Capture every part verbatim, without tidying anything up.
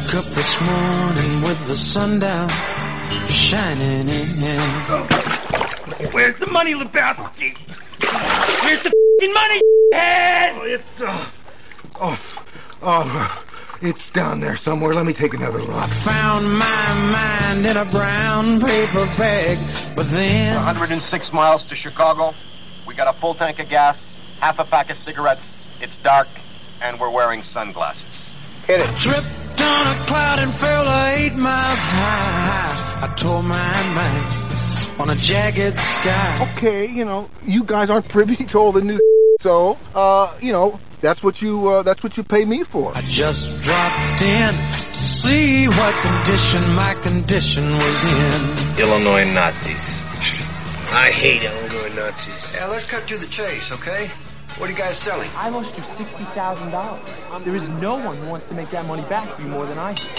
woke up this morning with the sun down, shining in. Where's the money, Lebowski? Where's the f***ing money, head? Oh, it's, uh... Oh, oh, it's down there somewhere. Let me take another look. I found my mind in a brown paper bag, but then... one hundred six miles to Chicago. We got a full tank of gas, half a pack of cigarettes. It's dark, and we're wearing sunglasses. Hit it. Tripped on a cloud and fell eight miles high. I tore my mind on a jagged sky. Okay, you know, you guys aren't privy to all the new so, uh, you know, that's what you, uh, that's what you pay me for. I just dropped in to see what condition my condition was in. Illinois Nazis. I hate Illinois Nazis. Yeah, let's cut to the chase, okay? What are you guys selling? I lost you sixty thousand dollars. There is no one who wants to make that money back for you more than I do.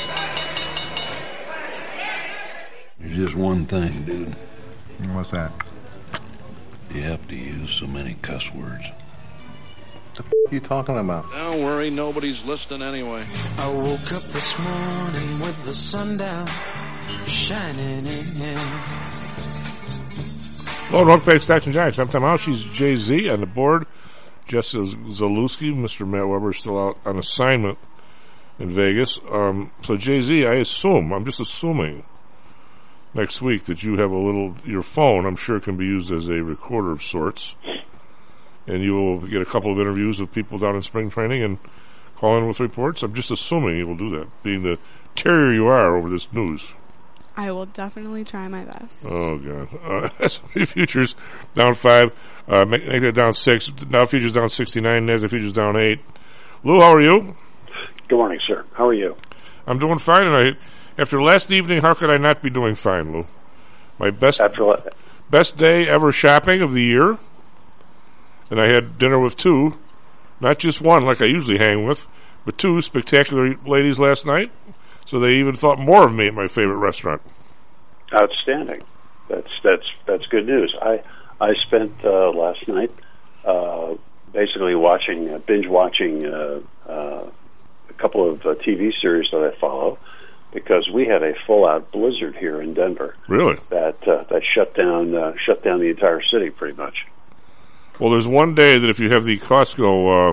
There's just one thing, dude. What's that? You have to use so many cuss words. What the f*** are you talking about? Don't worry, nobody's listening anyway. I woke up this morning with the sun down, shining in. Well, welcome back to Stacks and Giants. I'm Tom House. She's Jay-Z on the board. Jess Zalewski, Mister Matt Weber, is still out on assignment in Vegas. Um, so, Jay-Z, I assume, I'm just assuming, next week that you have a little, your phone, I'm sure, can be used as a recorder of sorts. And you will get a couple of interviews with people down in spring training and call in with reports. I'm just assuming you will do that, being the terrier you are over this news. I will definitely try my best. Oh, God. Uh, S and P futures down five. Uh, make, make that down six. Dow futures down sixty-nine. NASDAQ futures down eight. Lou, how are you? Good morning, sir. How are you? I'm doing fine tonight. After last evening, how could I not be doing fine, Lou? My best After best day ever shopping of the year. And I had dinner with two, not just one like I usually hang with, but two spectacular ladies last night. So they even thought more of me at my favorite restaurant. Outstanding. That's that's that's good news. I I spent uh, last night uh, basically watching, uh, binge watching uh, uh, a couple of uh, T V series that I follow, because we had a full out blizzard here in Denver. Really? That uh, that shut down uh, shut down the entire city pretty much. Well, there's one day that if you have the Costco uh,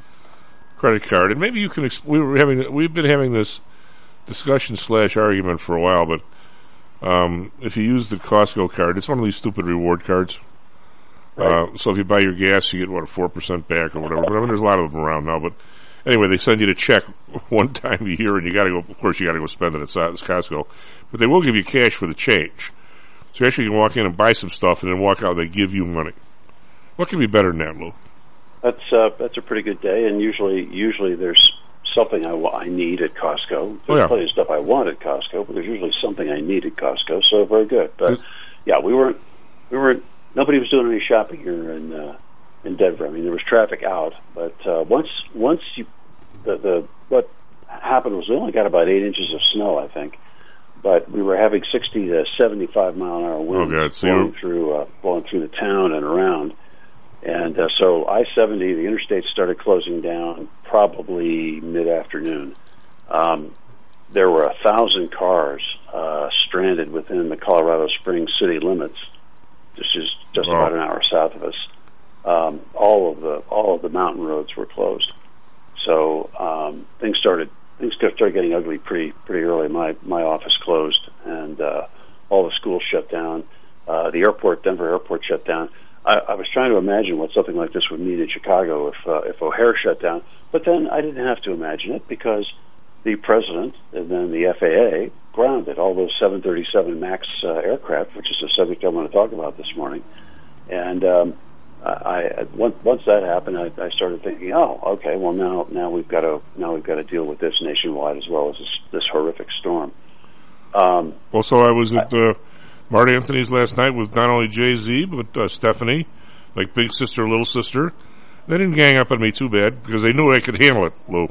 credit card, and maybe you can. Exp- we were having we've been having this discussion slash argument for a while, but um, if you use the Costco card, it's one of these stupid reward cards. Right. Uh, so if you buy your gas, you get what, a four percent back or whatever. But I mean, there's a lot of them around now. But anyway, they send you the check one time a year, and you got to go. Of course, you got to go spend it at Costco, but they will give you cash for the change. So you actually can walk in and buy some stuff, and then walk out. They give you money. What can be better than that, Lou? That's uh, that's a pretty good day, and usually usually there's something I, I need at Costco. There's oh, yeah. plenty of stuff I want at Costco, but there's usually something I need at Costco. So very good. But yeah, we weren't we weren't. Nobody was doing any shopping here in uh, in Denver. I mean, there was traffic out, but uh, once once you the, the what happened was we only got about eight inches of snow, I think, but we were having sixty to seventy-five mile an hour winds oh, God. So blowing through uh, blowing through the town and around. And uh, so I seventy, the interstate started closing down probably mid-afternoon. Um, there were a thousand cars uh, stranded within the Colorado Springs city limits, which is just wow. about an hour south of us. Um, all of the all of the mountain roads were closed. So um, things started things started getting ugly pretty pretty early. My my office closed, and uh, all the schools shut down. Uh, the airport, Denver airport, shut down. I, I was trying to imagine what something like this would mean in Chicago if uh, if O'Hare shut down, but then I didn't have to imagine it, because the president and then the F A A grounded all those seven thirty-seven MAX uh, aircraft, which is a subject I want to talk about this morning. And um, I, I once, once that happened, I, I started thinking, oh, okay, well now now we've got to now we've got to deal with this nationwide as well as this, this horrific storm. Um, also, I was at. Uh Marty Anthony's last night with not only Jay-Z, but uh, Stephanie, like big sister, little sister. They didn't gang up on me too bad, because they knew I could handle it, Lou.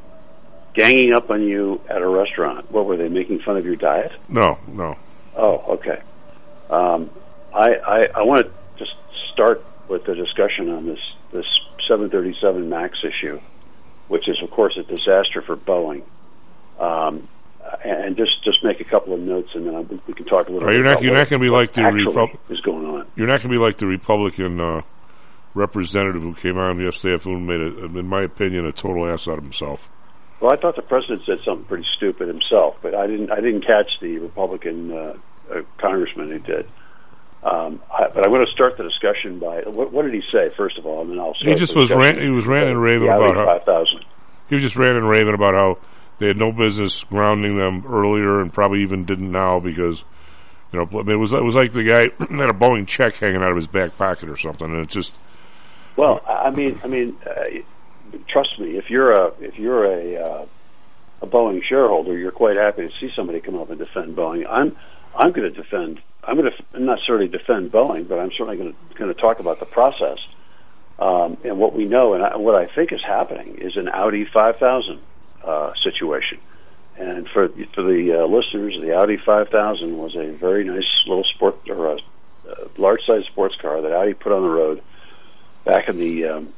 Ganging up on you at a restaurant? What, were they making fun of your diet? No, no. Oh, okay. Um, I, I, I want to just start with the discussion on this, this seven thirty-seven MAX issue, which is, of course, a disaster for Boeing. Um, and just, just make a couple of notes, and then we can talk a little. Right, bit you're not about you're not going to be like the Repub- Repub- is going on. You're not going to be like the Republican uh, representative who came on yesterday afternoon and made, a, in my opinion, a total ass out of himself. Well, I thought the president said something pretty stupid himself, but I didn't. I didn't catch the Republican uh, uh, congressman who did. Um, I, but I'm going to start the discussion by what, what did he say first of all, and then I'll. Start he just was ran, he was ranting and raving about how five thousand. He was just ranting and raving about how they had no business grounding them earlier, and probably even didn't now because you know I mean, it was it was like the guy had a Boeing check hanging out of his back pocket or something, and it just. Well, I mean, I mean, uh, trust me. If you're a if you're a uh, a Boeing shareholder, you're quite happy to see somebody come up and defend Boeing. I'm I'm going to defend. I'm going to not necessarily defend Boeing, but I'm certainly going to going to talk about the process um, and what we know. And I, what I think is happening is an Audi five thousand uh, situation. And for for the uh, listeners, the Audi five thousand was a very nice little sport or a, a large-sized sports car that Audi put on the road back in the um,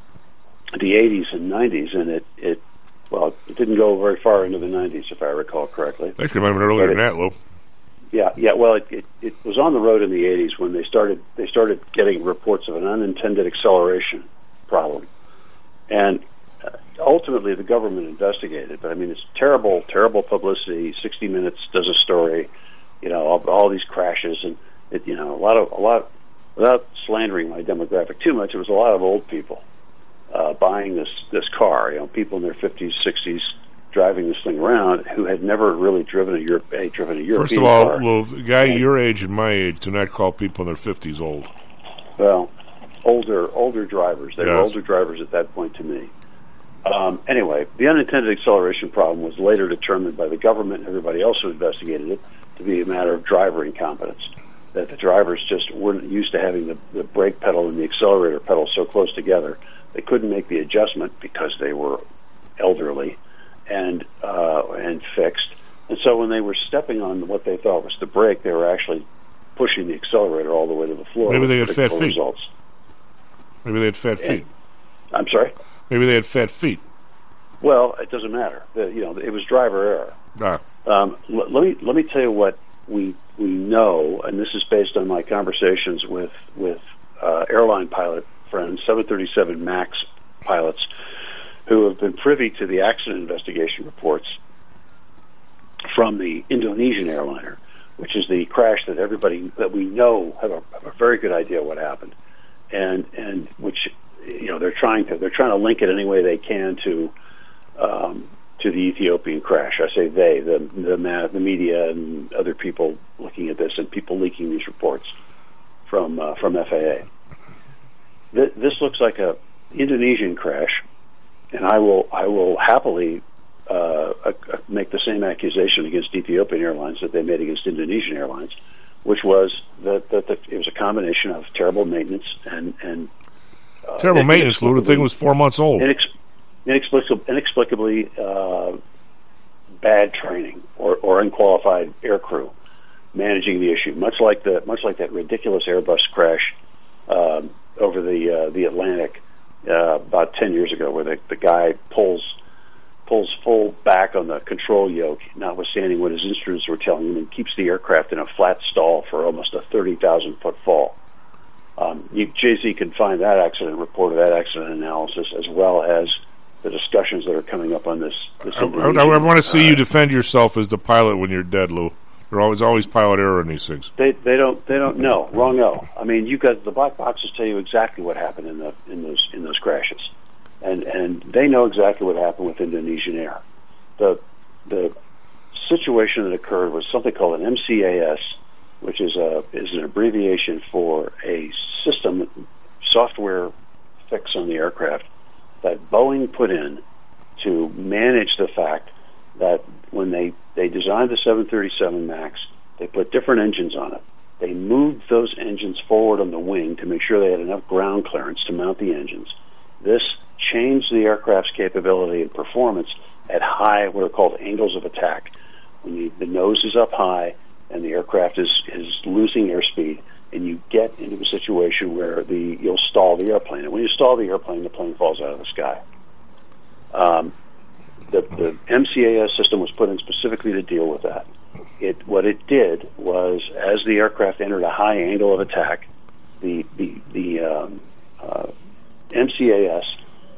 the eighties and nineties, and it it well, it didn't go very far into the nineties, if I recall correctly. Actually, it might have been earlier than that, Lou. Yeah, yeah. Well, it, it it was on the road in the eighties when they started they started getting reports of an unintended acceleration problem, and uh, ultimately the government investigated. But I mean, it's terrible, terrible publicity. sixty minutes does a story, you know, all, all these crashes, and it, you know, a lot of a lot. Without slandering my demographic too much, it was a lot of old people uh, buying this this car. You know, people in their fifties, sixties. Driving this thing around who had never really driven a, Europe, a driven a European First of all, car. Lou, the guy your age and my age do not call people in their fifties old. Well, older older drivers. They yes. were older drivers at that point to me. Um, anyway, the unintended acceleration problem was later determined by the government and everybody else who investigated it to be a matter of driver incompetence. That the drivers just weren't used to having the, the brake pedal and the accelerator pedal so close together. They couldn't make the adjustment because they were elderly and uh, and fixed. And so when they were stepping on what they thought was the brake, they were actually pushing the accelerator all the way to the floor. Maybe they had fat feet. Results. Maybe they had fat feet. And, I'm sorry? Maybe they had fat feet. Well, it doesn't matter. The, you know, it was driver error. Ah. Um, l- let me let me tell you what we we know, and this is based on my conversations with with uh, airline pilot friends, seven thirty-seven MAX pilots, who have been privy to the accident investigation reports from the Indonesian airliner, which is the crash that everybody that we know have a, have a very good idea what happened, and and which you know they're trying to they're trying to link it any way they can to um, to the Ethiopian crash. I say they, the the, ma- the media and other people looking at this and people leaking these reports from uh, from F A A. Th- this looks like a Indonesian crash. And I will, I will happily uh, uh, make the same accusation against Ethiopian Airlines that they made against Indonesian Airlines, which was that, that, that it was a combination of terrible maintenance and and uh, terrible maintenance. Lou, the thing was four months old. Inex- inexplicably, inexplicably uh, bad training or, or unqualified aircrew managing the issue. Much like the much like that ridiculous Airbus crash um, over the uh, the Atlantic. Uh, about ten years ago, where the, the guy pulls pulls full back on the control yoke, notwithstanding what his instruments were telling him, and keeps the aircraft in a flat stall for almost a thirty thousand foot fall. Um, you, J Z can find that accident report or that accident analysis, as well as the discussions that are coming up on this. this I, I, I want to see uh, you defend yourself as the pilot when you're dead, Lou. There's always always pilot error in these things. They they don't they don't know. Wrong no. I mean, you guys, the black boxes tell you exactly what happened in the in those in those crashes, and and they know exactly what happened with Indonesian Air. The the situation that occurred was something called an M C A S, which is a is an abbreviation for a system software fix on the aircraft that Boeing put in to manage the fact that when they, they designed the seven thirty-seven MAX, they put different engines on it. They moved those engines forward on the wing to make sure they had enough ground clearance to mount the engines. This changed the aircraft's capability and performance at high, what are called angles of attack. When you, the nose is up high and the aircraft is, is losing airspeed, and you get into a situation where the you'll stall the airplane. And when you stall the airplane, the plane falls out of the sky. Um, the, the M C A S system was put in specifically to deal with that. It what it did was, as the aircraft entered a high angle of attack, the the the um, uh, M C A S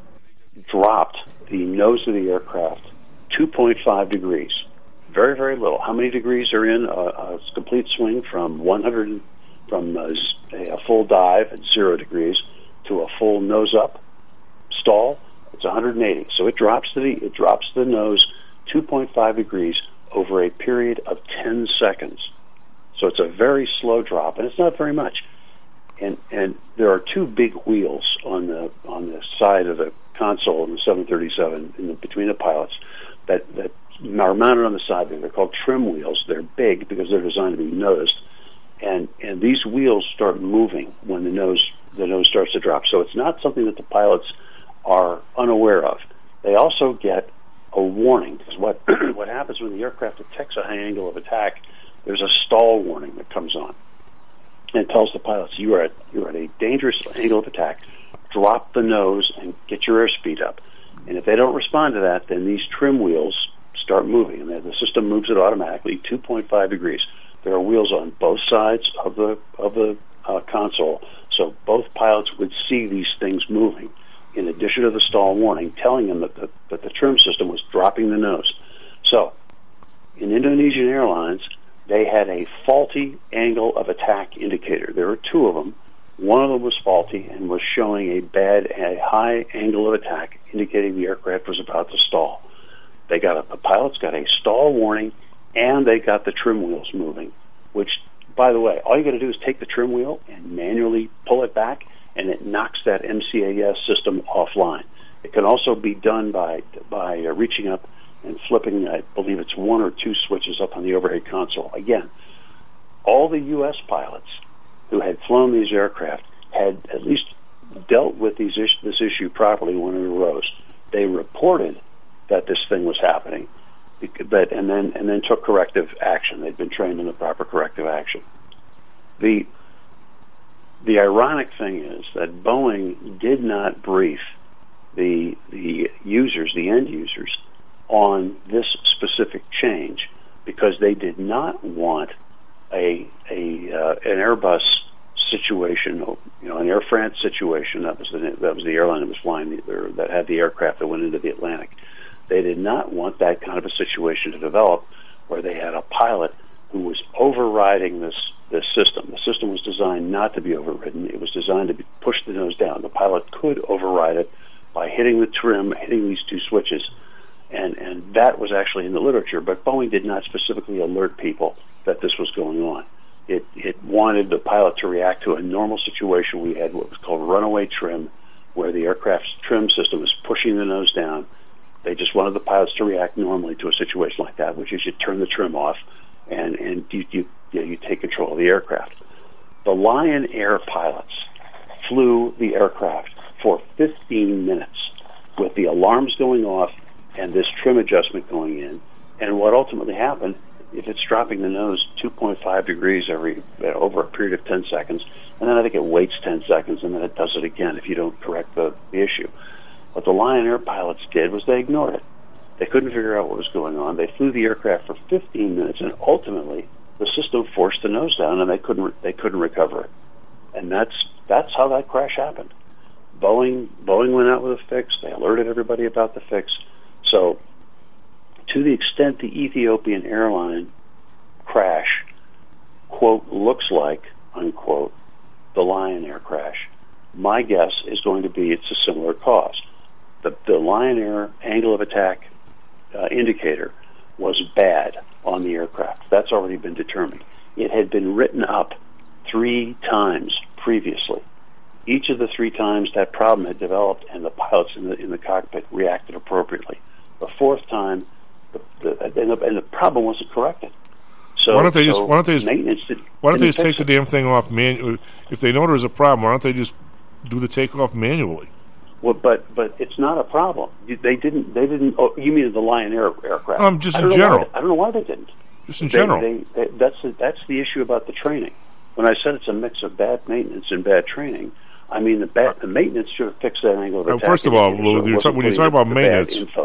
dropped the nose of the aircraft two point five degrees. Very, very little. How many degrees are in a, a complete swing from one hundred, from a, a full dive at zero degrees to a full nose up stall? It's one hundred eighty. So it drops the it drops the nose two point five degrees over a period of ten seconds. So it's a very slow drop, and it's not very much. And and there are two big wheels on the on the side of the console in the seven thirty-seven in the, between the pilots that that are mounted on the side there. They're called trim wheels. They're big because they're designed to be noticed. And and these wheels start moving when the nose the nose starts to drop. So it's not something that the pilots are unaware of. They also get a warning, because what what happens when the aircraft detects a high angle of attack, there's a stall warning that comes on. And it tells the pilots, you are at you're at a dangerous angle of attack, drop the nose and get your airspeed up. And if they don't respond to that, then these trim wheels start moving, and the system moves it automatically two point five degrees. There are wheels on both sides of the of the uh, console, so both pilots would see these things moving, in addition to the stall warning, telling them that the, that the trim system was dropping the nose. So, in Indonesian Airlines, they had a faulty angle of attack indicator. There were two of them. One of them was faulty and was showing a bad, a high angle of attack, indicating the aircraft was about to stall. They got a, the pilots got a stall warning, and they got the trim wheels moving, which, by the way, all you got to do is take the trim wheel and manually pull it back, and it knocks that M C A S system offline. It can also be done by by uh, reaching up and flipping, I believe it's one or two switches up on the overhead console. Again, all the U S pilots who had flown these aircraft had at least dealt with these is- this issue properly when it arose. They reported that this thing was happening, but and then and then took corrective action. They'd been trained in the proper corrective action. The the ironic thing is that Boeing did not brief the the users, the end users, on this specific change because they did not want a a uh, an Airbus situation, you know, an Air France situation. That was the that was the airline that was flying the, that had the aircraft that went into the Atlantic. They did not want that kind of a situation to develop where they had a pilot who was overriding this this system. The system was designed not to be overridden. It was designed to be, push the nose down. The pilot could override it by hitting the trim, hitting these two switches, and, and that was actually in the literature, but Boeing did not specifically alert people that this was going on. It, it wanted the pilot to react to a normal situation. We had what was called runaway trim, where the aircraft's trim system is pushing the nose down. They just wanted the pilots to react normally to a situation like that, which is you turn the trim off and, and you, you, you, know, you take control of the aircraft. The Lion Air pilots flew the aircraft for fifteen minutes with the alarms going off and this trim adjustment going in. And what ultimately happened, if it's dropping the nose two point five degrees every uh, over a period of ten seconds, and then I think it waits ten seconds, and then it does it again if you don't correct the, the issue. What the Lion Air pilots did was they ignored it. They couldn't figure out what was going on. They flew the aircraft for fifteen minutes, and ultimately the system forced the nose down, and they couldn't they couldn't recover it. And that's that's how that crash happened. Boeing Boeing went out with a fix. They alerted everybody about the fix. So, to the extent the Ethiopian airline crash, quote, looks like, unquote, the Lion Air crash, my guess is going to be it's a similar cause. The, the Lion Air angle of attack uh, indicator was bad on the aircraft. That's already been determined. It had been written up three times previously. Each of the three times that problem had developed, and the pilots in the in the cockpit reacted appropriately. The fourth time, the, the, and, the, and the problem wasn't corrected. So, why don't they so just why don't they just, did, why don't they just take it. the damn thing off manually? If they know there's a problem, why don't they just do the takeoff manually? Well, but but it's not a problem. They didn't. They didn't. Oh, you mean the Lion Air aircraft? Um, just I in general. Why, I don't know why they didn't. Just in they, general. They, they, that's the, that's the issue about the training. When I said it's a mix of bad maintenance and bad training, I mean the bad the maintenance should have fixed that angle of attack. Uh, first of all, Lou, you're talk, when you talk about maintenance,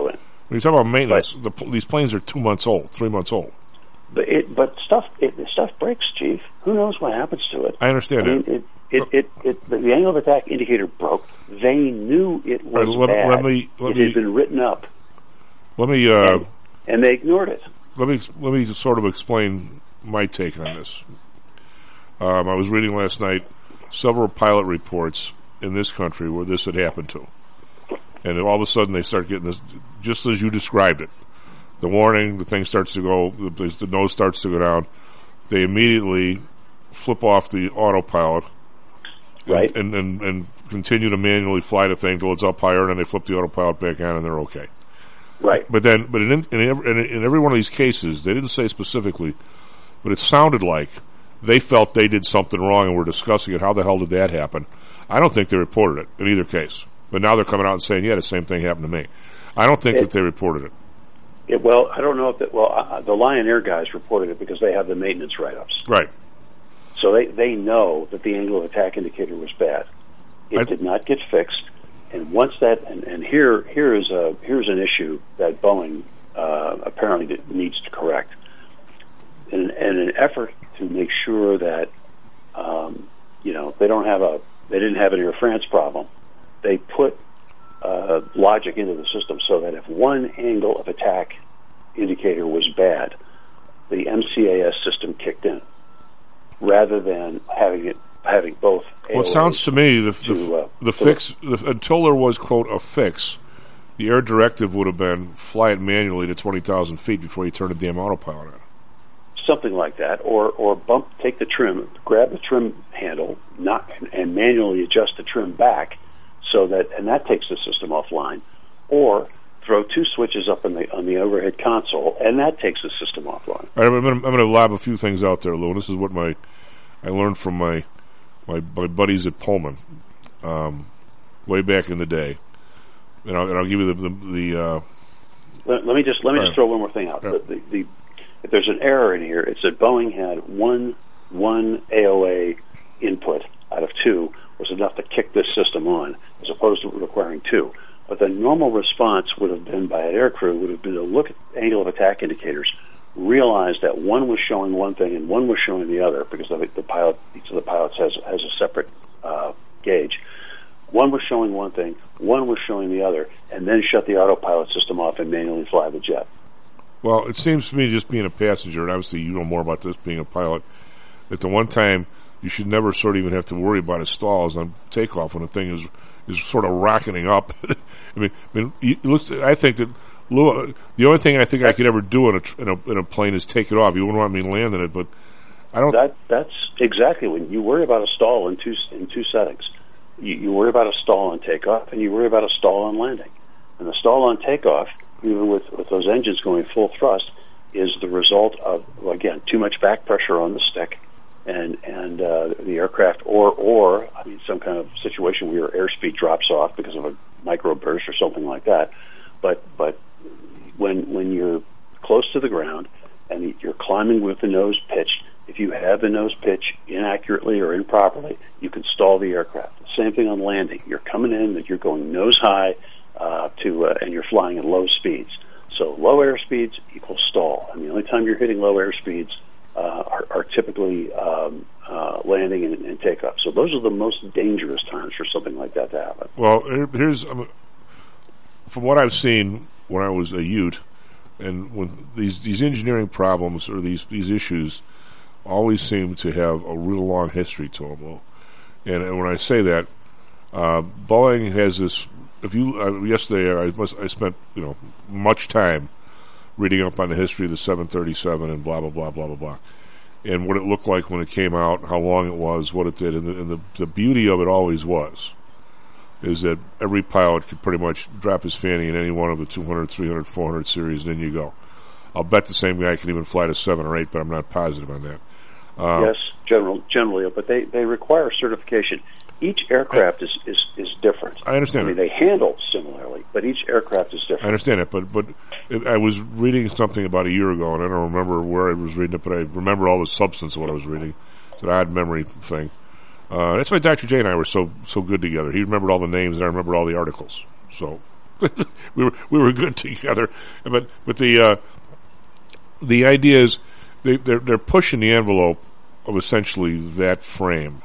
When you talk about maintenance, the, these planes are two months old, three months old. But it, but stuff, it, stuff breaks, Chief. Who knows what happens to it? I understand I mean, that. It, it, it, it, the, the angle of attack indicator broke. They knew it was right, let, bad. Let me, let it me, had been written up. Let me, uh, and, and they ignored it. Let me, let me sort of explain my take on this. Um, I was reading last night several pilot reports in this country where this had happened to. And all of a sudden they start getting this, just as you described it. The warning, the thing starts to go, the, the nose starts to go down. They immediately flip off the autopilot, right, and, and, and, and continue to manually fly the thing till it's up higher, and then they flip the autopilot back on, and they're okay. Right. But then, but in, in, every, in every one of these cases, they didn't say specifically, but it sounded like they felt they did something wrong, and were discussing it. How the hell did that happen? I don't think they reported it in either case. But now they're coming out and saying, yeah, the same thing happened to me. I don't think it, that they reported it. It, well, I don't know if that. Well, uh, the Lion Air guys reported it because they have the maintenance write-ups. Right. So they they know that the angle of attack indicator was bad. It I, did not get fixed, and once that and, and here here is a here's an issue that Boeing uh, apparently needs to correct. In, in an effort to make sure that um, you know they don't have a they didn't have an Air France problem, they put Uh, logic into the system so that if one angle of attack indicator was bad, the M C A S system kicked in, rather than having it having both. Well, it sounds to me the the, to, uh, the fix the, until there was quote a fix, the air directive would have been fly it manually to twenty thousand feet before you turn the damn autopilot on. Something like that, or or bump, take the trim, grab the trim handle, not and, and manually adjust the trim back. So that, and that takes the system offline, or throw two switches up on the on the overhead console, and that takes the system offline. All right, I'm going to lob a few things out there, Lou. And this is what my I learned from my my, my buddies at Pullman um, way back in the day, and I'll, and I'll give you the the. the uh, let, let me just let me just right. throw one more thing out. Right. The, the, the, if there's an error in here, it's that Boeing had one one A O A input out of two was enough to kick this system on, as opposed to requiring two. But the normal response would have been by an aircrew would have been to look at angle of attack indicators, realize that one was showing one thing and one was showing the other, because the, the pilot, each of the pilots has has a separate uh, gauge. One was showing one thing, one was showing the other, and then shut the autopilot system off and manually fly the jet. Well, it seems to me, just being a passenger, and obviously you know more about this being a pilot, that the one time you should never sort of even have to worry about a stall is on takeoff when the thing is is sort of rocketing up. I mean, I mean, it looks. I think that Lou, the only thing I think I could ever do in a, in a in a plane is take it off. You wouldn't want me landing it, but I don't. That that's exactly when you worry about a stall in two in two settings. You, you worry about a stall on takeoff, and you worry about a stall on landing. And the stall on takeoff, even with with those engines going full thrust, is the result of, well, again, too much back pressure on the stick. And and uh, the aircraft, or or I mean, some kind of situation where your airspeed drops off because of a microburst or something like that. But but when when you're close to the ground and you're climbing with the nose pitched, if you have the nose pitch inaccurately or improperly, you can stall the aircraft. Same thing on landing. You're coming in, that you're going nose high uh, to, uh, and you're flying at low speeds. So low air speeds equals stall. And the only time you're hitting low air speeds Uh, are, are typically um, uh, landing and, and takeoff. So those are the most dangerous times for something like that to happen. Well, here's um, from what I've seen when I was a Ute, and when these these engineering problems or these these issues always seem to have a real long history to them. Well, and, and when I say that, uh, Boeing has this. If you uh, yesterday, I must I spent you know much time reading up on the history of the seven thirty-seven and blah, blah, blah, blah, blah, blah. And what it looked like when it came out, how long it was, what it did. And, the, and the, the beauty of it always was, is that every pilot could pretty much drop his fanny in any one of the two hundred, three hundred, four hundred series, and then you go. I'll bet the same guy can even fly to seven or eight, but I'm not positive on that. Um, yes, general, generally, but they, they require certification. Each aircraft I, is, is, is different. I understand. I mean, they handle similarly, but each aircraft is different. I understand it, but but it, I was reading something about a year ago, and I don't remember where I was reading it, but I remember all the substance of what I was reading. It's an odd memory thing. Uh, that's why Doctor J and I were so so good together. He remembered all the names, and I remembered all the articles. So we were we were good together. But but the uh, the idea is they they're, they're pushing the envelope of essentially that frame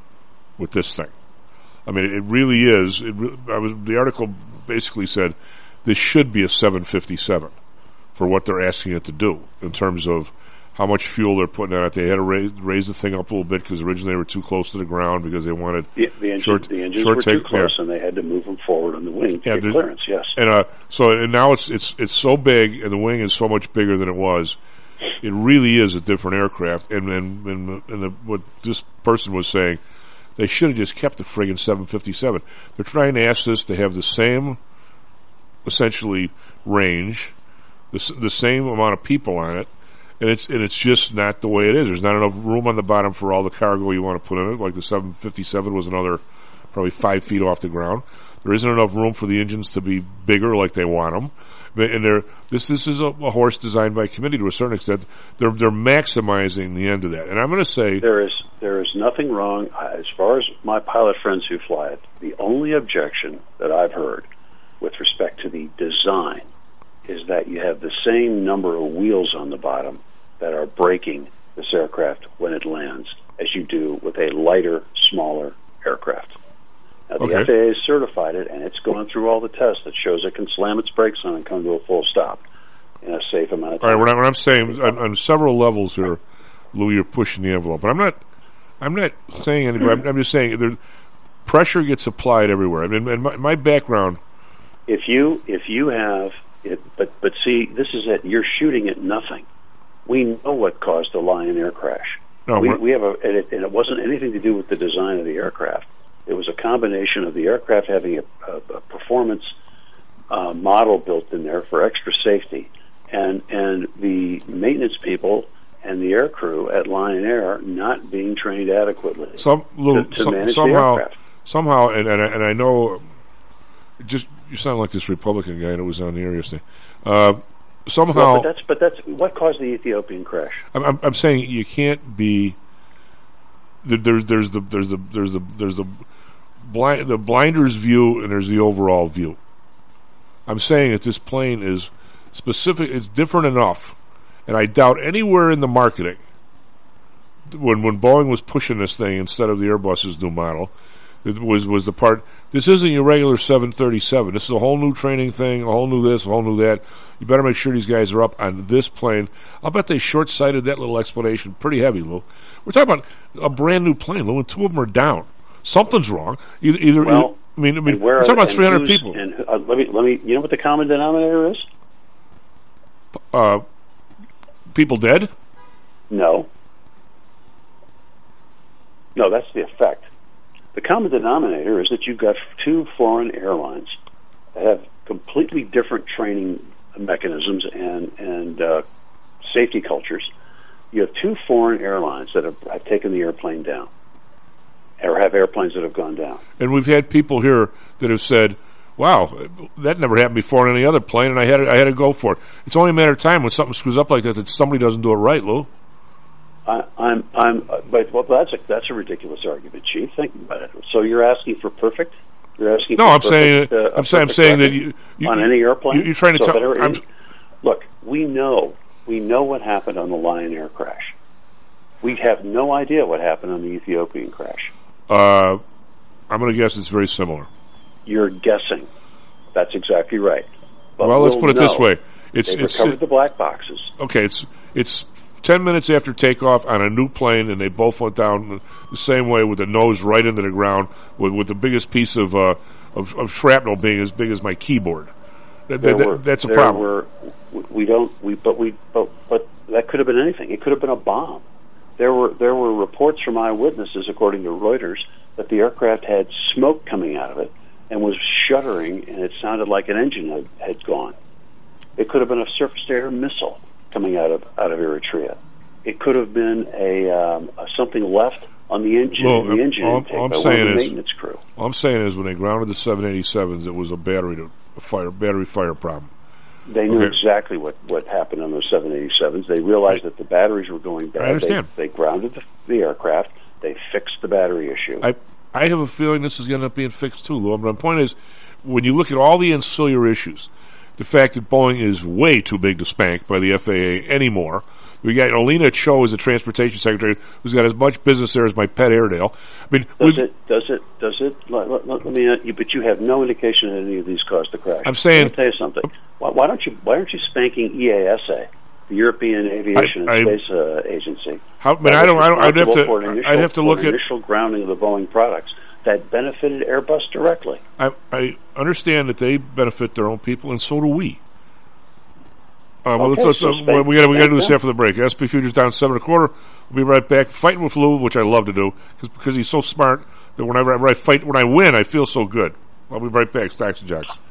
with this thing. I mean, it really is. It re- I was the article basically said this should be a seven fifty-seven for what they're asking it to do in terms of how much fuel they're putting on it. They had to raise, raise the thing up a little bit because originally they were too close to the ground because they wanted the, the, engine, short, the engines short were take, too close, yeah. and they had to move them forward on the wing to yeah, get clearance. Yes, and uh, so and now it's it's it's so big, and the wing is so much bigger than it was. It really is a different aircraft, and and and, and the, what this person was saying, they should have just kept the friggin' seven fifty-seven. They're trying to ask us to have the same, essentially, range, the the same amount of people on it. And it's and it's just not the way it is. There's not enough room on the bottom for all the cargo you want to put in it. Like the seven fifty-seven was another probably five feet off the ground. There isn't enough room for the engines to be bigger like they want them. And they're, this this is a, a horse designed by committee to a certain extent. They're they're maximizing the end of that. And I'm going to say there is there is nothing wrong as far as my pilot friends who fly it. The only objection that I've heard with respect to the design is that you have the same number of wheels on the bottom that are braking this aircraft when it lands as you do with a lighter, smaller aircraft. Now, the okay. F A A has certified it, and it's gone through all the tests that shows it can slam its brakes on and come to a full stop in a safe amount of time. All right, what, I, what I'm saying, on, on several levels here, Lou, you're pushing the envelope. But I'm not I'm not saying anything. I'm, I'm just saying there, pressure gets applied everywhere. I mean, in my, my background... If you, if you have... It, but, but see, this is it. You're shooting at nothing. We know what caused the Lion Air crash. No, we, we have a, and it, and it wasn't anything to do with the design of the aircraft. It was a combination of the aircraft having a, a, a performance uh, model built in there for extra safety, and and the maintenance people and the air crew at Lion Air not being trained adequately some, Lou, to, to some, manage somehow, the aircraft. Somehow, and and I, and I know, just you sound like this Republican guy that was on the air yesterday. Uh, somehow, well, but that's but that's what caused the Ethiopian crash. I'm, I'm, I'm saying you can't be. There's there's the there's the there's the there's the blind the blinders view and there's the overall view. I'm saying that this plane is specific. It's different enough, and I doubt anywhere in the marketing when when Boeing was pushing this thing instead of the Airbus's new model, it was was the part. This isn't your regular seven thirty-seven. This is a whole new training thing, a whole new this, a whole new that. You better make sure these guys are up on this plane. I'll bet they short-sighted that little explanation pretty heavy, Lou. We're talking about a brand new plane, Lou, and two of them are down. Something's wrong. Either, either, well, either I mean, I mean, we're talking about three hundred people. And uh, let me let me. You know what the common denominator is? Uh, people dead? No. No, that's the effect. The common denominator is that you've got two foreign airlines that have completely different training mechanisms and and uh, safety cultures. You have two foreign airlines that have, have taken the airplane down, or have airplanes that have gone down. And we've had people here that have said, "Wow, that never happened before on any other plane," and I had to, I had to go for it. It's only a matter of time when something screws up like that that somebody doesn't do it right, Lou. I, I'm, I'm, but well, that's a that's a ridiculous argument, Chief. Think about it. So you're asking for perfect? You're asking? No, for I'm perfect, saying, uh, I'm saying, I'm saying that you, you on any airplane. You're trying to so tell. Any, look, we know, we know what happened on the Lion Air crash. We have no idea what happened on the Ethiopian crash. Uh, I'm going to guess it's very similar. You're guessing. That's exactly right. But well, let's we'll put it know. this way: it's They've it's recovered it, the black boxes. Okay, it's it's ten minutes after takeoff on a new plane, and they both went down the same way with the nose right into the ground, with, with the biggest piece of, uh, of of shrapnel being as big as my keyboard. That, that, were, that's a there problem. Were, we don't. We but we but but that could have been anything. It could have been a bomb. There were there were reports from eyewitnesses, according to Reuters, that the aircraft had smoke coming out of it and was shuddering, and it sounded like an engine had, had gone. It could have been a surface-to-air missile coming out of out of Eritrea. It could have been a, um, a something left on the engine, well, the engine all, intake all I'm by one saying of the is, maintenance crew. All I'm saying is, when they grounded the seven eighty-sevens, it was a battery to a fire battery fire problem. They knew okay. exactly what, what happened on those seven eighty-sevens. They realized right. that the batteries were going bad. I understand. They, they grounded the, the aircraft. They fixed the battery issue. I I have a feeling this is going to end up being fixed too, Lou. But my point is, when you look at all the ancillary issues, the fact that Boeing is way too big to spank by the F A A anymore. We got Alina Cho as the transportation secretary, who's got as much business there as my pet Airedale. I mean, does it? Does it? Does it? Let, let, let me. Uh, you, but you have no indication that any of these caused the crash. I'm saying. Let me tell you something. Why, why don't you? Why aren't you spanking E A S A, the European Aviation I, I, and Space uh, Agency? How? But I don't. I don't. I'd have to. Initial, I'd have to look for at initial grounding of the Boeing products that benefited Airbus directly. I, I understand that they benefit their own people, and so do we. Um, okay, let's, so let's, uh, we got we got to do this after the break. S and P futures down seven and a quarter. We'll be right back. Fighting with Lou, which I love to do, cause, because he's so smart that whenever I fight, when I win, I feel so good. I'll be right back. Stocks and Jocks.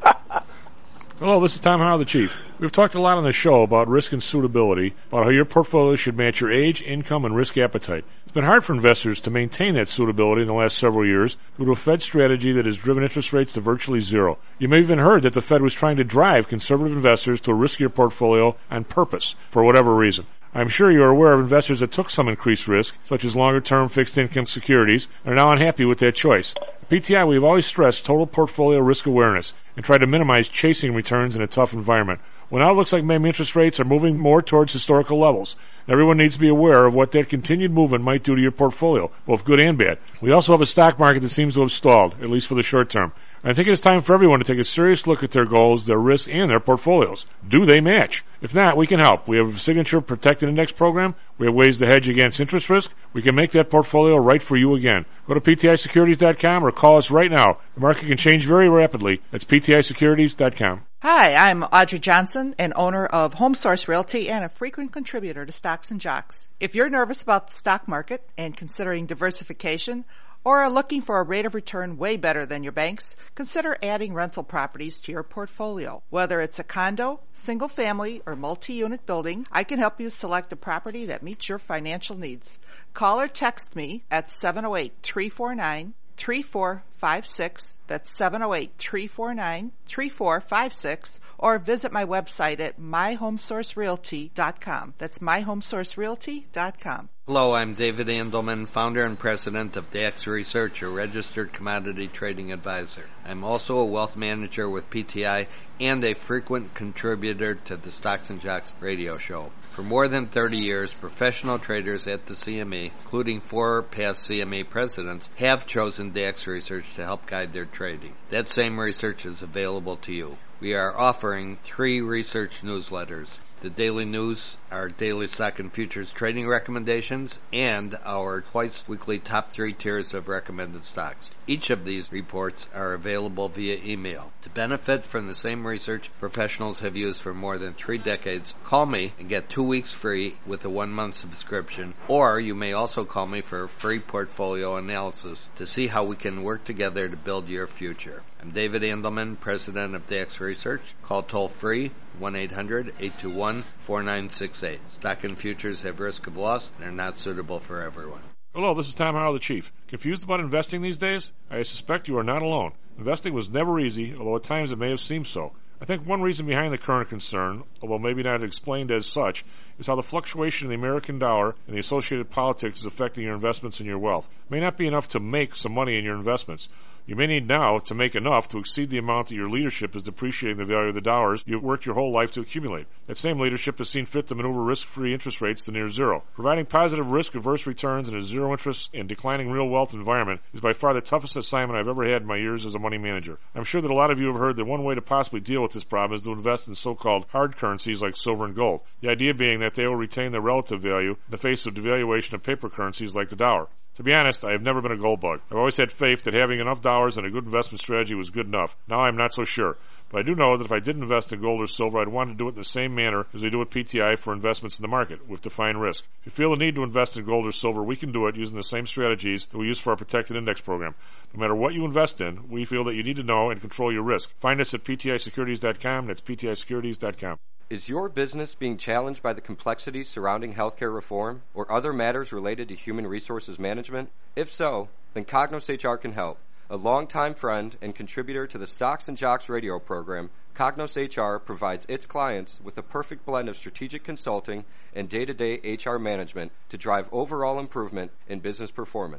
Hello, this is Tom Howell, the Chief. We've talked a lot on the show about risk and suitability, about how your portfolio should match your age, income, and risk appetite. It's been hard for investors to maintain that suitability in the last several years due to a Fed strategy that has driven interest rates to virtually zero. You may have even heard that the Fed was trying to drive conservative investors to a riskier portfolio on purpose, for whatever reason. I'm sure you are aware of investors that took some increased risk, such as longer-term fixed-income securities, and are now unhappy with that choice. At P T I, we have always stressed total portfolio risk awareness and tried to minimize chasing returns in a tough environment. Well, now it looks like maybe interest rates are moving more towards historical levels. Everyone needs to be aware of what that continued movement might do to your portfolio, both good and bad. We also have a stock market that seems to have stalled, at least for the short term. I think it's time for everyone to take a serious look at their goals, their risks, and their portfolios. Do they match? If not, we can help. We have a Signature Protected Index program. We have ways to hedge against interest risk. We can make that portfolio right for you again. Go to P T I securities dot com or call us right now. The market can change very rapidly. That's P T I securities dot com. Hi, I'm Audrey Johnson, an owner of Home Source Realty and a frequent contributor to Stocks and Jocks. If you're nervous about the stock market and considering diversification, or are looking for a rate of return way better than your banks, consider adding rental properties to your portfolio. Whether it's a condo, single family, or multi-unit building, I can help you select a property that meets your financial needs. Call or text me at seven oh eight, three four nine, three four five six. That's seven oh eight, three four nine, three four five six, or visit my website at my home source realty dot com. That's my home source realty dot com. Hello, I'm David Andelman, founder and president of D X Research, a registered commodity trading advisor. I'm also a wealth manager with P T I and a frequent contributor to the Stocks and Jocks radio show. For more than thirty years, professional traders at the C M E, including four past C M E presidents, have chosen D X Research to help guide their trading. That same research is available to you. We are offering three research newsletters. The daily news, our daily stock and futures trading recommendations, and our twice weekly top three tiers of recommended stocks. Each of these reports are available via email. To benefit from the same research professionals have used for more than three decades, call me and get two weeks free with a one-month subscription, or you may also call me for a free portfolio analysis to see how we can work together to build your future. I'm David Andelman, president of D X Research. Call toll-free one eight hundred, eight two one, four nine six eight. Stock and futures have risk of loss and are not suitable for everyone. Hello, this is Tom Howell, the Chief. Confused about investing these days? I suspect you are not alone. Investing was never easy, although at times it may have seemed so. I think one reason behind the current concern, although maybe not explained as such, is how the fluctuation in the American dollar and the associated politics is affecting your investments and your wealth. It may not be enough to make some money in your investments. You may need now to make enough to exceed the amount that your leadership is depreciating the value of the dollars you've worked your whole life to accumulate. That same leadership has seen fit to maneuver risk-free interest rates to near zero. Providing positive risk-averse returns in a zero-interest and declining real wealth environment is by far the toughest assignment I've ever had in my years as a money manager. I'm sure that a lot of you have heard that one way to possibly deal with this problem is to invest in so-called hard currencies like silver and gold. The idea being that they will retain their relative value in the face of devaluation of paper currencies like the dollar. To be honest, I have never been a gold bug. I've always had faith that having enough dollars and a good investment strategy was good enough. Now I'm not so sure. But I do know that if I did invest in gold or silver, I'd want to do it in the same manner as we do at P T I for investments in the market, with defined risk. If you feel the need to invest in gold or silver, we can do it using the same strategies that we use for our protected index program. No matter what you invest in, we feel that you need to know and control your risk. Find us at P T I securities dot com. That's P T I securities dot com. Is your business being challenged by the complexities surrounding healthcare reform or other matters related to human resources management? If so, then Cognos H R can help. A longtime friend and contributor to the Stocks and Jocks radio program, Cognos H R provides its clients with a perfect blend of strategic consulting and day-to-day H R management to drive overall improvement in business performance.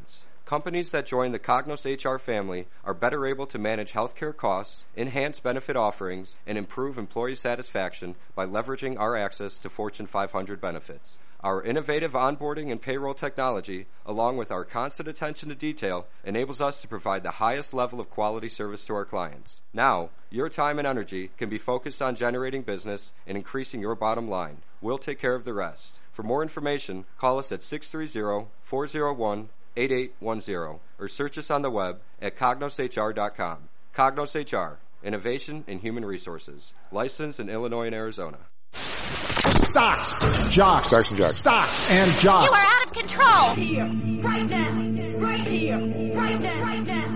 Companies that join the Cognos H R family are better able to manage healthcare costs, enhance benefit offerings, and improve employee satisfaction by leveraging our access to Fortune five hundred benefits. Our innovative onboarding and payroll technology, along with our constant attention to detail, enables us to provide the highest level of quality service to our clients. Now, your time and energy can be focused on generating business and increasing your bottom line. We'll take care of the rest. For more information, call us at six three zero, four zero one, eight eight one zero or search us on the web at cognos H R dot com. Cognos H R, Innovation in Human Resources. Licensed in Illinois and Arizona. Stocks, jocks, Stocks and jocks. Stocks and jocks. You are out of control. Here, right now, right here, right now, right now.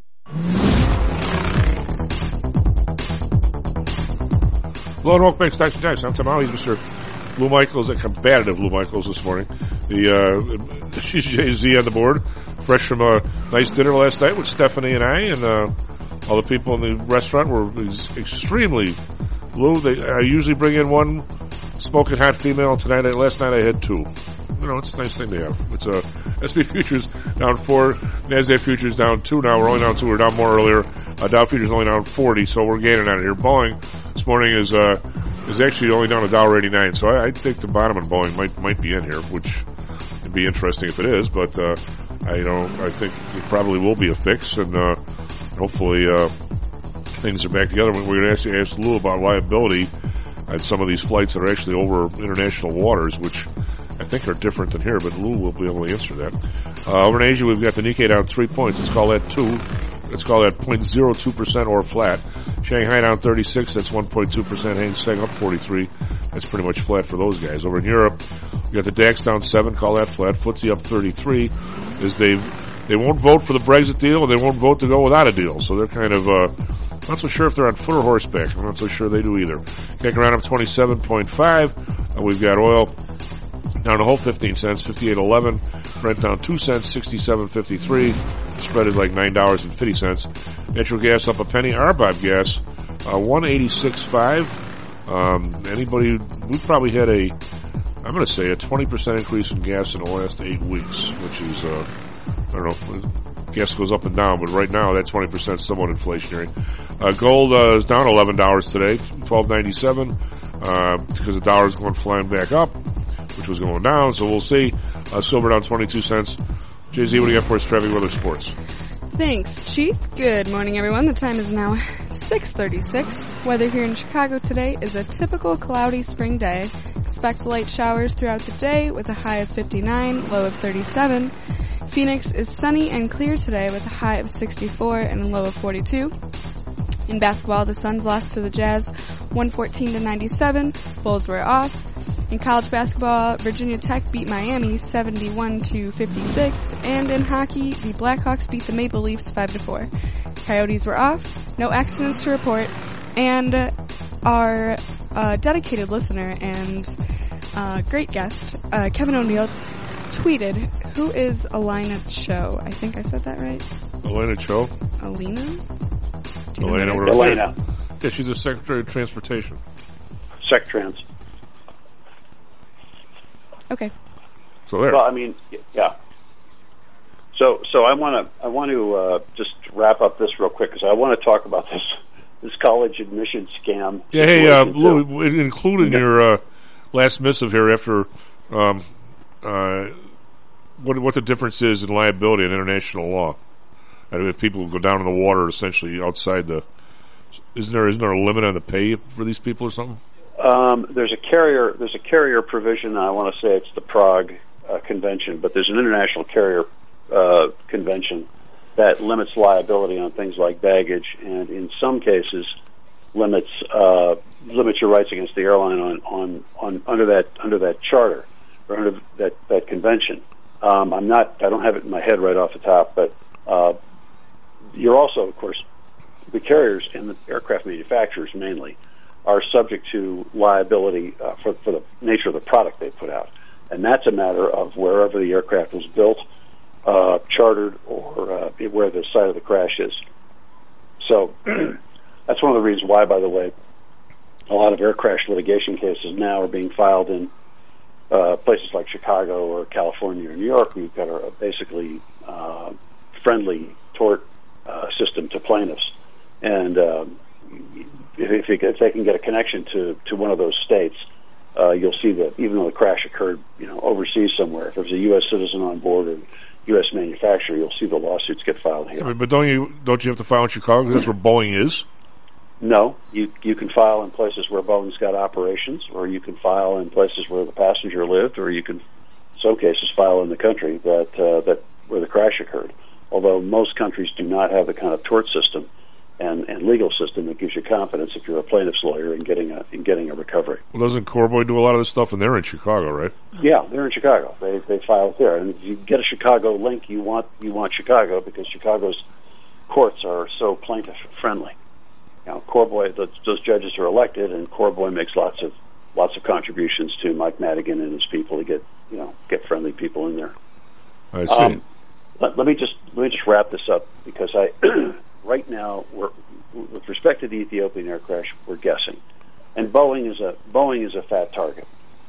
Hello and welcome back to Stocks and Jocks. I'm Tom Howell. He's Mister Lou Michaels, a combative Lou Michaels this morning. The uh, she's Jay-Z on the board, fresh from a nice dinner last night with Stephanie and I, and uh, all the people in the restaurant were extremely. Lou, they, I usually bring in one smoking hot female. Tonight, last night I had two. You know, it's a nice thing to have. It's a uh, S and P futures down four, NASDAQ futures down two. Now we're only down two. We were down more earlier. Uh, Dow futures only down forty, so we're gaining on it here. Boeing this morning is uh, is actually only down a dollar eighty-nine. So I, I think the bottom on Boeing might might be in here, which would be interesting if it is. But uh, I you know I think it probably will be a fix, and uh, hopefully. Uh, Things are back together. We're going to actually ask Lou about liability on some of these flights that are actually over international waters, which I think are different than here, but Lou will be able to answer that. Uh, over in Asia, we've got the Nikkei down three points. Let's call that two. Let's call that zero point zero two percent or flat. Shanghai down thirty-six. That's one point two percent. Hang Seng up forty-three. That's pretty much flat for those guys. Over in Europe, we got the DAX down seven. Call that flat. F T S E up thirty-three. As they they won't vote for the Brexit deal, and they won't vote to go without a deal. So they're kind of uh, not so sure if they're on foot or horseback. I'm not so sure they do either. Kicking around up twenty-seven point five. Uh, we've got oil down a whole fifteen cents, fifty-eight eleven. Brent down two cents, sixty-seven fifty-three. Spread is like nine dollars and fifty cents. Natural gas up a penny. R B O B gas, uh, one eighty-six five. Um, anybody, we've probably had a, I'm going to say a twenty percent increase in gas in the last eight weeks, which is, uh, I don't know, gas goes up and down, but right now that twenty percent is somewhat inflationary. Uh, gold, uh, is down eleven dollars today, twelve ninety-seven, uh, because the dollar's going flying back up, which was going down, so we'll see. Uh, silver down twenty-two cents. Jay-Z, what do you got for us, traffic, weather, sports? Thanks, Chief. Good morning, everyone. The time is now six thirty-six. Weather here in Chicago today is a typical cloudy spring day. Expect light showers throughout the day with a high of fifty-nine, low of thirty-seven. Phoenix is sunny and clear today with a high of sixty-four and a low of forty-two. In basketball, the Suns lost to the Jazz one fourteen to ninety-seven. Bulls were off. In college basketball, Virginia Tech beat Miami seventy-one to fifty-six, and in hockey, the Blackhawks beat the Maple Leafs five to four. Coyotes were off, no accidents to report, and our uh, dedicated listener and uh, great guest, uh, Kevin O'Neill, tweeted, "Who is Alina Cho?" I think I said that right. Alina Cho? Alina? Alina. Alina. Yeah, she's the Secretary of Transportation. Sectrans. Okay. So there. Well, I mean, yeah. So, so I want to, I want to uh, just wrap up this real quick because I want to talk about this, this college admission scam. Yeah, hey, uh, Lou, include in your uh, last missive here after um, uh, what what the difference is in liability in international law. And if people go down in the water, essentially outside the, isn't there isn't there a limit on the pay for these people or something? Um, there's a carrier. There's a carrier provision. I want to say it's the Prague uh, Convention, but there's an international carrier uh, convention that limits liability on things like baggage, and in some cases limits uh, limits your rights against the airline on, on, on under that under that charter or under that that convention. Um, I'm not. I don't have it in my head right off the top, but uh, you're also, of course, the carriers and the aircraft manufacturers mainly are subject to liability uh, for, for the nature of the product they put out. And that's a matter of wherever the aircraft was built, uh, chartered, or uh, where the site of the crash is. So that's one of the reasons why, by the way, a lot of air crash litigation cases now are being filed in uh, places like Chicago or California or New York. We've got a, basically uh, friendly tort uh, system to plaintiffs. And um, if, if, if they can get a connection to, to one of those states, uh, you'll see that even though the crash occurred, you know, overseas somewhere, if there's a U S citizen on board or U S manufacturer, you'll see the lawsuits get filed here. Yeah, but don't you don't you have to file in Chicago? Because that's where Boeing is. No, you you can file in places where Boeing's got operations, or you can file in places where the passenger lived, or you can, in some cases, file in the country that uh, that where the crash occurred. Although most countries do not have the kind of tort system and, and legal system that gives you confidence if you're a plaintiff's lawyer in getting a in getting a recovery. Well, doesn't Corboy do a lot of this stuff, and they're in Chicago, right? Yeah, they're in Chicago. They they file it there, and if you get a Chicago link, you want you want Chicago because Chicago's courts are so plaintiff friendly. You know, Corboy, those, those judges are elected, and Corboy makes lots of lots of contributions to Mike Madigan and his people to get you know get friendly people in there. I see. Um, let, let me just let me just wrap this up because I right now we're with respect to the Ethiopian air crash, we're guessing, and Boeing is a Boeing is a fat target.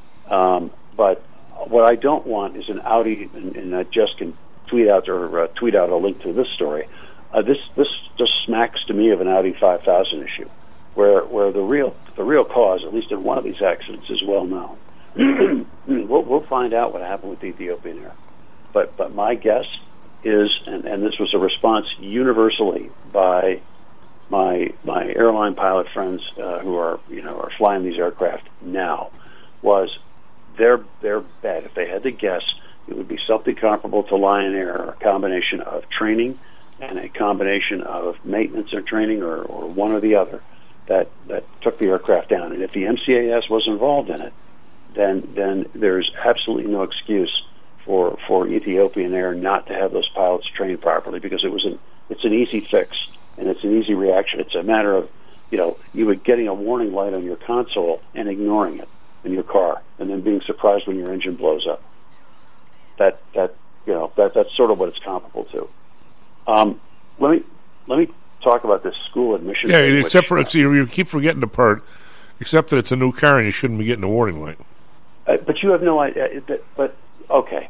Um, but what I don't want is an Audi, and, and I just can tweet out or uh, tweet out a link to this story. Uh, this this just smacks to me of an Audi five thousand issue, where where the real the real cause, at least in one of these accidents, is well known. we'll, we'll find out what happened with Ethiopian Air, but but my guess is, and, and this was a response universally by my my airline pilot friends uh, who are you know are flying these aircraft now, was their their bet. If they had to guess, it would be something comparable to Lion Air, a combination of training and a combination of maintenance or training, or, or one or the other, that, that took the aircraft down. And if the M C A S was involved in it, then then there's absolutely no excuse for for Ethiopian Air not to have those pilots trained properly, because it was an it's an easy fix and it's an easy reaction. It's a matter of you know you were getting a warning light on your console and ignoring it in your car, and then being surprised when your engine blows up. That that you know that that's sort of what it's comparable to. Um, let me let me talk about this school admission. Yeah, thing, except which, for you keep forgetting the part, except that it's a new car and you shouldn't be getting a warning light. Uh, but you have no idea. But okay.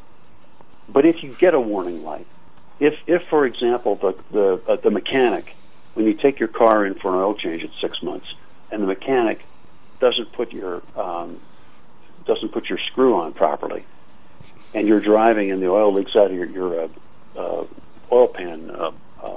But if you get a warning light, if if for example the the uh, the mechanic, when you take your car in for an oil change at six months, and the mechanic doesn't put your um, doesn't put your screw on properly, and you're driving and the oil leaks out of your your uh, uh, oil pan uh,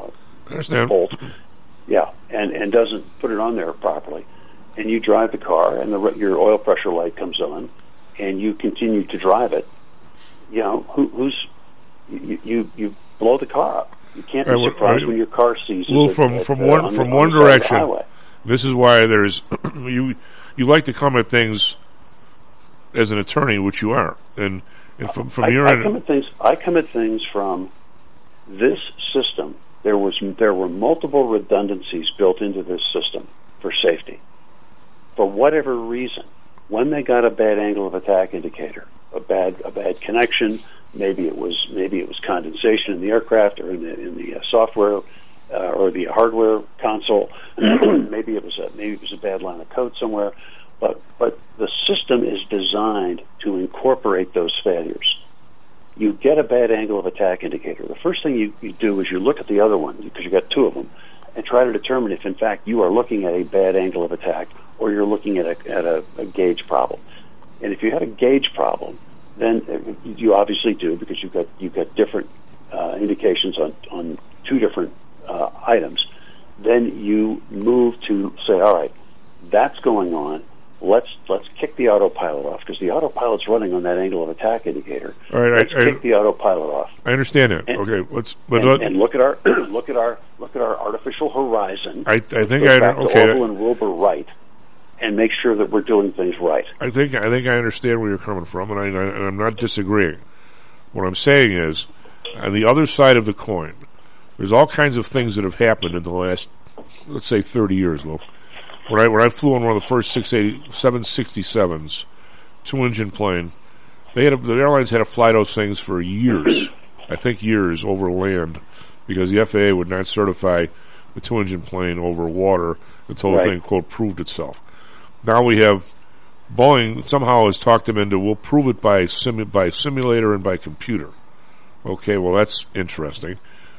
uh, bolt, yeah, and and doesn't put it on there properly, and you drive the car and the your oil pressure light comes on, and you continue to drive it, you know who, who's you, you you blow the car up. You can't be right, surprised right. when your car seizes. Well, it, from at, from uh, one on from the, one on the side of the direction. highway. This is why there's you you like to come at things as an attorney, which you are, and, and from from I, your I end, come at things. I come at things from this system. There was there were multiple redundancies built into this system for safety. For whatever reason, when they got a bad angle of attack indicator, a bad a bad connection, maybe it was maybe it was condensation in the aircraft or in the in the uh, software uh, or the hardware console. maybe it was a maybe it was a bad line of code somewhere. But but the system is designed to incorporate those failures. You get a bad angle of attack indicator. The first thing you, you do is you look at the other one, because you got two of them, and try to determine if in fact you are looking at a bad angle of attack or you're looking at a at a, a gauge problem. And if you have a gauge problem, then you obviously do, because you've got you've got different uh, indications on on two different uh, items. Then you move to say, all right, that's going on. Let's let's kick the autopilot off, because the autopilot's running on that angle of attack indicator. All right, let's I, kick I, the autopilot off. I understand that. And, okay, let's but and, let, and look at our look at our look at our artificial horizon. I, I think Go I back okay. to Orville and Wilbur Wright, and make sure that we're doing things right. I think I think I understand where you're coming from, and, I, I, and I'm not disagreeing. What I'm saying is, on the other side of the coin, there's all kinds of things that have happened in the last, let's say, thirty years, Lou. When I when I flew on one of the first six eighty, seven sixty-sevens, two-engine plane, they had a, the airlines had to fly those things for years, I think years, over land, because the F A A would not certify the two-engine plane over water until Right. the thing, quote, proved itself. Now we have Boeing somehow has talked them into, we'll prove it by simu- by simulator and by computer. Okay, well, that's interesting.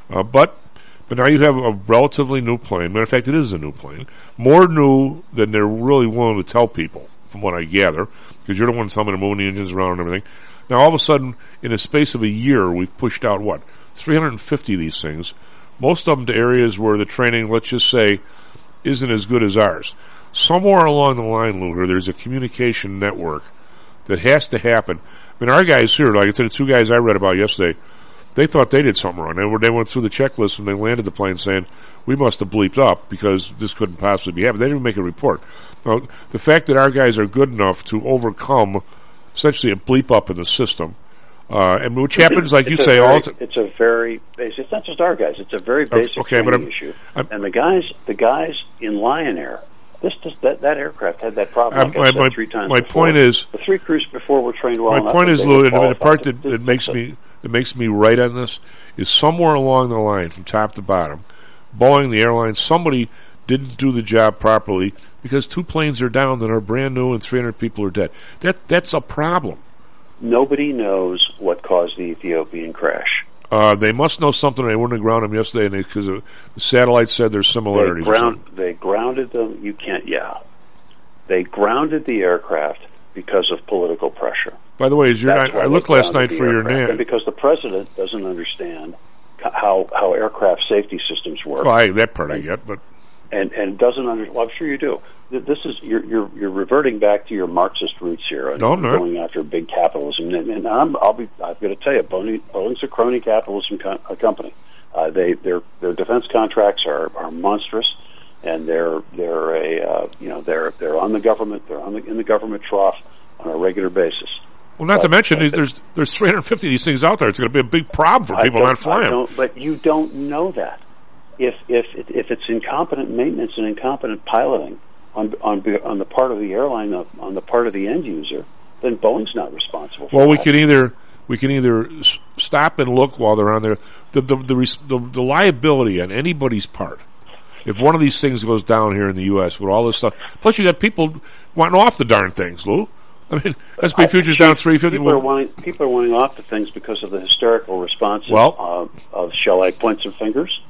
Uh, but but now you have a relatively new plane. Matter of fact, it is a new plane. More new than they're really willing to tell people, from what I gather, because you're the one telling me to move the engines around and everything. Now, all of a sudden, in the space of a year, we've pushed out, what, three hundred fifty of these things, most of them to areas where the training, let's just say, isn't as good as ours. Somewhere along the line, Luther, there's a communication network that has to happen. I mean, our guys here, like I said, the two guys I read about yesterday, they thought they did something wrong. They, were, they went through the checklist and they landed the plane saying, we must have bleeped up because this couldn't possibly be happening. They didn't make a report. Now, the fact that our guys are good enough to overcome essentially a bleep up in the system, uh, and which happens, like you say, very, all the It's a very basic, it's not just our guys, it's a very basic okay, but I'm, issue. I'm, and the guys, the guys in Lion Air, This just, that that aircraft had that problem. Like my, I said my, three times. my before. point is, the three crews before were trained well my enough. point is, Lou, and the part that, to, that makes me that makes me right on this is somewhere along the line, from top to bottom, Boeing, the airline, somebody didn't do the job properly because two planes are down that are brand new and three hundred people are dead. That that's a problem. Nobody knows what caused the Ethiopian crash. Uh, they must know something. They wouldn't have grounded them yesterday because the satellite said there's similarities. They, ground, they grounded them. You can't. Yeah, they grounded the aircraft because of political pressure. By the way, is your night, I looked last night for your name. And because the president doesn't understand how how aircraft safety systems work. Well, I, that part I get, but and and doesn't under. Well, I'm sure you do. This is you're you're you're reverting back to your Marxist roots here, and no, I'm not. Going after big capitalism. And, and I'm, I'll be I've got to tell you, Boeing, Boeing's a crony capitalism co- a company. Uh, they their their defense contracts are, are monstrous, and they're they're a uh, you know they're they're on the government they're on the in the government trough on a regular basis. Well, not but, to mention but there's there's three hundred fifty of these things out there. It's going to be a big problem for people not flying. But you don't know that if if if it's incompetent maintenance and incompetent piloting on on on the part of the airline, on the part of the end user, then Boeing's not responsible for well, that. we can either we can either stop and look while they're on there. The the the, the the liability on anybody's part, if one of these things goes down here in the U S with all this stuff, plus you got people wanting off the darn things, Lou. I mean, S and P futures down three fifty. People are wanting people are wanting off the things because of the hysterical responses well, of, of shall I point some fingers?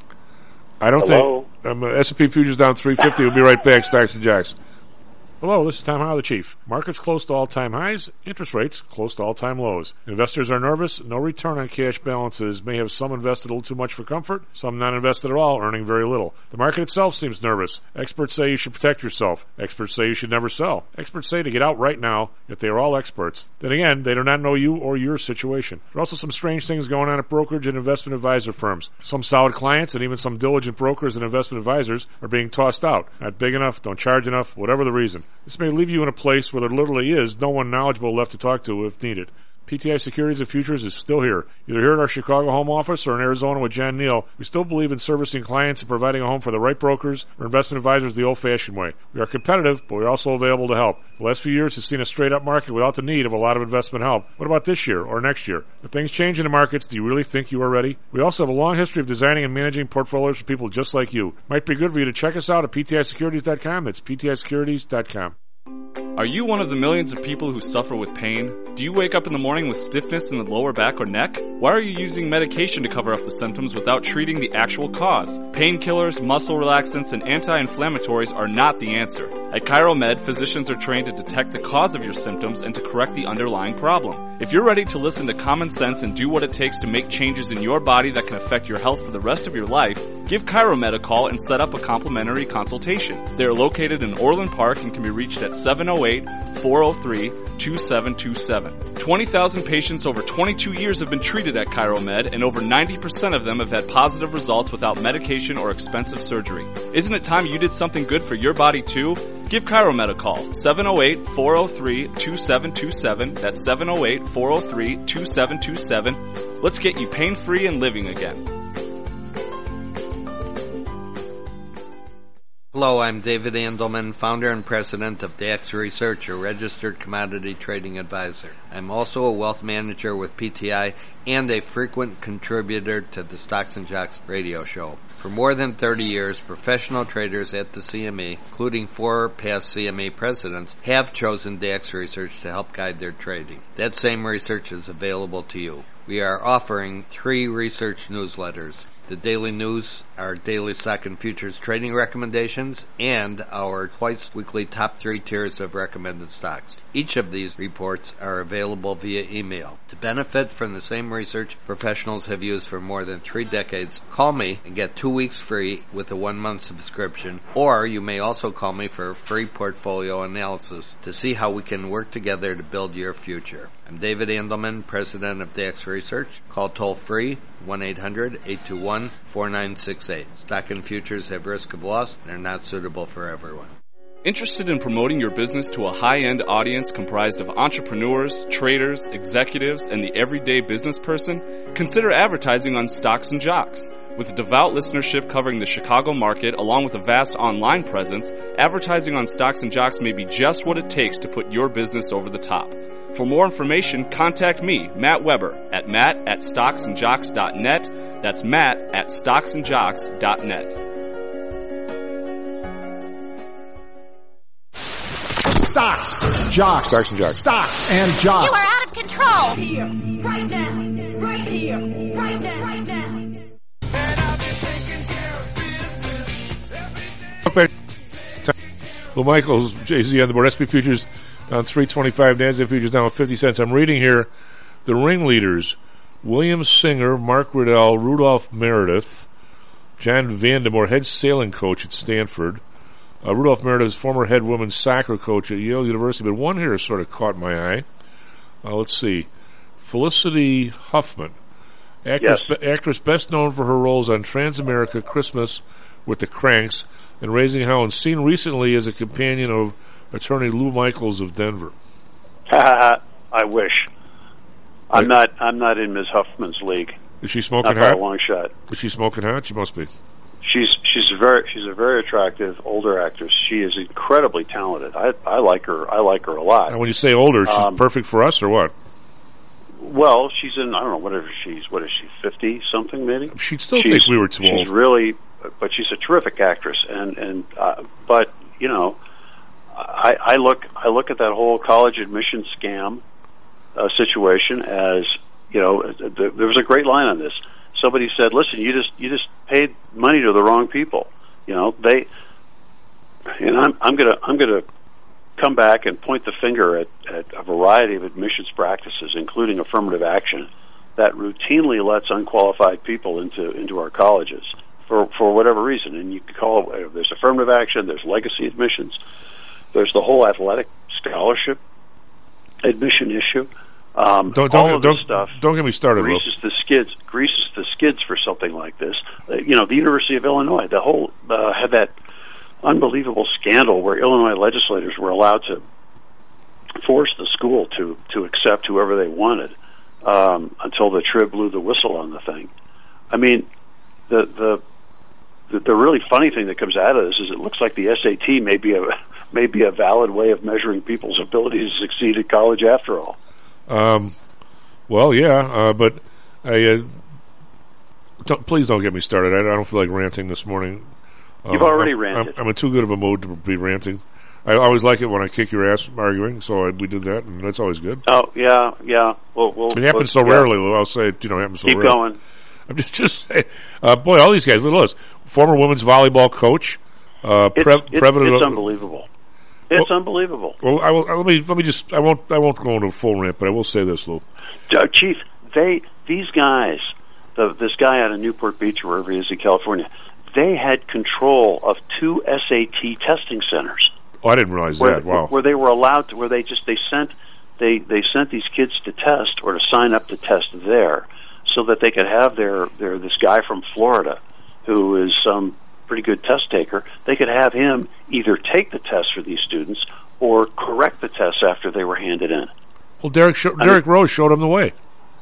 I don't Hello? think um, S and P futures down three fifty. We'll be right back. Stocks and Jocks. Hello, this is Tom Howell, the Chief. Markets close to all-time highs, interest rates close to all-time lows. Investors are nervous. No return on cash balances. May have some invested a little too much for comfort, some not invested at all, earning very little. The market itself seems nervous. Experts say you should protect yourself. Experts say you should never sell. Experts say to get out right now, yet they are all experts. Then again, they do not know you or your situation. There are also some strange things going on at brokerage and investment advisor firms. Some solid clients and even some diligent brokers and investment advisors are being tossed out. Not big enough, don't charge enough, whatever the reason. This may leave you in a place where there literally is no one knowledgeable left to talk to if needed. P T I Securities and Futures is still here. Either here at our Chicago home office or in Arizona with Jan Neal, we still believe in servicing clients and providing a home for the right brokers or investment advisors the old-fashioned way. We are competitive, but we're also available to help. The last few years has seen a straight-up market without the need of a lot of investment help. What about this year or next year? If things change in the markets, do you really think you are ready? We also have a long history of designing and managing portfolios for people just like you. Might be good for you to check us out at P T I securities dot com. That's P T I securities dot com. Are you one of the millions of people who suffer with pain? Do you wake up in the morning with stiffness in the lower back or neck? Why are you using medication to cover up the symptoms without treating the actual cause? Painkillers, muscle relaxants, and anti-inflammatories are not the answer. At ChiroMed, physicians are trained to detect the cause of your symptoms and to correct the underlying problem. If you're ready to listen to common sense and do what it takes to make changes in your body that can affect your health for the rest of your life, give ChiroMed a call and set up a complimentary consultation. They are located in Orland Park and can be reached at seven oh eight, four oh three, two seven two seven. twenty thousand patients over twenty-two years have been treated at ChiroMed, and over ninety percent of them have had positive results without medication or expensive surgery. Isn't it time you did something good for your body too? Give ChiroMed a call, seven oh eight, four oh three, two seven two seven. That's seven oh eight, four oh three, two seven two seven. Let's get you pain-free and living again. Hello, I'm David Andelman, founder and president of Dax Research, a registered commodity trading advisor. I'm also a wealth manager with P T I and a frequent contributor to the Stocks and Jocks radio show. For more than thirty years, professional traders at the C M E, including four past C M E presidents, have chosen D X Research to help guide their trading. That same research is available to you. We are offering three research newsletters: the Daily News, our daily stock and futures trading recommendations, and our twice-weekly top three tiers of recommended stocks. Each of these reports are available via email. To benefit from the same research professionals have used for more than three decades, call me and get two weeks free with a one-month subscription, or you may also call me for a free portfolio analysis to see how we can work together to build your future. I'm David Andelman, president of D X Research. Call toll-free one eight hundred, eight two one, four nine six eight. Stock and futures have risk of loss and are not suitable for everyone. Interested in promoting your business to a high-end audience comprised of entrepreneurs, traders, executives, and the everyday business person? Consider advertising on Stocks and Jocks. With a devout listenership covering the Chicago market along with a vast online presence, advertising on Stocks and Jocks may be just what it takes to put your business over the top. For more information, contact me, Matt Weber, at matt at stocks and jocks dot net. That's matt at stocks and jocks dot net. Stocks, jocks, Stocks and Jocks. Stocks and jocks. You are out of control. Here, right now, right here, right now, right now. Lou Michaels, J Z on the board. S and P futures down three twenty-five. NASDAQ futures down fifty cents. I'm reading here the ringleaders: William Singer, Mark Riddell, Rudolph Meredith, John Vandemore, head sailing coach at Stanford. Uh, Rudolph Meredith is former head women's soccer coach at Yale University. But one here sort of caught my eye. Uh, let's see. Felicity Huffman, actress, Yes. be, actress best known for her roles on Transamerica, Christmas with the Cranks, and Raising Hounds, seen recently as a companion of attorney Lou Michaels of Denver. I wish. I'm not. I'm not in Miz Huffman's league. Is she smoking Not by hot? a long shot. Is she smoking hot? She must be. She's she's a very she's a very attractive older actress. She is incredibly talented. I I like her. I like her a lot. And when you say older, she's Um, perfect for us, or what? Well, she's in. I don't know. Whatever she's. What is she? Fifty something maybe. She'd still She's- think we were too she's old. really, but she's a terrific actress. And and uh, but you know, I I look I look at that whole college admission scam uh, situation as, you know, th- there was a great line on this. Somebody said, "Listen, you just you just paid money to the wrong people." You know, they. And I'm I'm gonna I'm gonna come back and point the finger at, at a variety of admissions practices, including affirmative action, that routinely lets unqualified people into into our colleges for for whatever reason. And you can call it, there's affirmative action, there's legacy admissions, there's the whole athletic scholarship admission issue. Um, Don't all don't of don't, this stuff don't get me started, Lou. greases the skids greases the skids for something like this. Uh, you know, the University of Illinois, the whole uh, had that unbelievable scandal where Illinois legislators were allowed to force the school to to accept whoever they wanted um, until the Trib blew the whistle on the thing. I mean, the the the, the really funny thing that comes out of this is it looks like the S A T may be a may be a valid way of measuring people's ability to succeed at college after all. Um, well, yeah, uh, but I uh, don't, please don't get me started. I, I don't feel like ranting this morning. Um, You've already I'm, ranted. I'm, I'm in too good of a mood to be ranting. I always like it when I kick your ass arguing, so I, we did that, and that's always good. Oh yeah, yeah. Well, we'll It happens so yeah. rarely, Lou. I'll say it, you know, it happens so Keep rarely. going. I'm just just saying, uh, boy, all these guys. Look at us. Former women's volleyball coach. Uh, It's, pre- it's, president it's of- unbelievable. It's Well- unbelievable. Well, I will. Let me. Let me just. I won't. I won't go into a full rant, but I will say this, Lou. Uh, Chief, they these guys, the, this guy out of Newport Beach, wherever he is in California, they had control of two S A T testing centers. Oh, I didn't realize where, that. Wow. Where they were allowed to, where they just they sent they they sent these kids to test or to sign up to test there, so that they could have their their this guy from Florida, who is some pretty good test taker. They could have him either take the test for these students or correct the tests after they were handed in. Well, Derek Sho- I Derek mean- Rose showed him the way.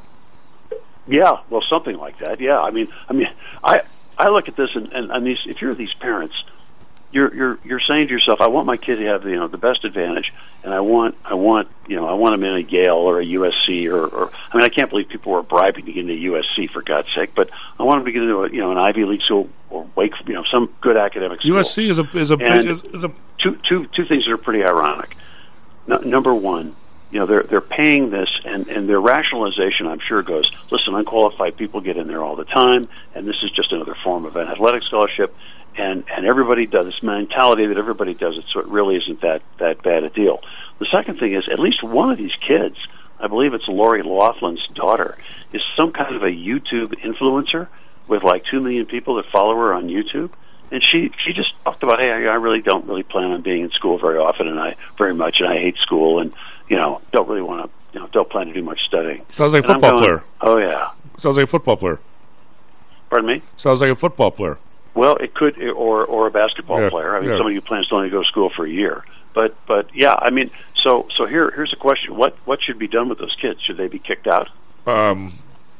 Yeah, well, something like that. Yeah, I mean, I mean, I I look at this and, and, and these. If you're these parents, you're you're you're saying to yourself, I want my kid to have you know the best advantage, and I want I want you know I want him in a Yale or a U S C or, or I mean I can't believe people were bribing to get into U S C for God's sake, but I want him to get into a, you know an Ivy League school or Wake you know some good academic school. U S C is a is a and is, is a two two two things that are pretty ironic. No, number one, you know they're they're paying this, and and their rationalization I'm sure goes, listen, unqualified people get in there all the time, and this is just another form of an athletic scholarship. And, and everybody does this mentality that everybody does it, so it really isn't that, that bad a deal. The second thing is, at least one of these kids, I believe it's Lori Laughlin's daughter, is some kind of a YouTube influencer with like two million people that follow her on YouTube. And she, she just talked about, hey, I, I really don't really plan on being in school very often, and I very much, and I hate school, and you know, don't really want to, you know, don't plan to do much studying. Sounds like a and football going, player. Oh yeah. Sounds like a football player. Pardon me? Sounds like a football player. Well, it could, or or a basketball yeah, player. I mean, yeah. somebody who plans to only go to school for a year. But but yeah, I mean, so so here here's a question: what what should be done with those kids? Should they be kicked out? Um,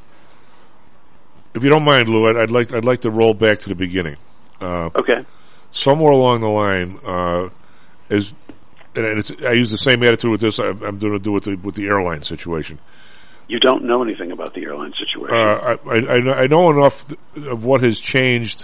if you don't mind, Lou, I'd, I'd like I'd like to roll back to the beginning. Uh, okay. Somewhere along the line, uh, is and it's, I use the same attitude with this. I'm, I'm going to do with the with the airline situation. You don't know anything about the airline situation. Uh, I, I, I know enough of what has changed.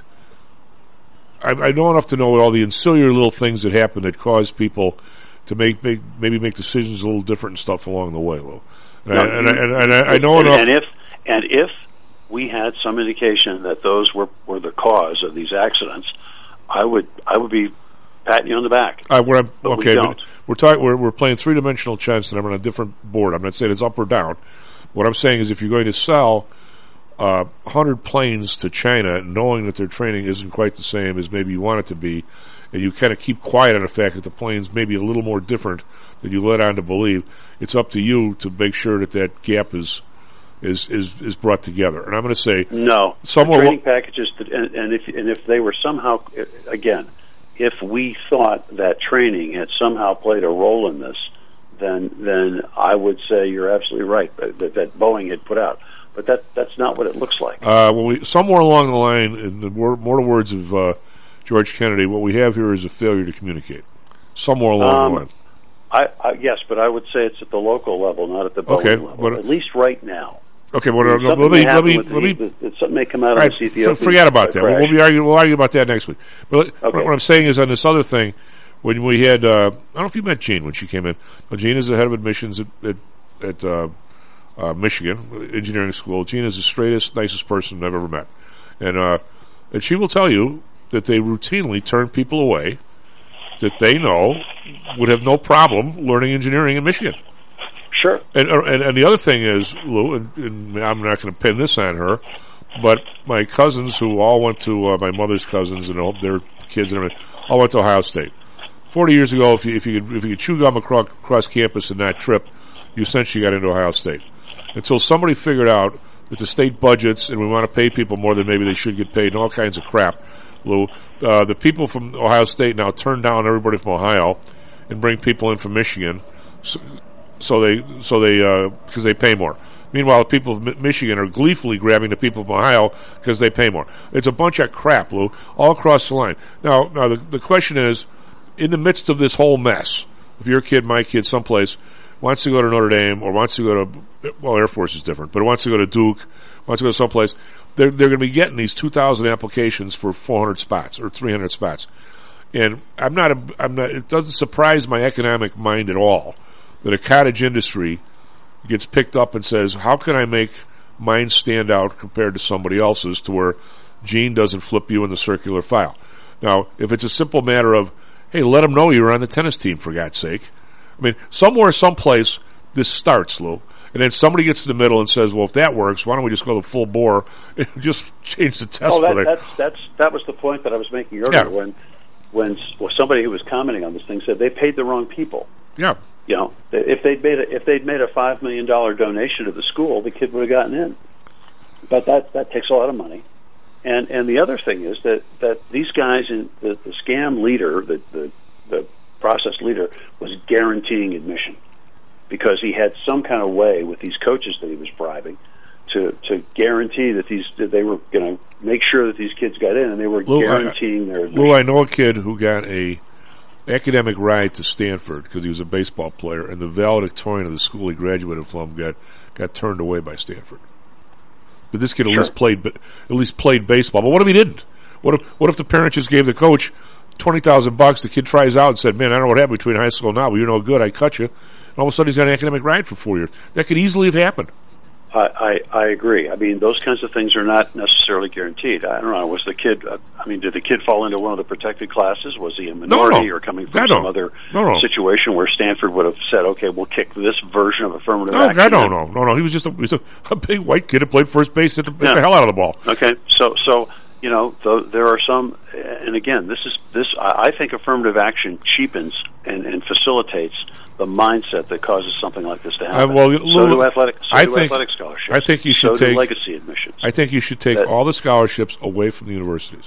I, I know enough to know all the ancillary little things that happen that cause people to make, make maybe make decisions a little different and stuff along the way. Well, and, no, I, and, I, and, I, and I, I know and, enough. And if and if we had some indication that those were, were the cause of these accidents, I would I would be patting you on the back. Uh, we're, but okay, we don't. But we're talking. We're, we're playing three dimensional chess, and I'm on a different board. I'm not saying it's up or down. What I'm saying is, if you're going to sell uh, one hundred planes to China, knowing that their training isn't quite the same as maybe you want it to be, and you kind of keep quiet on the fact that the plane's maybe a little more different than you let on to believe, it's up to you to make sure that that gap is is is, is brought together. And I'm going to say no. Somewhere training packages, that, and, and if and if they were somehow again, if we thought that training had somehow played a role in this, then then I would say you're absolutely right that, that Boeing had put out. But that that's not what it looks like. Uh, well, we, somewhere along the line, in the more, more words of uh, George Kennedy, what we have here is a failure to communicate. Somewhere along um, the line. I, I, yes, but I would say it's at the local level, not at the Boeing okay, level. But, at least right now. Okay, well, I mean, let me let me let me. The, the, something may come out right, of this Ethiopian forget about that. We'll, we'll be arguing. We'll argue about that next week. But okay. what I'm saying is on this other thing. When we had, uh, I don't know if you met Jean when she came in. Well, Jean is the head of admissions at at, at uh, uh, Michigan Engineering School. Jean is the straightest, nicest person I've ever met, and uh, and she will tell you that they routinely turn people away that they know would have no problem learning engineering in Michigan. Sure. And and, and the other thing is, Lou, and, and I'm not going to pin this on her, but my cousins who all went to uh, my mother's cousins and all their kids and everything all went to Ohio State. Forty years ago, if you if you could if you could chew gum across, across campus and not trip, you essentially got into Ohio State. Until somebody figured out that the state budgets and we want to pay people more than maybe they should get paid and all kinds of crap, Lou. Uh, the people from Ohio State now turn down everybody from Ohio and bring people in from Michigan, so, so they so they because uh, they pay more. Meanwhile, the people of Michigan are gleefully grabbing the people from Ohio because they pay more. It's a bunch of crap, Lou, all across the line. Now, now the the question is, in the midst of this whole mess, if your kid, my kid, someplace wants to go to Notre Dame or wants to go to, well, Air Force is different, but wants to go to Duke, wants to go to someplace, they're, they're going to be getting these two thousand applications for four hundred spots or three hundred spots. And I'm not, a, I'm not, it doesn't surprise my economic mind at all that a cottage industry gets picked up and says, how can I make mine stand out compared to somebody else's to where Gene doesn't flip you in the circular file. Now, if it's a simple matter of, hey, let them know you're on the tennis team, for God's sake. I mean, somewhere, someplace, this starts, Lou. And then somebody gets in the middle and says, well, if that works, why don't we just go to full bore and just change the test oh, that, for that? That's, that's, that was the point that I was making earlier yeah. when, when well, somebody who was commenting on this thing said they paid the wrong people. Yeah. You know, if they'd made a, if they'd made a five million dollar donation to the school, the kid would have gotten in. But that that takes a lot of money. And and the other thing is that, that these guys, in the, the scam leader, the, the the process leader, was guaranteeing admission because he had some kind of way with these coaches that he was bribing to, to guarantee that these that they were going to make sure that these kids got in, and they were Lou, guaranteeing I, their. Lou, I know a kid who got a academic ride to Stanford because he was a baseball player, and the valedictorian of the school he graduated from got got turned away by Stanford. But this kid at Sure. least played at least played baseball. But what if he didn't? What if what if the parent just gave the coach twenty thousand bucks? The kid tries out and said, "Man, I don't know what happened between high school and now. But you're no good. I cut you." And all of a sudden, he's got an academic ride for four years. That could easily have happened. I, I, I agree. I mean, those kinds of things are not necessarily guaranteed. I don't know. Was the kid? Uh, I mean, did the kid fall into one of the protected classes? Was he a minority no, no. or coming from God, some no. other no, no. situation where Stanford would have said, "Okay, we'll kick this version of affirmative No, action"? I don't know. No, no. He was just a, he was a, a big white kid who played first base, hit the, hit Yeah. the hell out of the ball. Okay, so so you know, th- there are some, and again, this is this. I, I think affirmative action cheapens and, and facilitates the mindset that causes something like this to happen. Uh, well, so Lou, do athletic, so I do think, athletic scholarships. I think you should so take do legacy admissions. I think you should take That- all the scholarships away from the universities.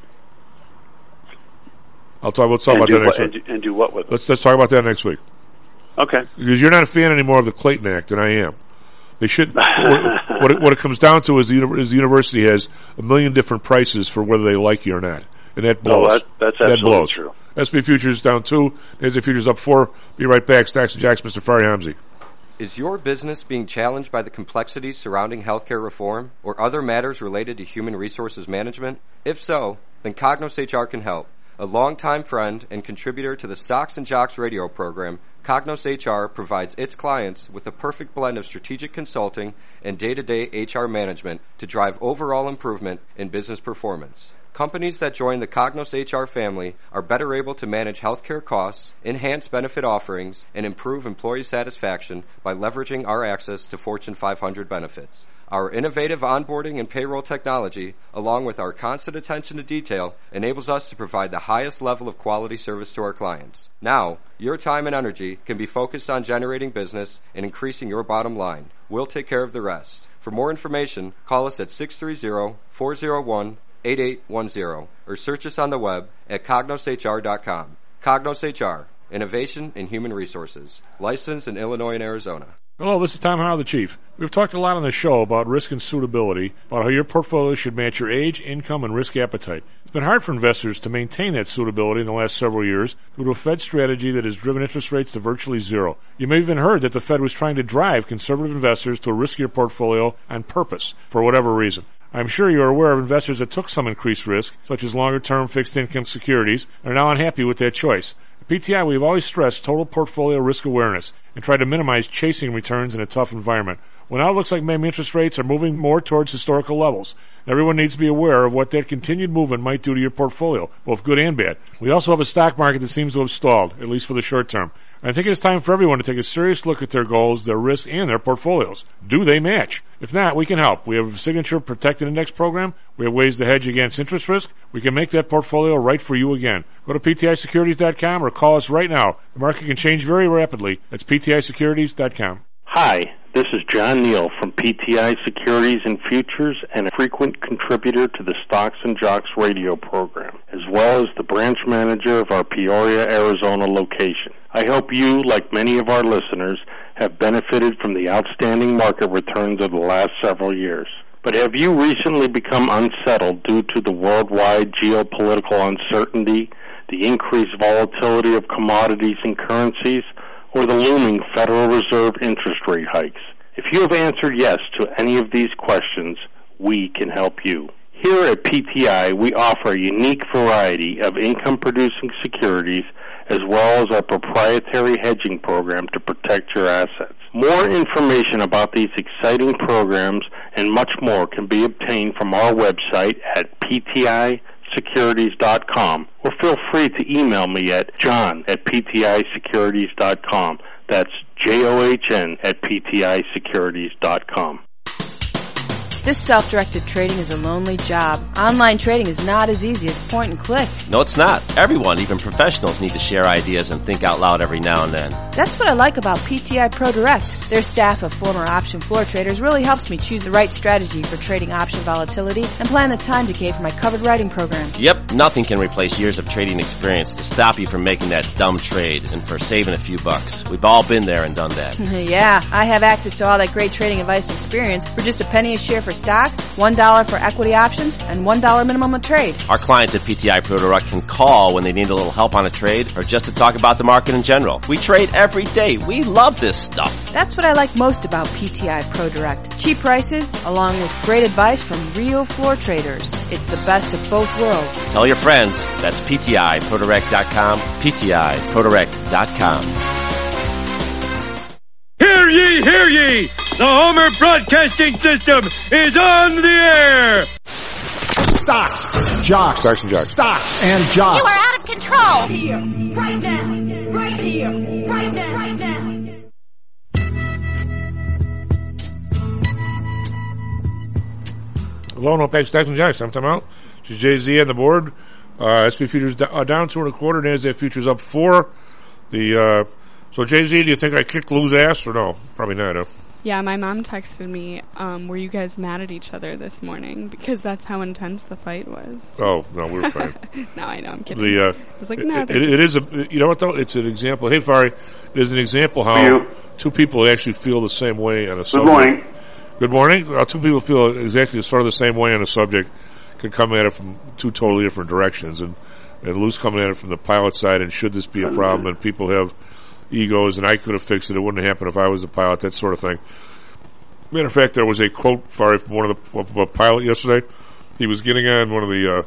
I'll talk. We'll talk and about do that what, next and, week. do- and do what with it? Let's let's talk about that next week. Okay. Because you're not a fan anymore of the Clayton Act, and I am. They should. what, what, it, what it comes down to is the, uni- is the university has a million different prices for whether they like you or not, and that blows. Oh, that, that's that absolutely blows. true. S and P futures down two. N S D futures up four. Be right back. Stacks and Jacks, Mister Fari Hamzy. Is your business being challenged by the complexities surrounding healthcare reform or other matters related to human resources management? If so, then Cognos H R can help. A longtime friend and contributor to the Stocks and Jocks radio program, Cognos H R provides its clients with a perfect blend of strategic consulting and day-to-day H R management to drive overall improvement in business performance. Companies that join the Cognos H R family are better able to manage healthcare costs, enhance benefit offerings, and improve employee satisfaction by leveraging our access to Fortune five hundred benefits. Our innovative onboarding and payroll technology, along with our constant attention to detail, enables us to provide the highest level of quality service to our clients. Now, your time and energy can be focused on generating business and increasing your bottom line. We'll take care of the rest. For more information, call us at six three zero, four zero one, eight eight one zero or search us on the web at cognos H R dot com. Cognos H R, Innovation in Human Resources, licensed in Illinois and Arizona. Hello, this is Tom Howell, the Chief. We've talked a lot on the show about risk and suitability, about how your portfolio should match your age, income, and risk appetite. It's been hard for investors to maintain that suitability in the last several years due to a Fed strategy that has driven interest rates to virtually zero. You may have even heard that the Fed was trying to drive conservative investors to a riskier portfolio on purpose, for whatever reason. I'm sure you're aware of investors that took some increased risk, such as longer-term fixed-income securities, and are now unhappy with that choice. At P T I, we've always stressed total portfolio risk awareness and tried to minimize chasing returns in a tough environment. Well, now it looks like maybe interest rates are moving more towards historical levels. Everyone needs to be aware of what that continued movement might do to your portfolio, both good and bad. We also have a stock market that seems to have stalled, at least for the short term. I think it's time for everyone to take a serious look at their goals, their risks, and their portfolios. Do they match? If not, we can help. We have a Signature Protected Index program. We have ways to hedge against interest risk. We can make that portfolio right for you again. Go to P T I securities dot com or call us right now. The market can change very rapidly. That's P T I securities dot com. Hi, this is John Neal from P T I Securities and Futures and a frequent contributor to the Stocks and Jocks radio program, as well as the branch manager of our Peoria, Arizona location. I hope you, like many of our listeners, have benefited from the outstanding market returns of the last several years. But have you recently become unsettled due to the worldwide geopolitical uncertainty, the increased volatility of commodities and currencies, or the looming Federal Reserve interest rate hikes? If you have answered yes to any of these questions, we can help you. Here at P T I, we offer a unique variety of income-producing securities as well as our proprietary hedging program to protect your assets. More information about these exciting programs and much more can be obtained from our website at P T I securities dot com, or feel free to email me at john at P T I securities dot com. That's J O H N at P T I securities dot com. This self-directed trading is a lonely job. Online trading is not as easy as point and click. No, it's not. Everyone, even professionals, need to share ideas and think out loud every now and then. That's what I like about P T I Pro Direct. Their staff of former option floor traders really helps me choose the right strategy for trading option volatility and plan the time decay for my covered writing program. Yep, Nothing can replace years of trading experience to stop you from making that dumb trade and for saving a few bucks. We've all been there and done that. Yeah, I have access to all that great trading advice and experience for just a penny a share for stocks, one dollar for equity options, and one dollar minimum a trade. Our clients at P T I Pro Direct can call when they need a little help on a trade or just to talk about the market in general. We trade every day. We love this stuff. That's what I like most about P T I Pro Direct. Cheap prices, along with great advice from real floor traders. It's the best of both worlds. Tell your friends. That's P T I Pro Direct dot com, P T I Pro Direct dot com. Hear ye, hear ye! The Homer Broadcasting System is on the air! Stocks, jocks, Stocks and jocks. Stocks and jocks. You are out of control! Here, right now, right here, right now, right now. Hello and welcome back to Stocks and Jocks. I'm Tom Out. This is Jay Z on the board. Uh, S and P futures d- uh, down two and a quarter. NASDAQ futures up four. The uh, so Jay Z, do you think I kicked Lou's ass or no? Probably not. Huh? Yeah, my mom texted me. Um, were you guys mad at each other this morning? Because that's how intense the fight was. Oh no, we were fine. No, I know. I'm kidding. The, uh, I was like, no. It, it, it is a. You know what though? It's an example. Hey, Fari, it is an example how two people actually feel the same way on a subject. Good morning. Good morning. Uh, two people feel exactly sort of the same way on a subject. Can come at it from two totally different directions, and and Lou's coming at it from the pilot side. And should this be a problem? And people have egos, and I could have fixed it. It wouldn't happen if I was a pilot. That sort of thing. Matter of fact, there was a quote Fari, from one of the of a pilot yesterday. He was getting on one of the uh,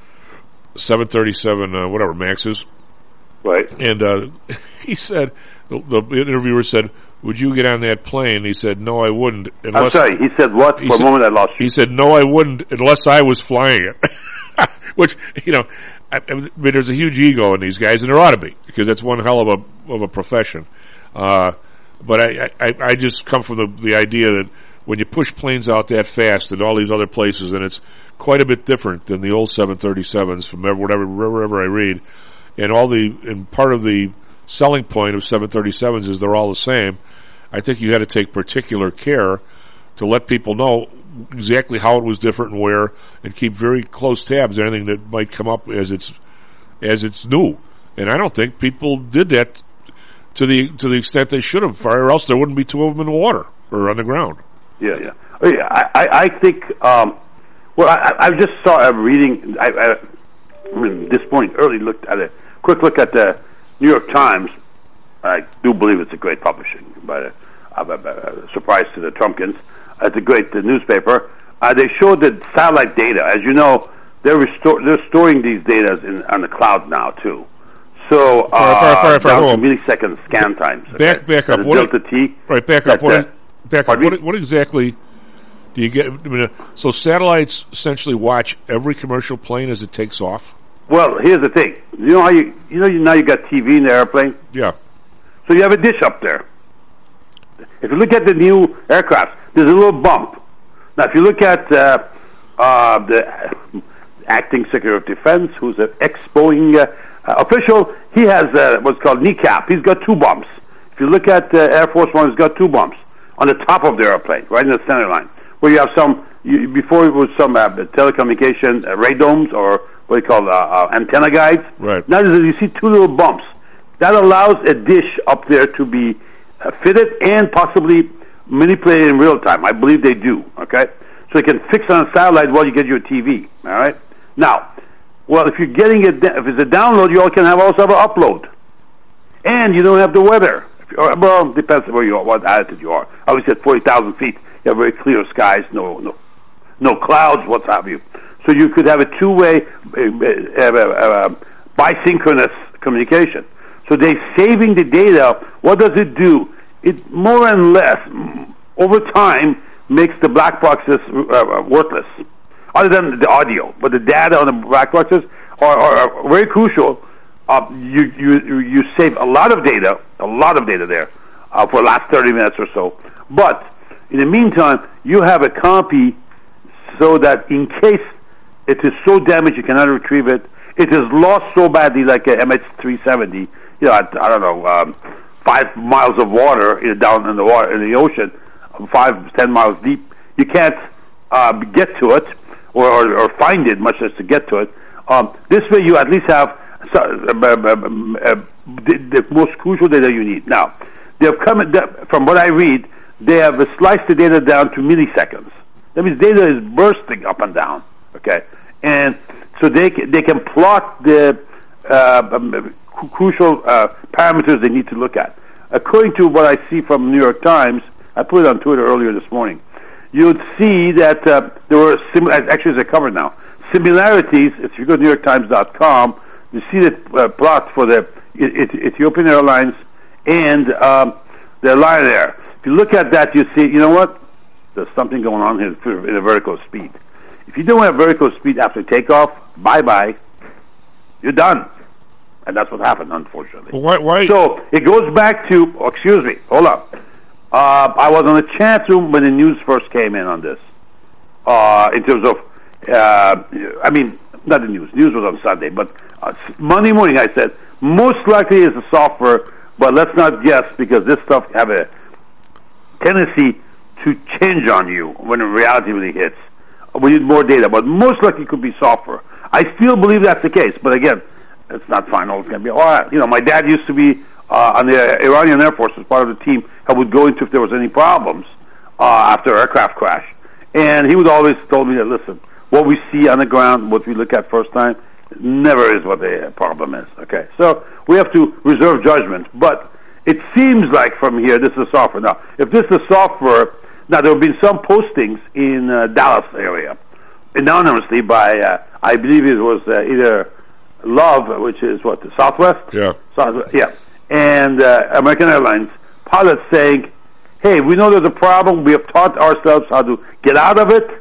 seven thirty-seven, uh, whatever Maxes, right? And uh, he said, the, the interviewer said, "Would you get on that plane?" He said, "No, I wouldn't." Unless, I'm sorry, he said what? For said, a moment I lost you. He said, "No, I wouldn't unless I was flying it." Which, you know, I, I mean, there's a huge ego in these guys, and there ought to be, because that's one hell of a of a profession. Uh, but I, I, I just come from the, the idea that when you push planes out that fast and all these other places, and it's quite a bit different than the old seven thirty-sevens from whatever, wherever I read, and all the, and part of the selling point of seven thirty-sevens is they're all the same. I think you had to take particular care to let people know exactly how it was different and where, and keep very close tabs on anything that might come up as it's as it's new. And I don't think people did that to the to the extent they should have, or else there wouldn't be two of them in the water or on the ground. Yeah, yeah. Oh, yeah. I, I, I think. Um, well, I, I just saw a reading. I, I, I mean, this morning, early looked at a quick look at the New York Times. I do believe it's a great publishing, but a, a, a surprise to the Trumpkins. It's a great uh, newspaper. Uh, they showed the satellite data. As you know, they're restor- they're storing these data in on the cloud now too. So uh, far, far, far, down to millisecond scan times. Okay? Back, back up. The What Delta T. Right, back up. That, What, uh, back up. What, what exactly do you get? I mean, uh, so satellites essentially watch every commercial plane as it takes off. Well, here's the thing. You know how you you know you, now you got T V in the airplane. Yeah. So you have a dish up there. If you look at the new aircraft, there's a little bump. Now, if you look at uh, uh, the acting Secretary of Defense, who's an ex-Boeing uh, uh, official, he has uh, what's called kneecap. He's got two bumps. If you look at uh, Air Force One, he's got two bumps on the top of the airplane, right in the center line, where you have some, you, before it was some uh, telecommunication uh, radomes or what you call uh, uh, antenna guides. Right. Now you see two little bumps. That allows a dish up there to be uh, fitted and possibly manipulated in real time. I believe they do, okay? So you can fix on a satellite while you get your T V, all right? Now, well, if you're getting it, if it's a download, you all can have also have an upload. And you don't have the weather. If you, well, it depends on where you are, what altitude you are. Obviously at forty thousand feet, you have very clear skies, no no, no clouds, what have you. So you could have a two-way, uh, uh, uh, bisynchronous communication. So they're saving the data. What does it do? It more and less, over time, makes the black boxes uh, worthless, other than the audio. But the data on the black boxes are, are, are very crucial. Uh, you, you, you save a lot of data, a lot of data there, uh, for the last thirty minutes or so. But in the meantime, you have a copy so that in case it is so damaged you cannot retrieve it, it is lost so badly like a M H three seventy, you know, I, I don't know, um, five miles of water in, down in the water in the ocean, five ten miles deep. You can't uh, get to it or, or, or find it, much less to get to it. Um, this way, you at least have so, uh, uh, uh, the, the most crucial data you need. Now, they've come from what I read, they have sliced the data down to milliseconds. That means data is bursting up and down. Okay, and so they they can plot the uh, um, crucial uh, parameters they need to look at. According to what I see from New York Times, I put it on Twitter earlier this morning. You'd see that uh, there were sim- actually it's covered now. Similarities. If you go to New York Times dot com, you see the uh, plot for the I- I- Ethiopian Airlines and um, the Lion Air. If you look at that, you see, you know what? There's something going on here in a vertical speed. If you don't have vertical speed after takeoff, bye bye. You're done. And that's what happened, unfortunately. Well, why, why? So it goes back to, oh, excuse me, hold up. Uh, I was on the chat room when the news first came in on this. Uh, in terms of, uh, I mean, not the news. News was on Sunday, but uh, Monday morning I said, most likely it's a software, but let's not guess because this stuff have a tendency to change on you when reality really hits. We need more data, but most likely it could be software. I still believe that's the case, but again, it's not final. It's going to be, oh, you know, my dad used to be uh, on the Iranian Air Force as part of the team that would go into if there was any problems uh, after an aircraft crash. And he would always told me that, listen, what we see on the ground, what we look at first time, never is what the problem is. Okay, so we have to reserve judgment. But it seems like from here, this is software. Now, if this is software, now there have been some postings in uh, Dallas area, anonymously by, uh, I believe it was uh, either Love, which is what, the Southwest? Yeah. Southwest, yeah. And uh, American Airlines pilots saying, hey, we know there's a problem. We have taught ourselves how to get out of it.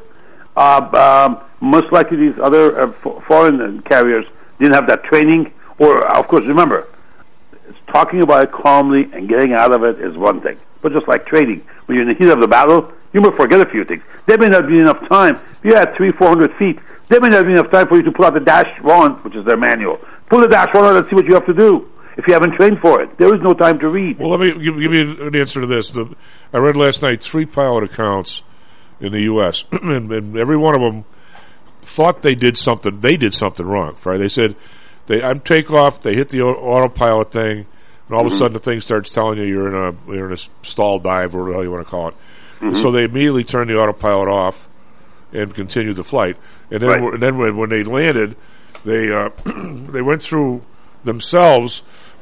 Uh, um, most likely these other uh, f- foreign carriers didn't have that training. Or, of course, remember, talking about it calmly and getting out of it is one thing. But just like trading, when you're in the heat of the battle, you may forget a few things. There may not be enough time. If you're at three, four hundred feet, there may not be enough time for you to pull out the dash one, which is their manual. Pull the dash one out and see what you have to do. If you haven't trained for it, there is no time to read. Well, let me give, give me an answer to this. The, I read last night three pilot accounts in the U S and, and every one of them thought they did something. They did something wrong. Right? They said, "They I'm takeoff." They hit the autopilot thing, and all mm-hmm. of a sudden the thing starts telling you you're in a you're in a stall dive, or whatever the hell you want to call it. Mm-hmm. So they immediately turned the autopilot off and continued the flight. And then, right. and then when, when they landed, they uh, they went through themselves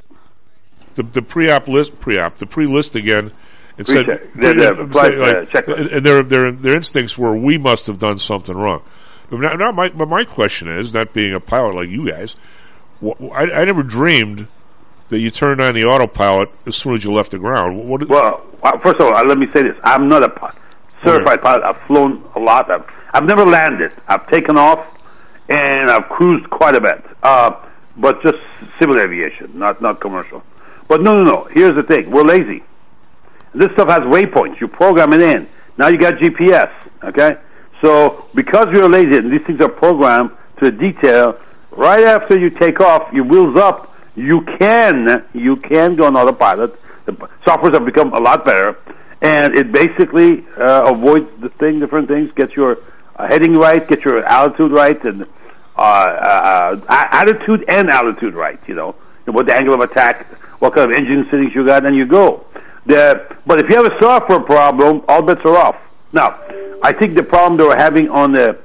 the the pre-op list, pre-op, the pre-list again, and pre-check. said, the, the, pre- say, uh, like, and their their their instincts were, we must have done something wrong. But now, now my but my question is, not being a pilot like you guys, wh- I, I never dreamed that you turned on the autopilot as soon as you left the ground. What, what well, first of all, let me say this: I'm not a pilot, certified okay. pilot. I've flown a lot. I've, I've never landed. I've taken off, and I've cruised quite a bit, uh, but just civil aviation, not not commercial. But no, no, no. Here's the thing: we're lazy. This stuff has waypoints. You program it in. Now you got G P S. Okay, so because you're lazy and these things are programmed to the detail, right after you take off, your wheels up. You can you can go on autopilot. The softwares have become a lot better, and it basically uh, avoids the thing, different things. Get your uh, heading right, get your altitude right, and uh, uh, attitude and altitude right. You know, what the angle of attack, what kind of engine settings you got, and you go. The, but if you have a software problem, all bets are off. Now, I think the problem they were having on the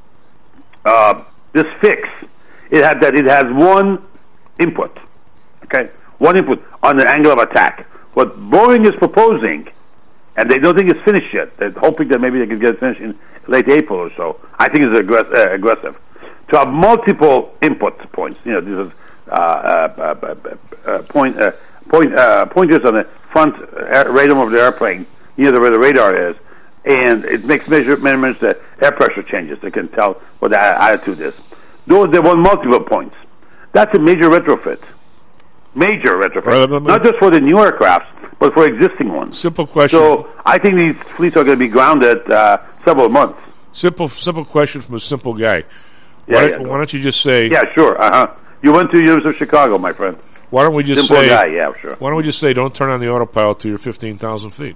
uh, this fix, it had that it has one input, okay, one input on the angle of attack. What Boeing is proposing, and they don't think it's finished yet. They're hoping that maybe they can get it finished in late April or so. I think it's aggress- uh, aggressive to have multiple input points. You know, this is uh, uh, uh, uh, point, uh, point, uh, pointers on the front radome of the airplane, near the where the radar is, and it makes measure, measurements that air pressure changes. They can tell what the attitude is. Those they want multiple points. That's a major retrofit. Major retrofit. Right, not just for the new aircrafts, but for existing ones. Simple question. So I think these fleets are going to be grounded uh, several months. Simple simple question from a simple guy. Yeah, why, yeah, why don't you just say... Yeah, sure. Uh-huh. You went to the University of Chicago, my friend. Why don't we just Simple say... guy, yeah, sure. Why don't we just say don't turn on the autopilot to your fifteen thousand feet?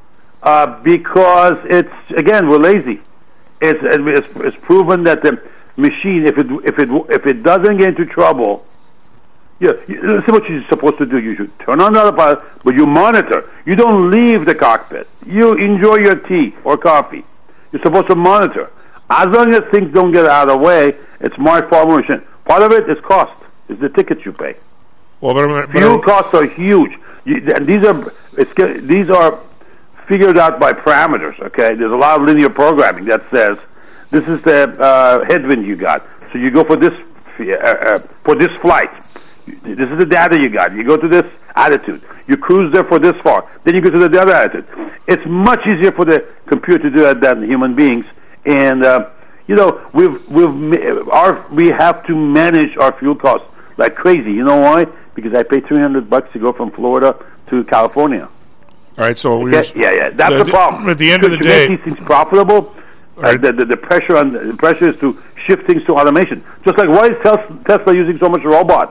Uh, because it's, again, we're lazy. It's, it's, it's proven that the machine, if it if it if it doesn't get into trouble, yeah, this is what you're supposed to do. You should turn on the autopilot, but you monitor. You don't leave the cockpit. You enjoy your tea or coffee. You're supposed to monitor. As long as things don't get out of the way, it's my formation. Part of it is cost. Is the tickets you pay. Well, but, but, fuel costs are huge. You, and these are it's, these are figured out by parameters. Okay, there's a lot of linear programming that says this is the uh, headwind you got, so you go for this uh, uh, for this flight. This is the data you got. You go to this altitude. You cruise there for this far. Then you go to the other altitude. It's much easier for the computer to do that than human beings. And uh, you know, we've we've our we have to manage our fuel costs like crazy. You know why? Because I pay three hundred bucks to go from Florida to California. All right, so okay? yeah, yeah, that's the, the problem. At the end to, of the to day, make these things profitable, right. uh, the, the the pressure on the pressure is to shift things to automation. Just like why is Tesla, Tesla using so much robots?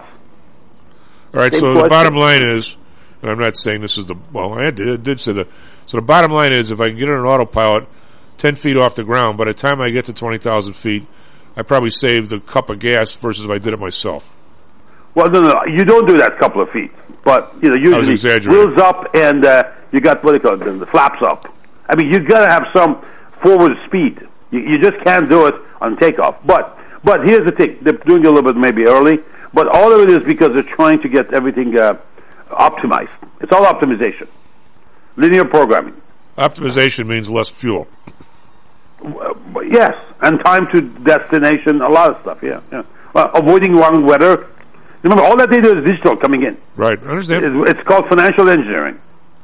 All right, Same so question. the bottom line is, and I'm not saying this is the well, I did, I did say that. So the bottom line is, if I can get on an autopilot ten feet off the ground, by the time I get to twenty thousand feet, I probably saved a cup of gas versus if I did it myself. Well, no, no, you don't do that couple of feet, but you know, usually wheels up and uh, you got what do you call it, the flaps up. I mean, you got to have some forward speed. You, you just can't do it on takeoff. But but here's the thing: they're doing it a little bit maybe early, but all of it is because they're trying to get everything uh, optimized. It's all optimization, linear programming. Optimization means less fuel. Uh, yes, and time to destination, a lot of stuff. Yeah, yeah. Well, avoiding wrong weather. Remember, all that data is digital coming in. Right, I understand. It's, it's called financial engineering.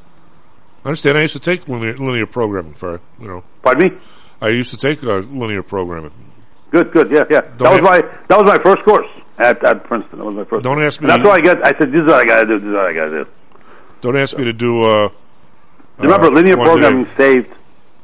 I understand. I used to take linear, linear programming for, you know. Pardon me? I used to take uh, linear programming. Good, good, yeah, yeah. Don't that was my that was my first course at, at Princeton. That was my first. Don't course. ask me. And that's what I get. I said, "This is what I got to do. This is what I got to do." Don't ask so. me to do. Uh, Remember, uh, linear programming saved.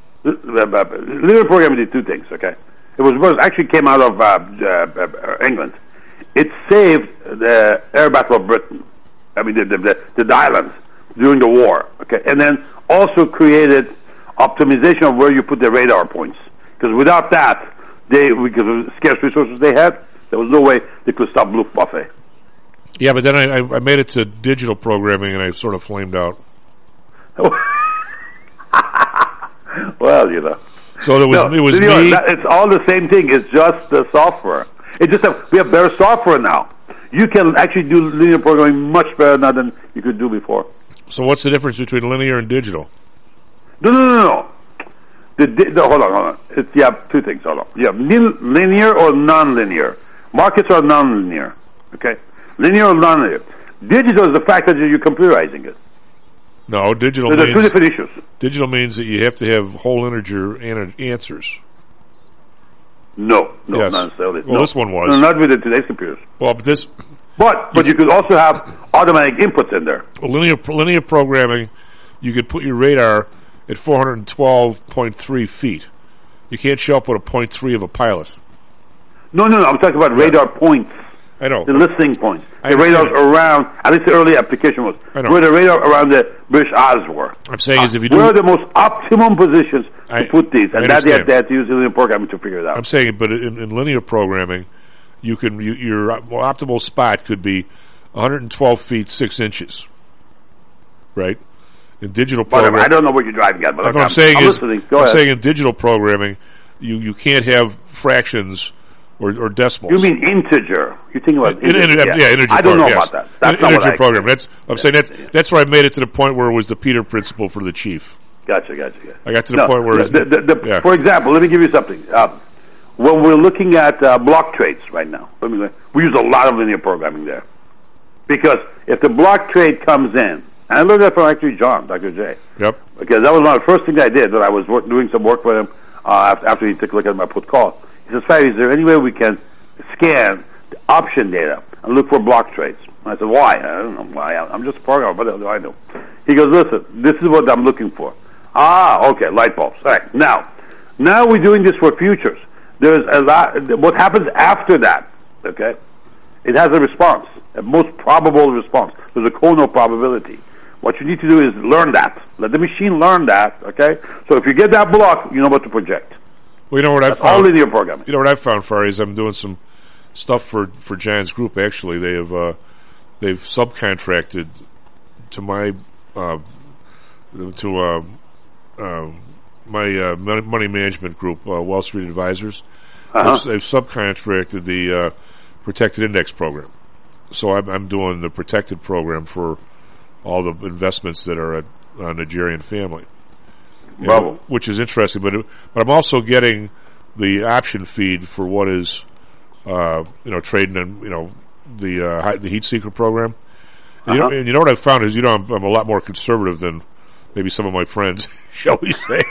Linear programming did two things. Okay, it was, it was actually came out of uh, uh, England. It saved the air battle of Britain. I mean, the the, the, the islands during the war. Okay, and then also created optimization of where you put the radar points. Because without that, they because of the scarce resources they had, there was no way they could stop Luftwaffe. Yeah, but then I, I made it to digital programming, and I sort of flamed out. Well, you know. So it was no, it was you me. Know, that, it's all the same thing. It's just the software. It just have, we have better software now. You can actually do linear programming much better now than you could do before. So what's the difference between linear and digital? No, no, no, no. The, the, hold on, hold on. It's, you have two things. Hold on. You have linear or non-linear. Markets are non-linear. Okay, linear or non-linear. Digital is the fact that you're computerizing it. No, digital. So there means, are two different issues. Digital means that you have to have whole integer an- answers. No, no, yes. not necessarily. Well, no. this one was. No, not with the, today's computers. Well, but this. But but you, you could also have automatic inputs in there. Well, linear linear programming, you could put your radar at four hundred twelve point three feet. You can't show up with a point three of a pilot. No, no, no. I'm talking about radar points. I know. The listening points. I the radars around, at least the early application was, I know. where the radar around the British Isles were. I'm saying uh, is if you do... Where are the most optimum positions to I, put these? And that they have, they have to use linear programming to figure it out. I'm saying, but in, in linear programming, you can you, your optimal spot could be one hundred twelve feet, six inches. Right? In digital programming... Whatever. I don't know what you're driving at, but what I'm, I'm saying I'm is, listening. Go I'm ahead. saying in digital programming, you, you can't have fractions... Or, or decimals. You mean integer? You're thinking about in, integer? In, yeah. yeah, integer. I don't know yes. about that. That's in, not integer what I program. That's I'm yeah. saying that's yeah. that's where I made it to the point where it was the Peter principle for the chief. Gotcha, gotcha. gotcha. I got to the no, point where the, the, the, yeah. for example, let me give you something. Uh, when we're looking at uh, block trades right now, let me, we use a lot of linear programming there because if the block trade comes in, and I learned that from actually John, Doctor J. Yep. Because that was one of the first things I did when I was work, doing some work for him uh, after, after he took a look at my put call. He says, "Fatty, is there any way we can scan the option data and look for block trades?" And I said, "Why?" I don't know why. I'm just a programmer. What do I know? He goes, "Listen, this is what I'm looking for." Ah, okay, light bulbs. All right. Now, now we're doing this for futures. There's a lot. What happens after that? Okay, it has a response, a most probable response. There's a Kono probability. What you need to do is learn that. Let the machine learn that. Okay. So if you get that block, you know what to project. Well, you know what I've That's found? all linear programming. You know what I've found, Fari, is I'm doing some stuff for for John's group. Actually, they have uh, they've subcontracted to my uh, to uh, uh, my uh, money management group, uh, Wall Street Advisors. Uh-huh. They've, they've subcontracted the uh, protected index program. So I'm, I'm doing the protected program for all the investments that are a, a Nigerian family. Bravo. And, which is interesting, but but I'm also getting the option feed for what is, uh, you know, trading in, you know, the uh, high, the heat seeker program. And, you Uh-huh. know, and you know what I've found is, you know, I'm, I'm a lot more conservative than maybe some of my friends, shall we say?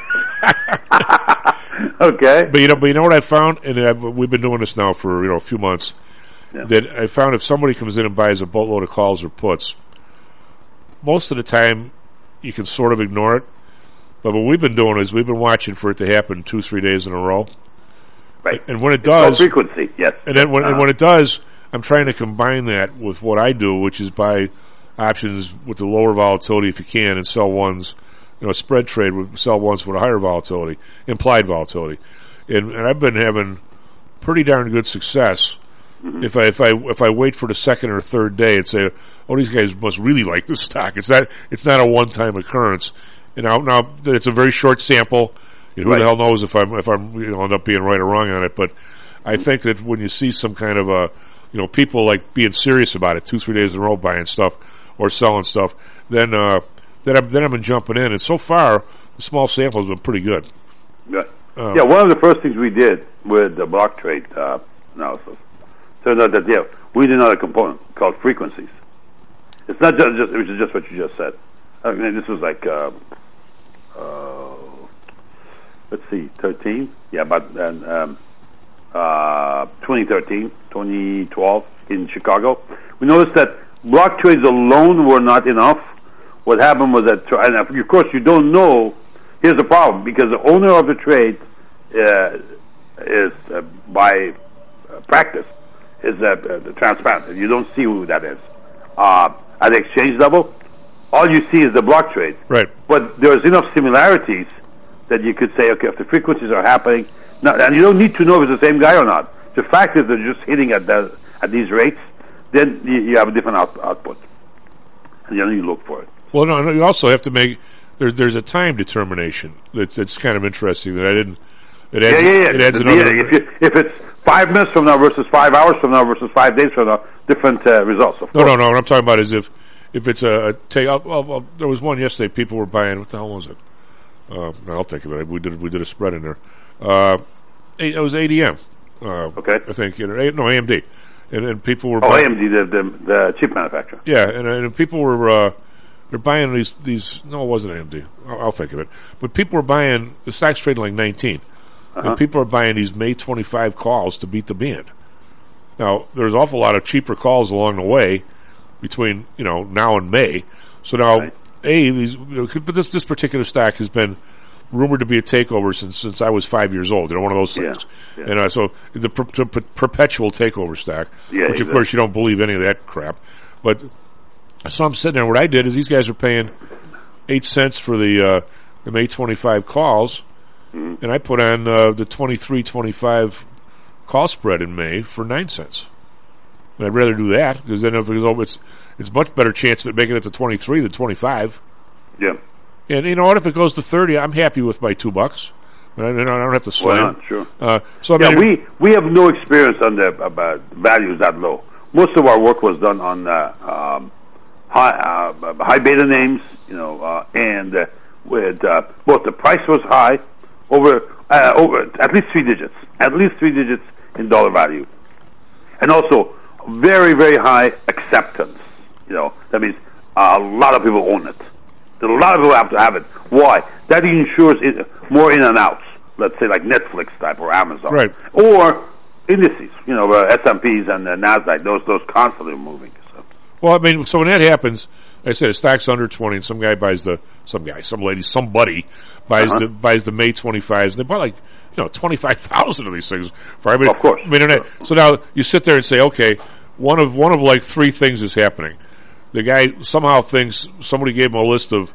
Okay. But you know, but you know what I found, and I've, we've been doing this now for you know a few months. Yeah. That I found if somebody comes in and buys a boatload of calls or puts, most of the time you can sort of ignore it. But what we've been doing is we've been watching for it to happen two, three days in a row. Right. And when it It's called does, frequency, yes. And then when, Uh-huh. and when it does, I'm trying to combine that with what I do, which is buy options with the lower volatility if you can, and sell ones. You know, spread trade would sell ones with a higher volatility, implied volatility, and, and I've been having pretty darn good success. Mm-hmm. If I if I if I wait for the second or third day and say, "Oh, these guys must really like this stock," it's not it's not a one time occurrence. And now now it's a very short sample. You know, who Right. the hell knows if I'm if I'm you know end up being right or wrong on it? But I think that when you see some kind of a you know people like being serious about it, two three days in a row buying stuff or selling stuff, then. uh Then I'm, then I've been jumping in, and so far the small sample has been pretty good. Yeah. Um, yeah, one of the first things we did with the block trade uh, analysis turned out that yeah, we did another component called frequencies. It's not just, just which is just what you just said. I mean, this was like uh, uh, let's see, thirteen. Yeah, but then um, uh, twenty thirteen, twenty twelve in Chicago. We noticed that block trades alone were not enough. What happened was that, and of course you don't know. Here's the problem, because the owner of the trade uh, is, uh, by uh, practice, is uh, uh, transparent. You don't see who that is. Uh, at the exchange level, all you see is the block trade. Right. But there's enough similarities that you could say, okay, if the frequencies are happening, now, and you don't need to know if it's the same guy or not. The fact is they're just hitting at the, at these rates, then you, you have a different out, output, and then you look for it. Well, no, no, you also have to make there, there's a time determination that's that's kind of interesting that I didn't. It adds, yeah, yeah, yeah. It adds The- another. yeah, if, you, if it's five minutes from now versus five hours from now versus five days from now, different uh, results. Of no, course. no, no. What I'm talking about is if if it's a, a take. I'll, I'll, I'll, there was one yesterday. People were buying. What the hell was it? Uh, no, I'll think of it. We did we did a spread in there. Uh, it was A D M. Uh, okay. I think you know, no A M D, and, and people were. Oh, buying, A M D, the, the the chip manufacturer. Yeah, and, and people were uh, they're buying these these. No, it wasn't A M D. I'll, I'll think of it. But people were buying the stock's trading like nineteen, Uh-huh. and people are buying these May twenty-five calls to beat the band. Now there's an awful lot of cheaper calls along the way between you know now and May. So now, right. a these you know, but this this particular stock has been rumored to be a takeover since since I was five years old. You know, one of those things. Yeah, yeah. And uh, so the per, per, perpetual takeover stock, yeah, which exactly. of course you don't believe any of that crap. But so I'm sitting there. What I did is these guys are paying eight cents for the uh, the May twenty-five calls, mm-hmm. and I put on uh, the twenty-three twenty-five call spread in May for nine cents. And I'd rather do that because then if it goes over, it's it's much better chance of it making it to twenty-three than twenty-five. Yeah. And you know what? If it goes to thirty, I'm happy with my two bucks. I, I don't have to slam. Why not? Sure. Uh, so I yeah, mean, we we have no experience on the about values that low. Most of our work was done on uh, um, high uh, high beta names, you know, uh, and uh, with uh, both the price was high, over uh, over at least three digits, at least three digits in dollar value, and also very very high acceptance. You know, that means a lot of people own it. A lot of people have to have it. Why? That ensures it, more in and outs. Let's say like Netflix type or Amazon, right? Or indices, you know, uh, S and P's and uh, Nasdaq. Those those constantly moving. So. Well, I mean, so when that happens, like I said, a stock's under twenty, and some guy buys the some guy, some lady, somebody buys uh-huh. the buys the May twenty-fives. And they buy like you know twenty-five thousand of these things for every. Of course. I mean, internet. So now you sit there and say, okay, one of one of like three things is happening. The guy somehow thinks somebody gave him a list of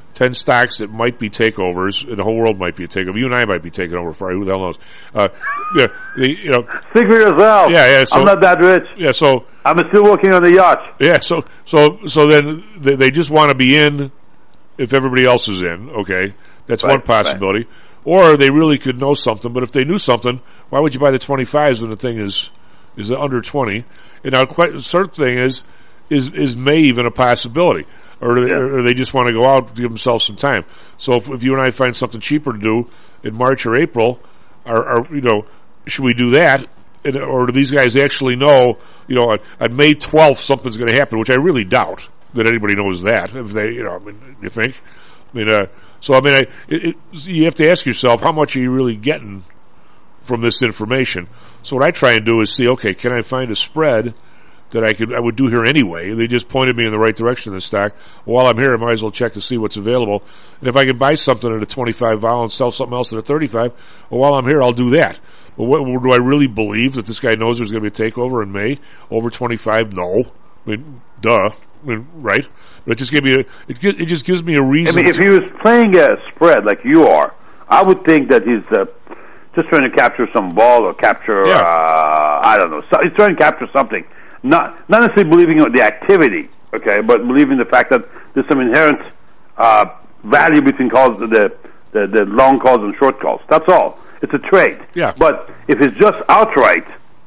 ten stocks that might be takeovers, and the whole world might be a takeover. You and I might be taking over for who the hell knows. Uh, yeah, the, you know, Speak for yourself. Yeah, yeah. So, I'm not that rich. Yeah, so I'm still working on the yacht. Yeah, so so so then they, they just want to be in if everybody else is in. Okay, that's Right, one possibility. Right. Or they really could know something, but if they knew something, why would you buy the twenty-fives when the thing is is under twenty? And now, quite certain thing is is is May even a possibility? Or, yeah. or they just want to go out, give themselves some time. So if, if you and I find something cheaper to do in March or April, are, are you know, should we do that? And, or do these guys actually know, you know, on, on May twelfth something's going to happen, which I really doubt that anybody knows that. If they, you know, I mean, you think? I mean, uh, so I mean, I, it, it, you have to ask yourself, how much are you really getting from this information? So what I try and do is see, okay, can I find a spread that I could, I would do here anyway. They just pointed me in the right direction in the stock. Well, while I'm here, I might as well check to see what's available. And if I can buy something at a twenty-five vol and sell something else at a thirty-five, well, while I'm here, I'll do that. But what, do I really believe that this guy knows there's going to be a takeover in May over twenty-five? No. I mean, duh. I mean, right? But it just gave me a, it, it just gives me a reason. I mean, if he was playing a spread like you are, I would think that he's uh, just trying to capture some ball or capture, yeah. uh, I don't know, so he's trying to capture something. Not not necessarily believing in the activity, okay, but believing the fact that there's some inherent uh, value between calls, the, the the long calls and short calls. That's all. It's a trade. Yeah. But if it's just outright,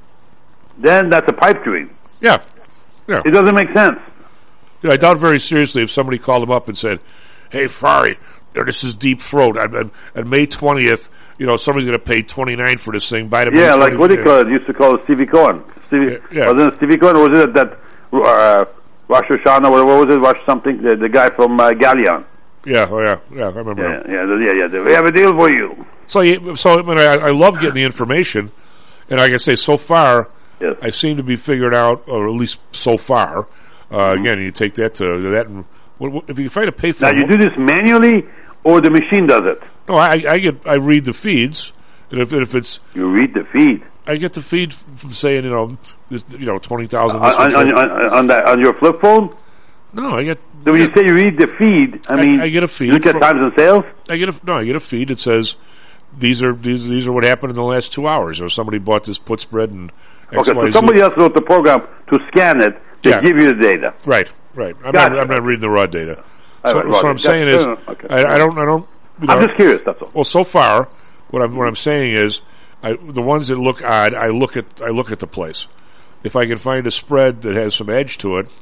then that's a pipe dream. Yeah. Yeah. It doesn't make sense. Yeah, I doubt very seriously if somebody called him up and said, "Hey, Fari, this is deep throat. On, on May twentieth, you know, somebody's going to pay twenty-nine for this thing. Buy it." Yeah, like what do you call it? Used to call it Stevie Cohen. Stevie, yeah. Wasn't it Stevie Cohen, or was it that uh, Rosh Hashanah, or what was it, Rosh something, the, the guy from uh, Galleon? Yeah, oh yeah, yeah, I remember. Yeah, yeah, yeah, yeah, yeah. We have a deal for you. So, so I, mean, I, I love getting the information, and like I say, so far, yes. I seem to be figured out, or at least so far. Uh, mm-hmm. Again, you take that to that, and what, what, if you try to pay for now, it, you do this manually, or the machine does it? No, I, I get, I read the feeds, and if, if it's you read the feed. I get the feed from saying, you know, this, you know, twenty thousand. On, on, on, on, that, on your flip phone? No, I get. So when you say you read the feed, I, I mean, I get a feed. You look at times and sales. I get a no. I get a feed that says these are these these are what happened in the last two hours, or somebody bought this put spread and. X, okay, Y, so somebody else wrote the program to scan it to yeah. give you the data. Right, right. I'm gotcha. not. I'm not reading the raw data. So, right, so what I'm gotcha. saying is, okay. I, I don't. I don't. You know, I'm just curious. That's all. Well, so far, what I'm what I'm saying is. I, the ones that look odd, I look at I look at the place. If I can find a spread that has some edge to it,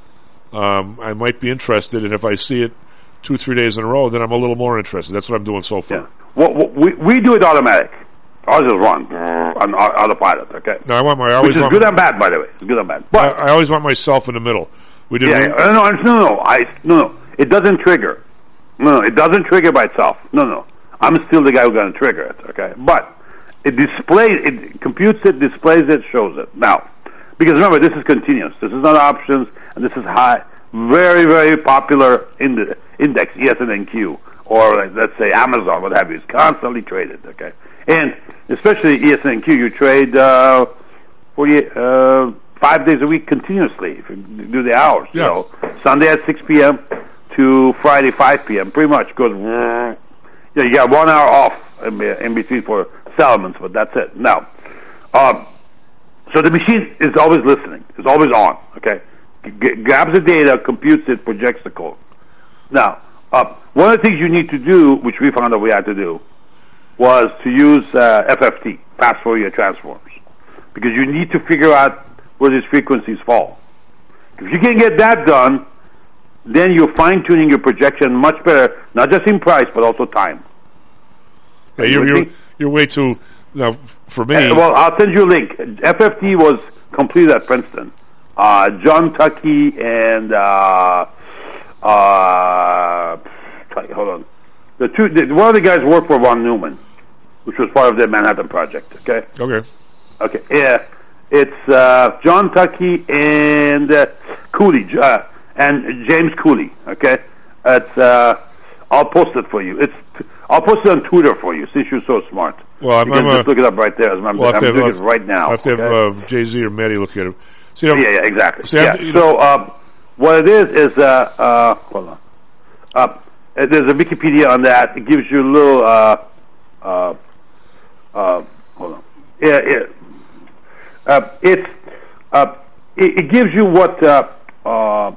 um, I might be interested. And if I see it two, three days in a row, then I'm a little more interested. That's what I'm doing so far. Yeah. Well, well, we we do it automatic. Ours is run on autopilot. Okay. No, I want my. I always Which is want good my, and bad, by the way. It's good and bad. But I, I always want myself in the middle. We did. Yeah. We, no, no, no, no. I no, no. It doesn't trigger. No, no. It doesn't trigger by itself. No, no. I'm still the guy who's going to trigger it. Okay, but. It displays, it computes it, displays it, shows it. Now, because remember, this is continuous. This is not options, and this is high, very, very popular in the index, E S N Q, or like, let's say Amazon, what have you. It's constantly traded, okay? And especially E S N Q, you trade uh, forty, uh, five days a week continuously, if you do the hours. Yeah. You know, Sunday at six p.m. to Friday five p.m. Pretty much goes, yeah, you got one hour off in, in between for settlements, but that's it. Now, um, so the machine is always listening. It's always on, okay? G- grabs the data, computes it, projects the code. Now, uh, one of the things you need to do, which we found that we had to do, was to use uh, F F T, fast Fourier transforms, because you need to figure out where these frequencies fall. If you can get that done, then you're fine-tuning your projection much better, not just in price, but also time. Yeah, you're, you're, you're way too, now, for me... Uh, well, I'll send you a link. F F T was completed at Princeton. Uh, John Tuckey and... Uh, uh, hold on. The two, the, one of the guys worked for von Neumann, which was part of the Manhattan Project, okay? Okay. Okay, yeah. It's uh, John Tuckey and uh, Cooley, uh, and James Cooley, okay? It's, uh, I'll post it for you. It's... I'll post it on Twitter for you, since you're so smart. Well, I'm, you can I'm just a, look it up right there. I'm, well, I'm have, doing have, it right now. I have to okay? have uh, Jay-Z or Maddie look at it. See, yeah, yeah, exactly. See, yeah. So, uh, what it is, is, uh, uh, hold on. Uh, uh, there's a Wikipedia on that. It gives you a little. Uh, uh, uh, hold on. Yeah, it, uh, it's uh, it, it gives you what uh, uh,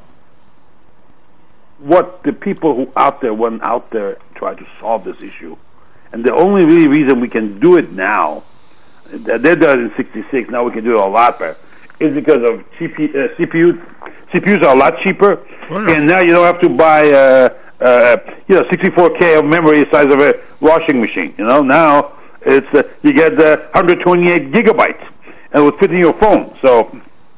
what the people who out there went out there try to solve this issue, and the only really reason we can do it now, they did it in sixty-six. Now we can do it a lot better. Is because of C P, uh, C P U. C P Us are a lot cheaper, oh, yeah. and now you don't have to buy, uh, uh, you know, sixty-four K of memory the size of a washing machine. You know, now it's uh, you get uh, one hundred twenty-eight gigabytes, and it would fit in your phone. So,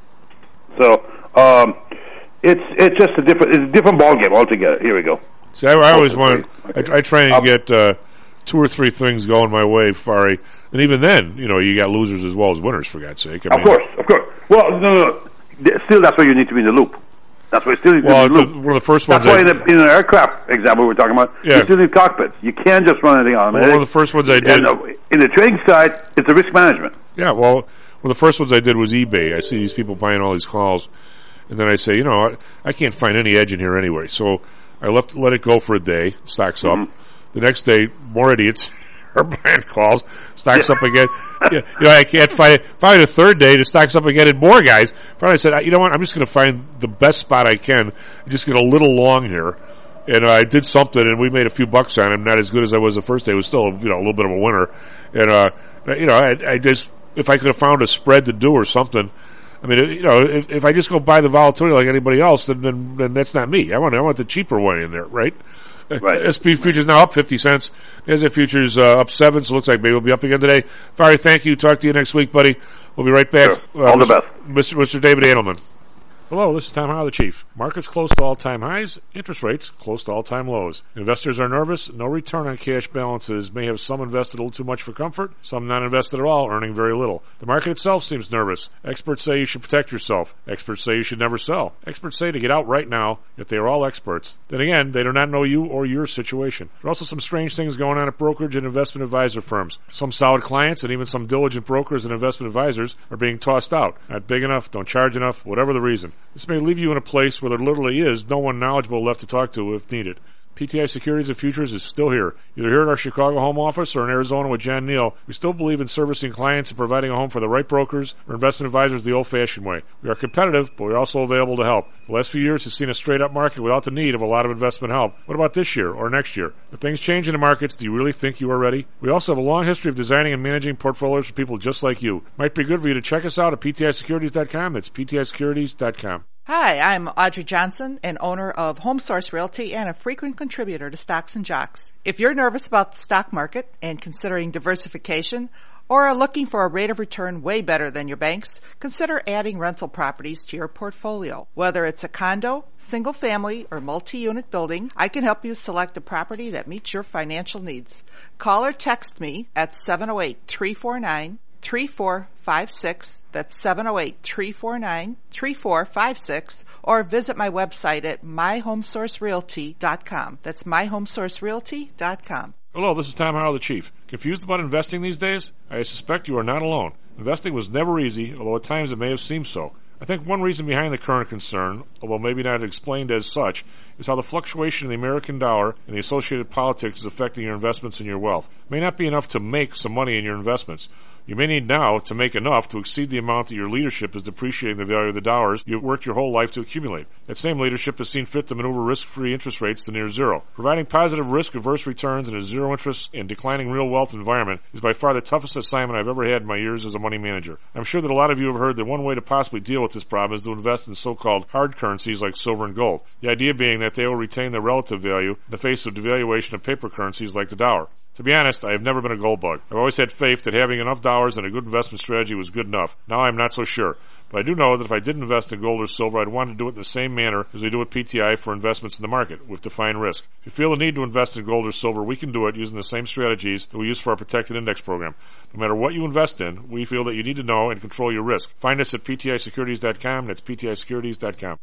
so um, it's it's just a different it's a different ballgame altogether. Here we go. See, I, I always want okay. I, I try and um, get uh, two or three things going my way, Fari. And even then, you know, you got losers as well as winners, for God's sake. I of mean, course, of course. Well, no, no, no. Still, that's why you need to be in the loop. That's why you still need to well, be in the loop. One of the first ones. That's why in, the, in an aircraft example we're talking about, yeah. you still need cockpits. You can't just run anything on well, one of the first ones I did. And, uh, in the trading side, it's a risk management. Yeah, well, one of the first ones I did was eBay. I see these people buying all these calls, and then I say, you know, I, I can't find any edge in here anyway. So I left, let it go for a day. Stocks up. Mm-hmm. The next day, more idiots. Her buying calls, stocks up again. You know, I can't find it. Finally, the third day, the stocks up again, and more guys. Finally, I said, you know what? I'm just going to find the best spot I can. and just get a little long here, and uh, I did something, and we made a few bucks on him. Not as good as I was the first day. It was still, you know, a little bit of a winner. And uh, you know, I, I just if I could have found a spread to do or something. I mean, you know, if, if I just go buy the volatility like anybody else, then, then then that's not me. I want I want the cheaper one in there, right? Right. S and P futures now up fifty cents. N A S D A Q futures uh, up seven, so it looks like maybe we'll be up again today. Fari, thank you. Talk to you next week, buddy. We'll be right back. Sure. All uh, the best. Mister Mister David Adelman. Hello, this is Tom Howell, the Chief. Markets close to all-time highs, interest rates close to all-time lows. Investors are nervous. No return on cash balances may have some invested a little too much for comfort, some not invested at all, earning very little. The market itself seems nervous. Experts say you should protect yourself. Experts say you should never sell. Experts say to get out right now, yet they are all experts. Then again, they do not know you or your situation. There are also some strange things going on at brokerage and investment advisor firms. Some solid clients and even some diligent brokers and investment advisors are being tossed out. Not big enough, don't charge enough, whatever the reason. This may leave you in a place where there literally is no one knowledgeable left to talk to if needed. P T I Securities and Futures is still here. Either here at our Chicago home office or in Arizona with John Neal, we still believe in servicing clients and providing a home for the right brokers or investment advisors the old-fashioned way. We are competitive, but we're also available to help. The last few years has seen a straight-up market without the need of a lot of investment help. What about this year or next year? If things change in the markets, do you really think you are ready? We also have a long history of designing and managing portfolios for people just like you. Might be good for you to check us out at P T I securities dot com. That's P T I securities dot com. Hi, I'm Audrey Johnson, an owner of Home Source Realty and a frequent contributor to Stocks and Jocks. If you're nervous about the stock market and considering diversification or are looking for a rate of return way better than your banks, consider adding rental properties to your portfolio. Whether it's a condo, single family, or multi-unit building, I can help you select a property that meets your financial needs. Call or text me at seven oh eight, three four nine, three four five six. That's seven oh eight, three four nine, three four five six, or visit my website at my home source realty dot com. That's my home source realty dot com. Hello, this is Tom Howell, the Chief. Confused about investing these days? I suspect you are not alone. Investing was never easy, although at times it may have seemed so. I think one reason behind the current concern, although maybe not explained as such, is how the fluctuation in the American dollar and the associated politics is affecting your investments and your wealth. It may not be enough to make some money in your investments. You may need now to make enough to exceed the amount that your leadership is depreciating the value of the dollars you've worked your whole life to accumulate. That same leadership has seen fit to maneuver risk-free interest rates to near zero. Providing positive risk-averse returns in a zero-interest and declining real wealth environment is by far the toughest assignment I've ever had in my years as a money manager. I'm sure that a lot of you have heard that one way to possibly deal with this problem is to invest in so-called hard currencies like silver and gold. The idea being that they will retain their relative value in the face of devaluation of paper currencies like the dollar. To be honest, I have never been a gold bug. I've always had faith that having enough dollars and a good investment strategy was good enough. Now I'm not so sure. But I do know that if I did invest in gold or silver, I'd want to do it in the same manner as we do at P T I for investments in the market, with defined risk. If you feel the need to invest in gold or silver, we can do it using the same strategies that we use for our protected index program. No matter what you invest in, we feel that you need to know and control your risk. Find us at P T I securities dot com. That's P T I securities dot com.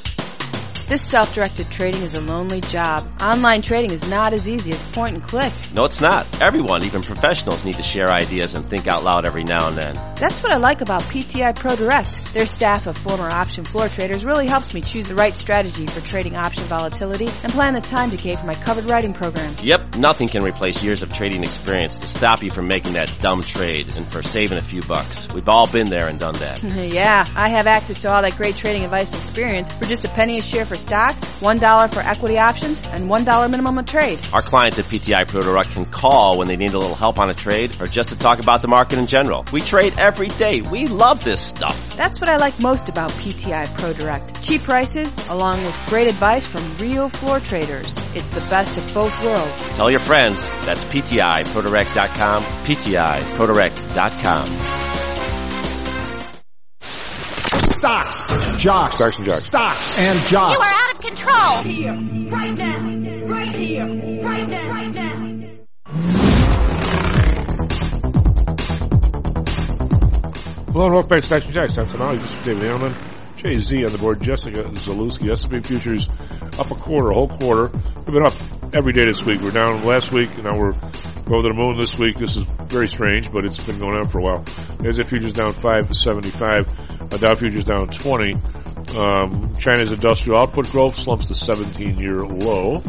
This self-directed trading is a lonely job. Online trading is not as easy as point and click. No, it's not. Everyone, even professionals, need to share ideas and think out loud every now and then. That's what I like about P T I Pro Direct. Their staff of former option floor traders really helps me choose the right strategy for trading option volatility and plan the time decay for my covered writing program. Yep, nothing can replace years of trading experience to stop you from making that dumb trade and for saving a few bucks. We've all been there and done that. Yeah, I have access to all that great trading advice and experience for just a penny a share for stocks, one dollar for equity options, and one dollar minimum a trade. Our clients at P T I Pro Direct can call when they need a little help on a trade or just to talk about the market in general. We trade every day. We love this stuff. That's what I like most about P T I Pro Direct. Cheap prices, along with great advice from real floor traders. It's the best of both worlds. Tell your friends. That's P T I Pro Direct dot com, P T I Pro Direct dot com. Stocks, jocks, Stocks and jocks. Stocks and jocks. You are out of control. Here, right now, right here, right now, right now. Hello and welcome back to Stocks and Jocks. That's tomorrow. This is David Edelman. Jay Z on the board. Jessica Zalewski. S and P futures up a quarter, a whole quarter. We've been up every day this week. We're down last week, and now we're going to the moon this week. This is very strange, but it's been going on for a while. N A S D A Q futures down five seventy-five. Uh, Dow futures down twenty. Um, China's industrial output growth slumps to seventeen-year low.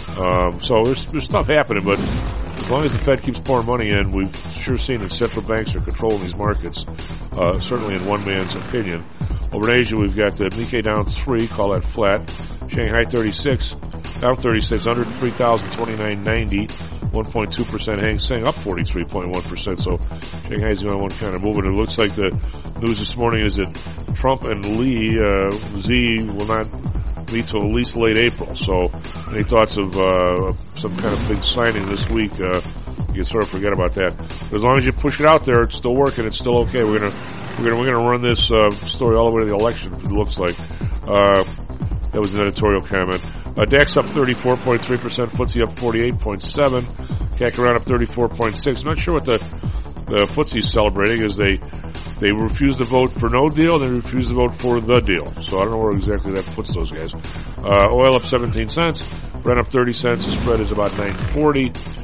Um, so there's, there's stuff happening, but as long as the Fed keeps pouring money in, we've sure seen that central banks are controlling these markets, uh, certainly in one man's opinion. Over in Asia, we've got the Nikkei down three, call that flat. Shanghai thirty-six, down thirty-six, under three thousand twenty-nine ninety, one point two percent. Hang Seng up forty-three point one percent. So Shanghai's the only one kind of moving. It looks like the news this morning is that Trump and Lee, uh, Z will not meet till at least late April. So any thoughts of, uh, some kind of big signing this week, uh, you can sort of forget about that. But as long as you push it out there, it's still working, it's still okay. We're gonna, we're gonna, we're gonna run this, uh, story all the way to the election, it looks like. Uh, that was an editorial comment. Uh, DAX up thirty-four point three percent, F T S E up forty-eight point seven, C A C around up thirty-four point six. I'm not sure what the, the F T S E's celebrating is they, they refuse to vote for no deal, they refuse to vote for the deal. So I don't know where exactly that puts those guys. Uh, oil up seventeen cents, Brent up thirty cents, the spread is about nine forty.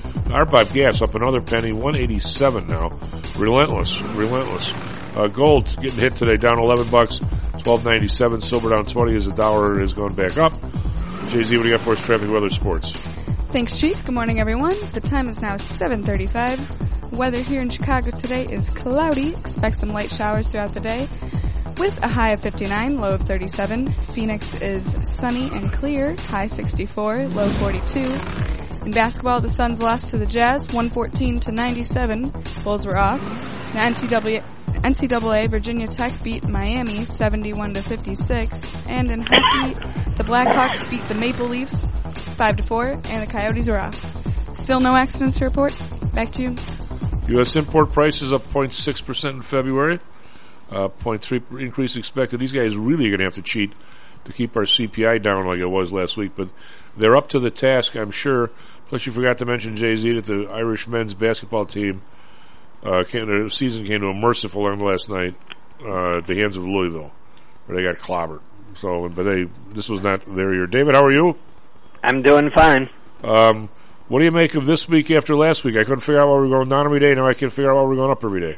R five gas up another penny, one eighty-seven now. Relentless, relentless. Uh, gold getting hit today, down eleven bucks, twelve ninety-seven. Silver down twenty as the dollar has gone back up. Jay Z, what do you got for us? Traffic, weather, sports. Thanks, Chief. Good morning, everyone. The time is now seven thirty-five. Weather here in Chicago today is cloudy. Expect some light showers throughout the day with a high of fifty-nine, low of thirty-seven. Phoenix is sunny and clear, high sixty-four, low forty-two. In basketball, the Suns lost to the Jazz, one fourteen to ninety-seven. Bulls were off. The N C double A, N C double A Virginia Tech beat Miami seventy-one to fifty-six. And in hockey, the Blackhawks beat the Maple Leafs five to four, and the Coyotes are off. Still no accidents to report. Back to you. U S import prices up zero point six percent in February. Uh, zero point three increase expected. These guys really are going to have to cheat to keep our C P I down like it was last week, but they're up to the task, I'm sure. Plus, you forgot to mention, Jay Z, that the Irish men's basketball team uh, came, their season came to a merciful end last night uh, at the hands of Louisville, where they got clobbered. So, but they this was not their year. David, how are you? I'm doing fine. Um, what do you make of this week after last week? I couldn't figure out why we were going down every day. Now I can figure out why we're going up every day.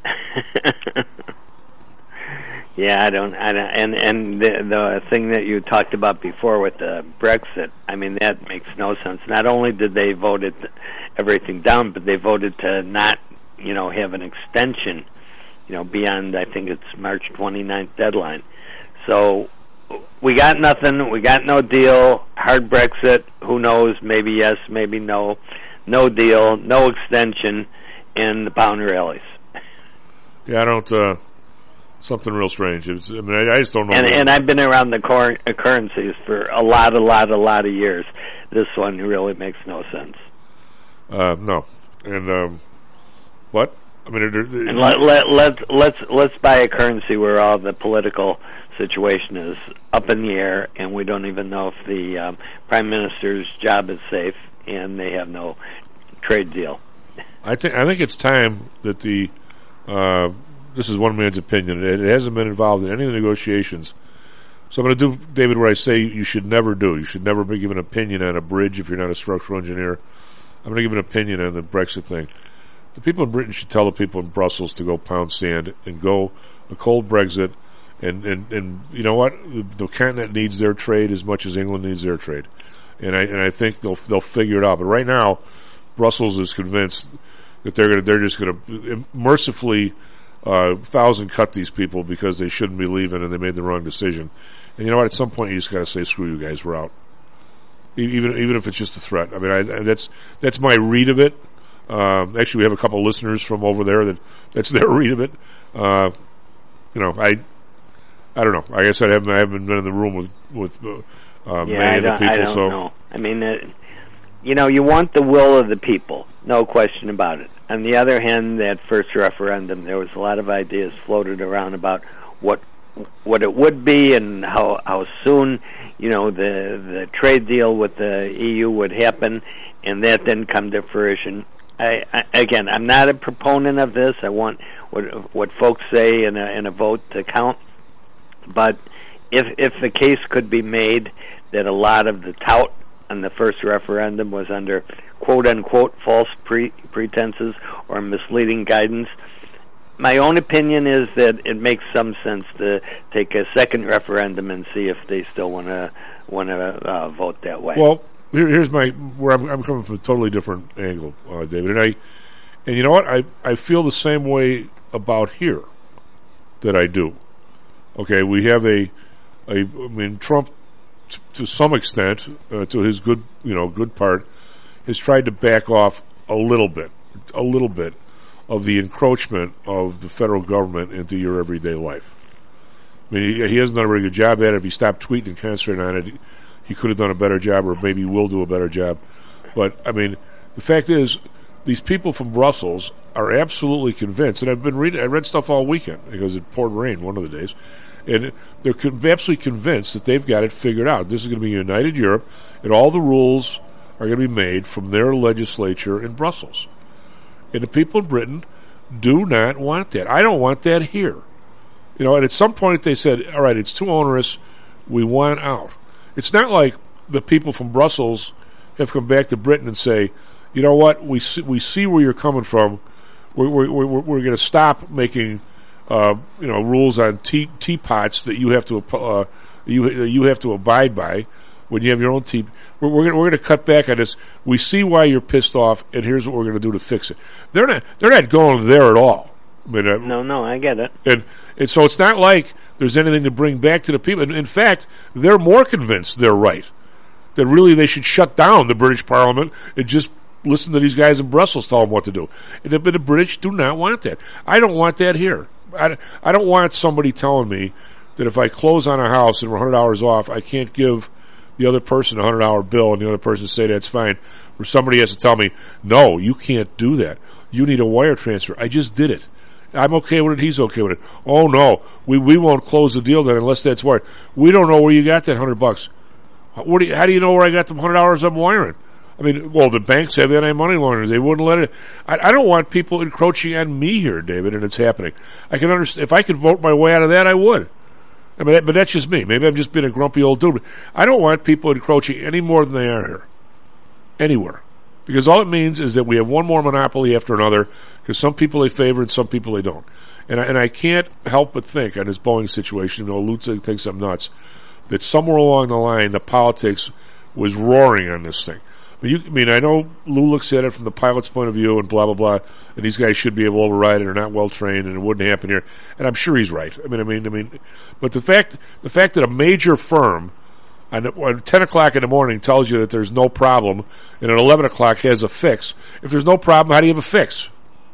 Yeah, I don't, I don't, and and the the thing that you talked about before with the Brexit, I mean, that makes no sense. Not only did they vote it, everything down, but they voted to not, you know, have an extension, you know, beyond, I think it's March twenty-ninth deadline. So we got nothing. We got no deal. Hard Brexit. Who knows? Maybe yes, maybe no. No deal. No extension. And the pound rallies. Yeah, I don't. Uh, something real strange. It's, I mean, I, I just don't know. And, and I've been around the cor- currencies for a lot, a lot, a lot of years. This one really makes no sense. Uh, no, and um, what? I mean, it, it, and let, let, let's let's let's buy a currency where all the political situation is up in the air, and we don't even know if the um, prime minister's job is safe, and they have no trade deal. I think I think it's time that the. Uh, this is one man's opinion. It, it hasn't been involved in any of the negotiations. So I'm going to do, David, what I say you should never do. You should never be given an opinion on a bridge if you're not a structural engineer. I'm going to give an opinion on the Brexit thing. the people in Britain should tell the people in Brussels to go pound sand and go a cold Brexit. And, and, and you know what? The, the continent needs their trade as much as England needs their trade. And I and I think they'll they'll figure it out. But right now, Brussels is convinced that they're gonna they're just going to mercifully uh, thousand cut these people because they shouldn't be leaving and they made the wrong decision. And you know what? At some point, you just got to say, "Screw you guys, we're out." Even even if it's just a threat. I mean, I, that's that's my read of it. Um, actually, we have a couple of listeners from over there that that's their read of it. Uh, you know, I. I don't know. I guess I haven't, I haven't been in the room with with uh, uh, yeah, many I of the don't, people. I don't so know. I mean, uh, you know, you want the will of the people, no question about it. On the other hand, that first referendum, there was a lot of ideas floated around about what what it would be and how how soon, you know, the the trade deal with the E U would happen, and that then come to fruition. I, I, again, I'm not a proponent of this. I want what what folks say in a in a vote to count. But if if the case could be made that a lot of the tout on the first referendum was under quote-unquote false pre- pretenses or misleading guidance, my own opinion is that it makes some sense to take a second referendum and see if they still want to want to uh, vote that way. Well, here, here's my where I'm, I'm coming from a totally different angle, uh, David, and I and you know what I I feel the same way about here that I do. Okay, we have a, a I mean, Trump, t- to some extent, uh, to his good, you know, good part, has tried to back off a little bit, a little bit, of the encroachment of the federal government into your everyday life. I mean, he, he hasn't done a very good job at it. If he stopped tweeting and concentrating on it, he could have done a better job, or maybe will do a better job. But, I mean, the fact is, these people from Brussels are absolutely convinced, and I've been reading, I read stuff all weekend, because it poured rain one of the days, and they're con- absolutely convinced that they've got it figured out. This is going to be a united Europe, and all the rules are going to be made from their legislature in Brussels. And the people in Britain do not want that. I don't want that here. You know, and at some point they said, all right, it's too onerous, we want out. It's not like the people from Brussels have come back to Britain and say, you know what, we see, we see where you're coming from, we're, we're, we're, we're going to stop making Uh, you know, rules on tea, teapots that you have to uh, you you have to abide by when you have your own tea. We're we're going we're going to cut back on this. We see why you're pissed off, and here's what we're going to do to fix it. They're not they're not going there at all. I mean, uh, no, no, I get it. And and so it's not like there's anything to bring back to the people. In, in fact, they're more convinced they're right. That really they should shut down the British Parliament and just listen to these guys in Brussels tell them what to do. And the, the British do not want that. I don't want that here. I, I don't want somebody telling me that if I close on a house and we're one hundred dollars off, I can't give the other person a one hundred dollars bill and the other person say that's fine. Or somebody has to tell me, no, you can't do that. You need a wire transfer. I just did it. I'm okay with it. He's okay with it. Oh, no, we we won't close the deal then unless that's wired. We don't know where you got that one hundred bucks. What do you, how do you know where I got the one hundred dollars I'm wiring? I mean, well, the banks have anti-money launderers. They wouldn't let it. I, I don't want people encroaching on me here, David, and it's happening. I can understand. If I could vote my way out of that, I would. I mean, that, but that's just me. Maybe I'm just being a grumpy old dude. I don't want people encroaching any more than they are here. Anywhere. Because all it means is that we have one more monopoly after another, because some people they favor and some people they don't. And I, and I can't help but think on this Boeing situation, you know, Lutz thinks I'm nuts, that somewhere along the line the politics was roaring on this thing. But you, I mean, I know Lou looks at it from the pilot's point of view and blah, blah, blah, and these guys should be able to override it or not well trained and it wouldn't happen here. And I'm sure he's right. I mean, I mean, I mean, but the fact, the fact that a major firm on, on ten o'clock in the morning tells you that there's no problem and at eleven o'clock has a fix. If there's no problem, how do you have a fix?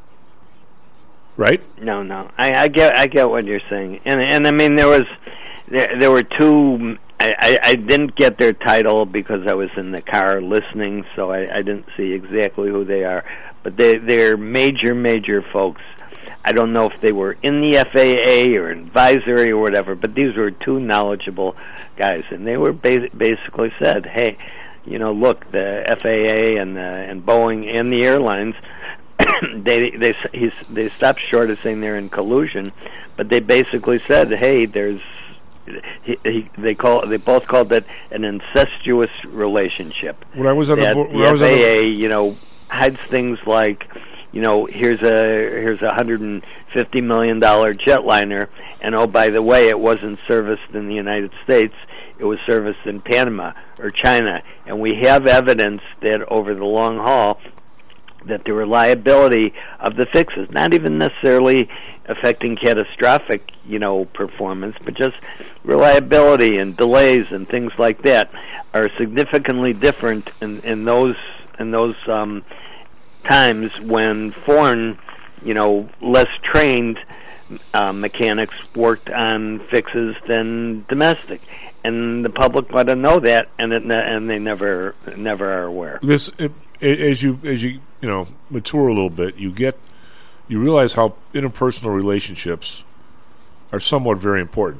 Right? No, no. I, I get, I get what you're saying. And, and I mean, there was, there, there were two, I, I, I didn't get their title because I was in the car listening, so I, I didn't see exactly who they are. But they, they're major, major folks. I don't know if they were in the F A A or advisory or whatever, but these were two knowledgeable guys, and they were bas- basically said, hey, you know, look, the F A A and, uh, and Boeing and the airlines, they they he's, they stopped short of saying they're in collusion, but they basically said, hey, there's He, he, they call they both called it an incestuous relationship. When I was on that the, when the I was F A A, on the, you know, hides things like, you know, here's a here's a hundred fifty million dollar jetliner, and oh, by the way, it wasn't serviced in the United States; it was serviced in Panama or China, and we have evidence that over the long haul, that the reliability of the fixes, not even necessarily affecting catastrophic, you know, performance, but just reliability and delays and things like that, are significantly different in, in those in those um, times when foreign, you know, less trained uh, mechanics worked on fixes than domestic, and the public ought to know that, and it, and they never never are aware. This it, as you as you you know mature a little bit, you get you realize how interpersonal relationships are somewhat very important.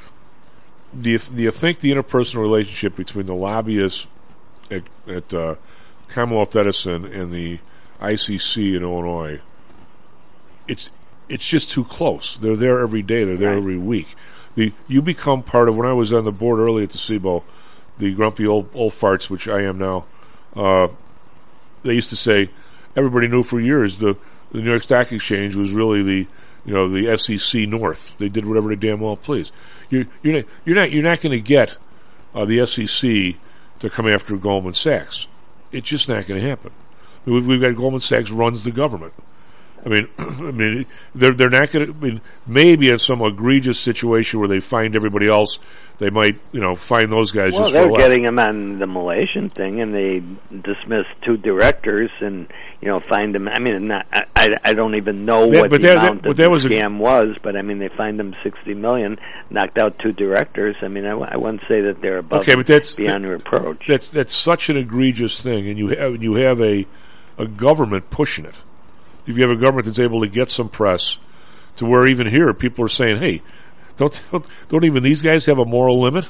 Do you do you think the interpersonal relationship between the lobbyists at, at uh, Commonwealth Edison and the I C C in Illinois, it's it's just too close? They're there every day. They're there right. every week. The you become part of. When I was on the board early at the S I B O, the grumpy old old farts, which I am now, uh, they used to say everybody knew for years the the New York Stock Exchange was really the you know the S E C North. They did whatever they damn well pleased. You're you're not you're not you're not going to get uh, the S E C to come after Goldman Sachs. It's just not going to happen. We've, we've got Goldman Sachs runs the government. I mean, I mean, they're they're not going to. I mean, maybe in some egregious situation where they find everybody else, they might, you know, find those guys. Well, just they're for getting them on the Malaysian thing, and they dismissed two directors, and you know, find them. I mean, not, I, I I don't even know that, what the that, amount that, of that the was scam a, was, but I mean, they fined them sixty million, knocked out two directors. I mean, I, I wouldn't say that they're above okay, but that's beyond that, reproach. That's that's such an egregious thing, and you have you have a a government pushing it. If you have a government that's able to get some press to where even here people are saying, hey, don't don't, don't even these guys have a moral limit?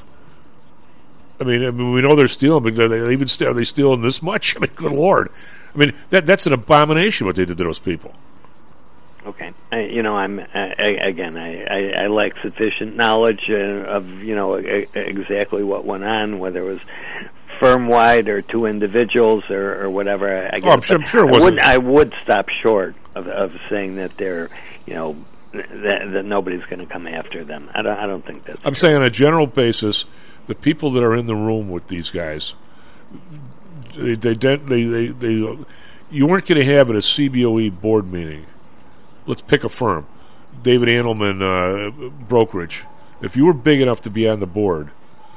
I mean, I mean we know they're stealing, but are they even st- are they stealing this much? I mean, good Lord. I mean, that that's an abomination what they did to those people. Okay. I, you know, I'm, I, again, I, I, I lack sufficient knowledge uh, of, you know, a, exactly what went on, whether it was firm-wide or two individuals or, or whatever. I, I oh, I'm sure, I'm sure it I wasn't. Would, I would stop short of, of saying that they're, you know, that, that nobody's going to come after them. I don't, I don't think that's I'm true. saying on a general basis, the people that are in the room with these guys, they, they, they, they, they you weren't going to have at a C B O E board meeting. Let's pick a firm, David Andelman uh, Brokerage. If you were big enough to be on the board,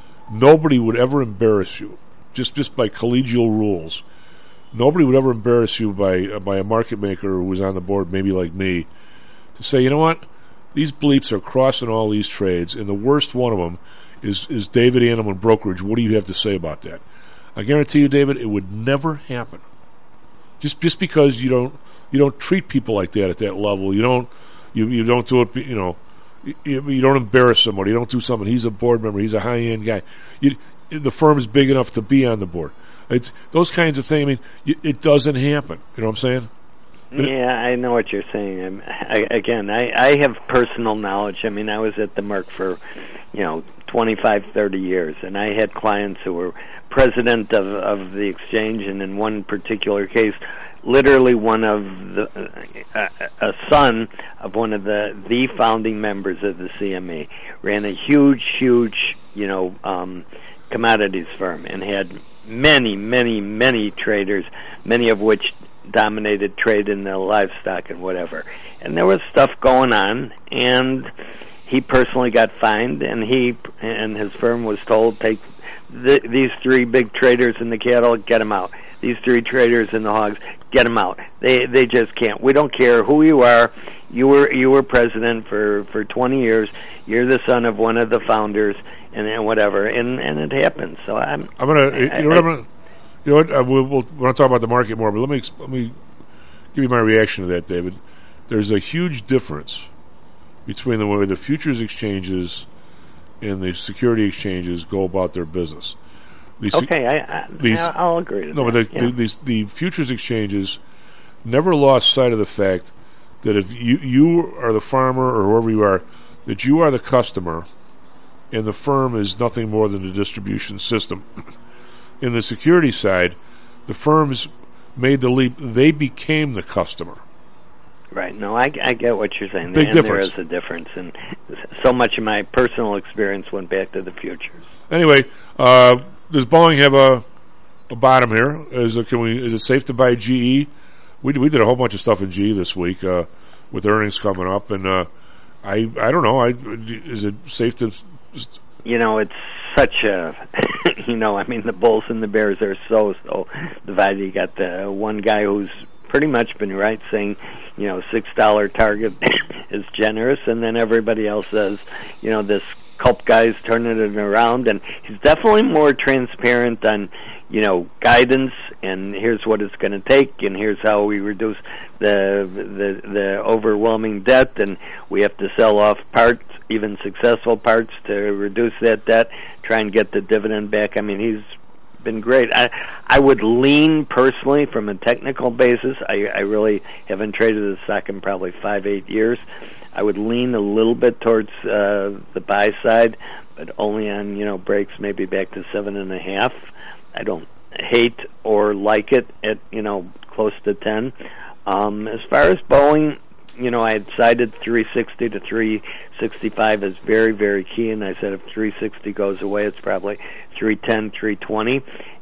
nobody would ever embarrass you. Just just by collegial rules, nobody would ever embarrass you by uh, by a market maker who was on the board, maybe like me, to say, you know what, these bleeps are crossing all these trades, and the worst one of them is is David Andelman Brokerage. What do you have to say about that? I guarantee you, David, it would never happen. Just just because you don't you don't treat people like that at that level, you don't you you don't do it, you know. You, you don't embarrass somebody. You don't do something. He's a board member. He's a high-end guy. You, the firm is big enough to be on the board. It's those kinds of things. I mean, you, it doesn't happen. You know what I'm saying? But yeah, I know what you're saying. I'm, I, again, I, I have personal knowledge. I mean, I was at the Merck for, you know, twenty-five, thirty years, and I had clients who were president of, of the exchange, and in one particular case, literally one of the uh, a son of one of the the founding members of the C M E ran a huge, huge, you know, um, commodities firm and had many, many, many traders, many of which dominated trade in the livestock and whatever. And there was stuff going on, and he personally got fined, and he and his firm was told, take the, these three big traders in the cattle, get them out. These three traders in the hogs, get them out. They they just can't. We don't care who you are. You were you were president for, for twenty years. You're the son of one of the founders, and, and whatever. And and it happens. So I'm. I'm gonna. I, you know what? I'm gonna, you know what? Uh, we'll, we'll we're gonna talk about the market more, but let me let me give you my reaction to that, David. There's a huge difference between the way the futures exchanges and the security exchanges go about their business. These, okay, I, I, these, I'll agree to no, that. but the, yeah. the, these, the futures exchanges never lost sight of the fact that if you, you are the farmer or whoever you are, that you are the customer, and the firm is nothing more than a distribution system. In the security side, the firms made the leap. They became the customer. Right. No, I, I get what you're saying. Big and difference. There is a difference, and so much of my personal experience went back to the futures. Anyway, uh, does Boeing have a, a bottom here? Is it, can we? Is it safe to buy G E? We we did a whole bunch of stuff in G E this week uh, with earnings coming up, and uh, I I don't know. I is it safe to? Just you know, it's such a, you know, I mean, the Bulls and the Bears are so so divided. You got the one guy who's pretty much been right, saying, you know, six dollar target is generous, and then everybody else says, you know, this Culp guy's turning it around, and he's definitely more transparent on, you know, guidance, and here's what it's going to take, and here's how we reduce the, the the overwhelming debt, and we have to sell off parts, even successful parts, to reduce that debt, try and get the dividend back. I mean, he's been great. I I would lean personally from a technical basis. I, I really haven't traded the stock in probably five, eight years. I would lean a little bit towards uh, the buy side, but only on, you know, breaks maybe back to seven and a half. I don't hate or like it at, you know, close to ten. Um, as far as Boeing, you know, I had cited three sixty to three sixty-five as very, very key, and I said if three sixty goes away, it's probably three ten, three twenty.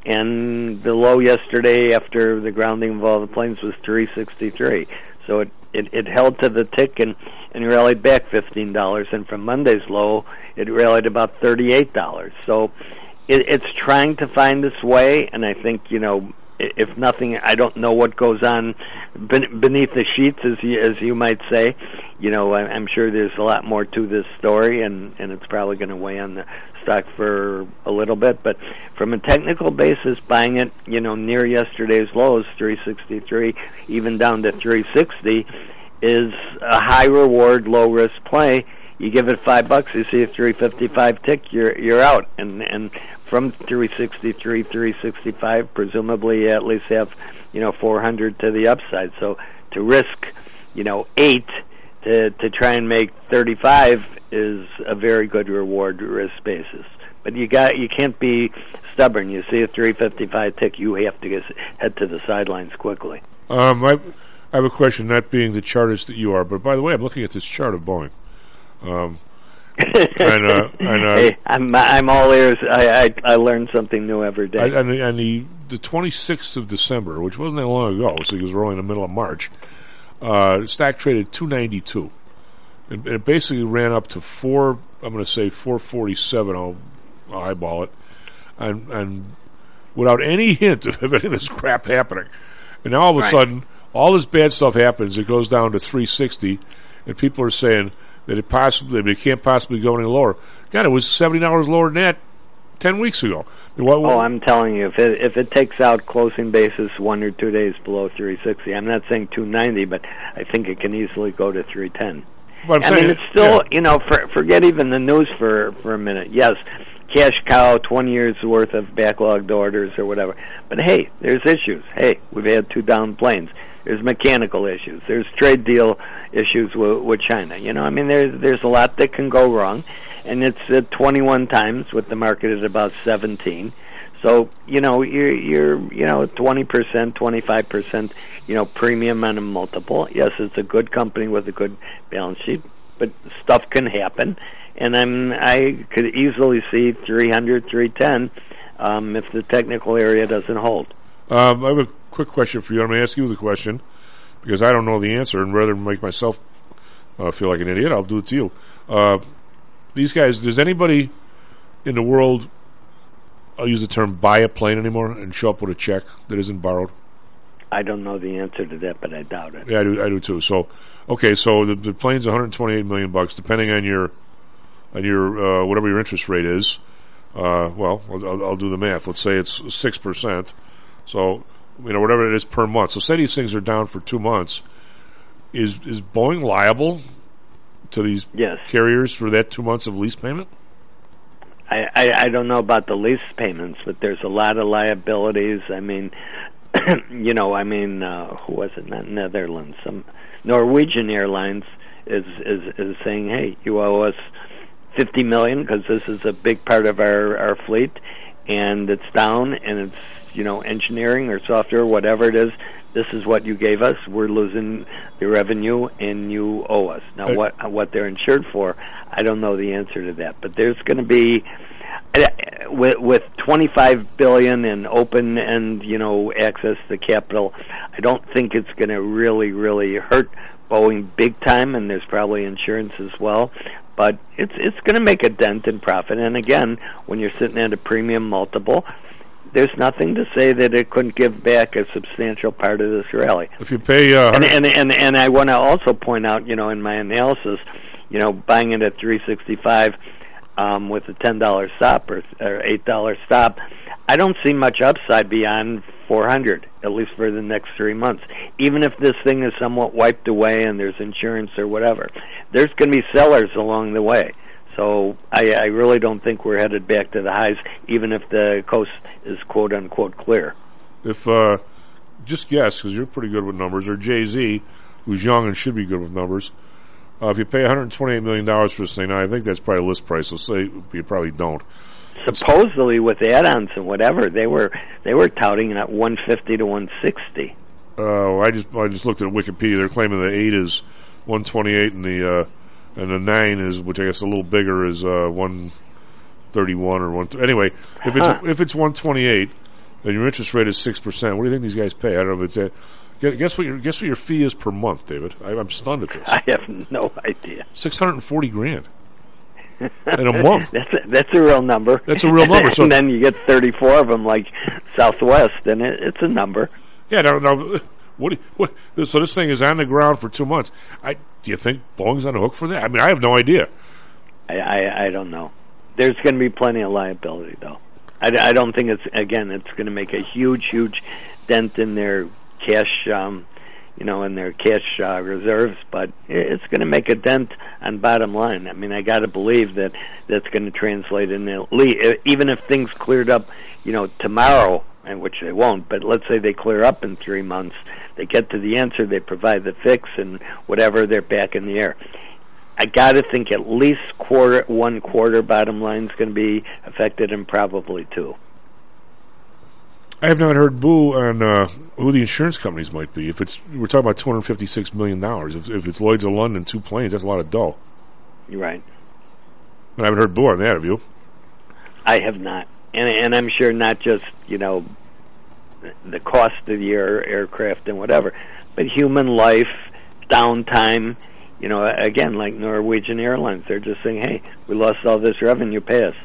And the low yesterday after the grounding of all the planes was three sixty-three. So it, it, it held to the tick and, and rallied back fifteen dollars. And from Monday's low, it rallied about thirty-eight dollars. So it, it's trying to find its way, and I think, you know, if nothing, I don't know what goes on beneath the sheets, as you, as you might say. You know, I'm sure there's a lot more to this story, and, and it's probably going to weigh on the stock for a little bit. But from a technical basis, buying it, you know, near yesterday's lows, three sixty-three, even down to three sixty, is a high reward, low risk play. You give it five bucks, you see a three fifty-five tick, you're you're out, and and from three sixty-three, three sixty-five, presumably you at least have, you know, four hundred to the upside. So to risk, you know, eight to to try and make thirty-five is a very good reward risk basis. But you got you can't be stubborn. You see a three fifty-five tick, you have to get, head to the sidelines quickly. Um, I, I have a question, not being the chartist that you are, but by the way, I'm looking at this chart of Boeing. Um, and, uh, and, uh, hey, I'm I'm all ears. I, I I learn something new every day. I, and the, and the the twenty-sixth of December, which wasn't that long ago, so because we're only in the middle of March, uh, the stock traded two ninety-two, and, and it basically ran up to four. I'm going to say four forty-seven. I'll, I'll eyeball it, and and without any hint of any of this crap happening, and now all of a right. sudden, all this bad stuff happens. It goes down to three sixty, and people are saying that it possibly, that it can't possibly go any lower. God, it was seventy dollars lower than that ten weeks ago. What, what, oh, I'm telling you, if it if it takes out closing basis one or two days below three sixty, I'm not saying two ninety, but I think it can easily go to three ten. But I'm I saying, mean, it's still, yeah. you know, for, forget even the news for for a minute. Yes, cash cow, twenty years worth of backlogged orders or whatever. But hey, there's issues. Hey, we've had two down planes. There's mechanical issues. There's trade deal issues with, with China. You know, I mean, there's there's a lot that can go wrong, and it's at twenty-one times with the market at about seventeen. So you know, you're you're you know twenty percent, twenty-five percent, you know, premium on a multiple. Yes, it's a good company with a good balance sheet, but stuff can happen, and I'm I could easily see three hundred, three ten um, if the technical area doesn't hold. Um, I have a quick question for you. I'm going to ask you the question because I don't know the answer, and rather than make myself uh, feel like an idiot, I'll do it to you. Uh, these guys, does anybody in the world, I'll use the term, buy a plane anymore and show up with a check that isn't borrowed? I don't know the answer to that, but I doubt it. Yeah, I do. I do too. So, okay, so the, the plane's one hundred twenty-eight million bucks, depending on your on your uh, whatever your interest rate is. Uh, well, I'll, I'll do the math. Let's say it's six percent. So, you know, whatever it is per month. So say these things are down for two months. Is is Boeing liable to these yes. carriers for that two months of lease payment? I, I, I don't know about the lease payments, but there's a lot of liabilities. I mean, you know, I mean, uh, who was it? Not Netherlands. Some Norwegian Airlines is, is, is saying, hey, you owe us fifty million dollars because this is a big part of our, our fleet, and it's down, and it's, you know, engineering or software, whatever it is, this is what you gave us. We're losing the revenue, and you owe us. Now, Hey. what what they're insured for, I don't know the answer to that. But there's going to be, with, with twenty-five billion dollars in open and you know access to capital, I don't think it's going to really really hurt Boeing big time. And there's probably insurance as well. But it's it's going to make a dent in profit. And again, when you're sitting at a premium multiple, there's nothing to say that it couldn't give back a substantial part of this rally. If you pay, uh, and, and and and I want to also point out, you know, in my analysis, you know, buying it at three sixty-five um, with a ten dollar stop or, or eight dollar stop, I don't see much upside beyond four hundred, at least for the next three months. Even if this thing is somewhat wiped away and there's insurance or whatever, there's going to be sellers along the way. So I, I really don't think we're headed back to the highs, even if the coast is quote unquote clear. If uh, just guess, because you're pretty good with numbers, or Jay-Z, who's young and should be good with numbers. Uh, if you pay one hundred twenty-eight million dollars for this thing, now I think that's probably list price. Let's say you probably don't. Supposedly, with add-ons and whatever, they were they were touting at one fifty to one sixty. Uh, I just I just looked at Wikipedia. They're claiming the eight is one twenty-eight and the uh, and the nine is, which I guess a little bigger, is uh, one thirty-one or one. Th- anyway, if it's Huh. if it's one twenty-eight, and your interest rate is six percent, what do you think these guys pay? I don't know if it's a. Guess what your guess what your fee is per month, David? I, I'm stunned at this. I have no idea. Six hundred and forty grand in a month. That's a, that's a real number. That's a real number. So and then you get thirty-four of them, like Southwest, and it, it's a number. yeah, now, now what, do you, what? So this thing is on the ground for two months. I do you think Boeing's on the hook for that? I mean, I have no idea. I I, I don't know. There's going to be plenty of liability, though. I, I don't think it's again. It's going to make a huge, huge dent in their cash, um, you know, in their cash uh, reserves, but it's going to make a dent on bottom line. I mean, I got to believe that that's going to translate in the le- even if things cleared up, you know, tomorrow, and which they won't. But let's say they clear up in three months, they get to the answer, they provide the fix, and whatever, they're back in the air. I got to think at least quarter, one quarter bottom line is going to be affected, and probably two. I have not heard boo on uh, who the insurance companies might be. If it's we're talking about two hundred fifty-six million dollars. If, if it's Lloyd's of London, two planes, that's a lot of dough. You're right. And I haven't heard boo on that. Have you? I have not, and and I'm sure not just you know the cost of the air, aircraft and whatever, but human life, downtime. You know, again, like Norwegian Airlines, they're just saying, "Hey, we lost all this revenue. Pay us."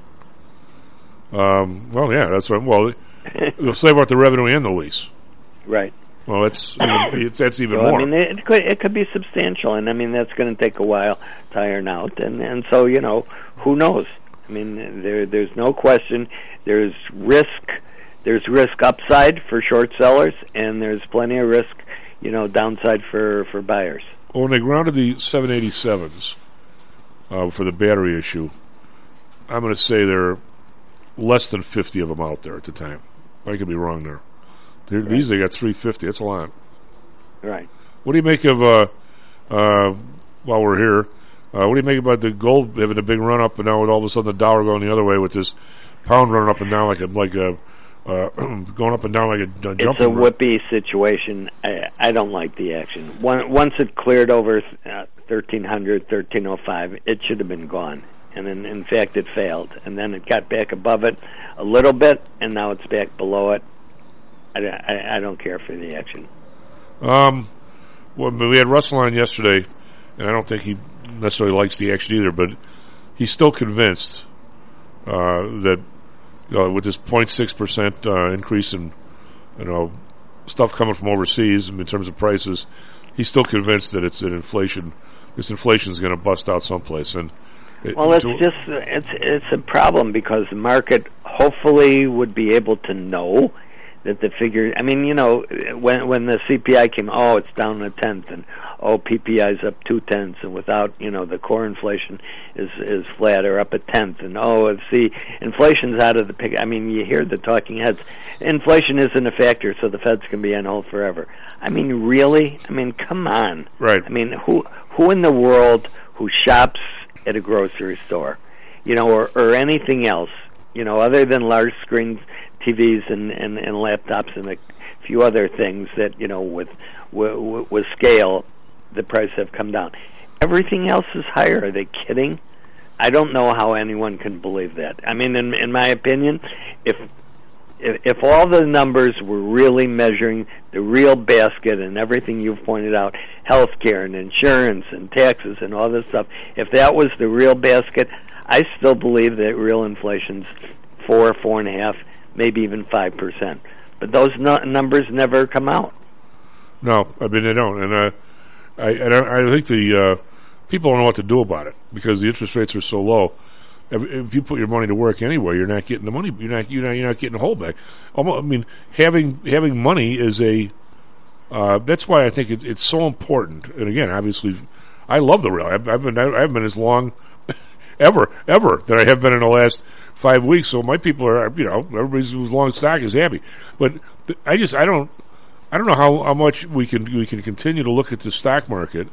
Um, well, yeah, that's what. Well, they'll say about the revenue and the lease. Right. Well, that's even, it's, that's even so, more. I mean, it could it could be substantial, and I mean that's going to take a while to iron out, and and so you know who knows. I mean, there there's no question. There's risk. There's risk upside for short sellers, and there's plenty of risk, you know, downside for for buyers. Well, when they grounded the seven eighty-sevens uh, for the battery issue, I'm going to say there are less than fifty of them out there at the time. I could be wrong there. Right. These they got three fifty. That's a lot. Right. What do you make of, uh, uh, while we're here, uh, what do you make about the gold having a big run up and now with all of a sudden the dollar going the other way with this pound running up and down like a, like a, uh, going up and down like a, a jumping It's a run. whippy situation. I, I don't like the action. Once it cleared over uh, thirteen hundred, thirteen oh five, it should have been gone. And in, in fact, it failed. And then it got back above it a little bit, and now it's back below it. I, I, I don't care for the action. Um, well, we had Russell on yesterday, and I don't think he necessarily likes the action either, but he's still convinced uh, that you know, with this zero point six percent uh, increase in you know stuff coming from overseas in terms of prices, he's still convinced that it's an inflation. This inflation is going to bust out someplace, and it, well, it's to, just it's it's a problem because the market hopefully would be able to know that the figure. I mean, you know, when when the C P I came, oh, it's down a tenth, and oh, P P I is up two tenths, and without, you know, the core inflation is is flat or up a tenth, and oh, see, inflation's out of the picture. I mean, you hear the talking heads. Inflation isn't a factor, so the Feds can be on hold forever. I mean, really? I mean, come on. Right. I mean, who who in the world who shops at a grocery store, you know, or or anything else, you know, other than large screen T Vs and, and, and laptops in the few other things that, you know, with, with, with scale, the prices have come down. Everything else is higher. Are they kidding? I don't know how anyone can believe that. I mean, in, in my opinion, if, if if all the numbers were really measuring the real basket and everything you've pointed out, healthcare and insurance and taxes and all this stuff, if that was the real basket, I still believe that real inflation's four, four and a half, maybe even five percent. But those no- numbers never come out. No, I mean they don't, and uh, I and I, I think the uh, people don't know what to do about it because the interest rates are so low. If, if you put your money to work anyway, you're not getting the money. You're not. You're not. You're not getting the whole back. Almost, I mean, having having money is a. Uh, that's why I think it, it's so important. And again, obviously, I love the real. I've, I've been. I've been as long, ever, ever that I have been in the last five weeks. So my people are. You know, everybody's who's long stock is happy. But th- I just. I don't. I don't know how, how much we can we can continue to look at the stock market,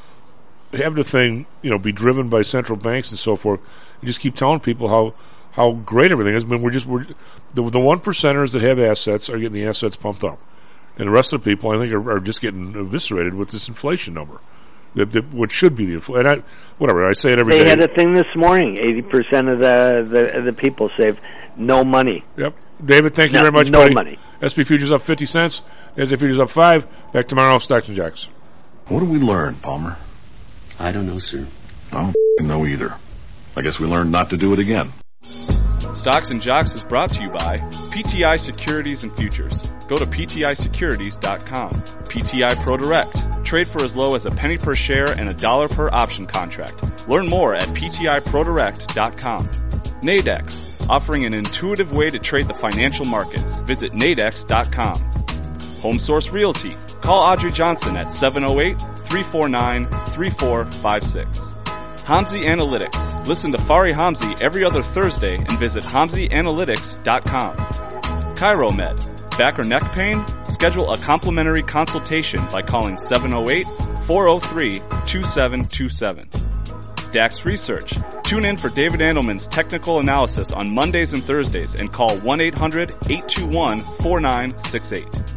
have the thing, you know, be driven by central banks and so forth, and just keep telling people how, how great everything is. I mean, we're just we're the the one percenters that have assets are getting the assets pumped up, and the rest of the people I think are, are just getting eviscerated with this inflation number, that, that what should be the inflation. And I, whatever I say it every they day. They had a thing this morning. Eighty percent of the, the the people save no money. Yep, David, thank you no, very much. No buddy. money. S and P futures up fifty cents. S and P futures up five. Back tomorrow, Stocks and Jocks. What did we learn, Palmer? I don't know, sir. I don't know either. I guess we learned not to do it again. Stocks and Jocks is brought to you by P T I Securities and Futures. Go to P T I securities dot com. P T I Pro Direct. Trade for as low as a penny per share and a dollar per option contract. Learn more at P T I pro direct dot com. Nadex, offering an intuitive way to trade the financial markets. Visit nadex dot com. Home Source Realty. Call Audrey Johnson at seven oh eight, three four nine, three four five six. Hamzy Analytics. Listen to Fari Hamzy every other Thursday and visit hamzy analytics dot com. ChiroMed. Back or neck pain? Schedule a complimentary consultation by calling seven oh eight, four oh three, two seven two seven. Dax Research. Tune in for David Andelman's technical analysis on Mondays and Thursdays and call one eight hundred, eight two one, four nine six eight.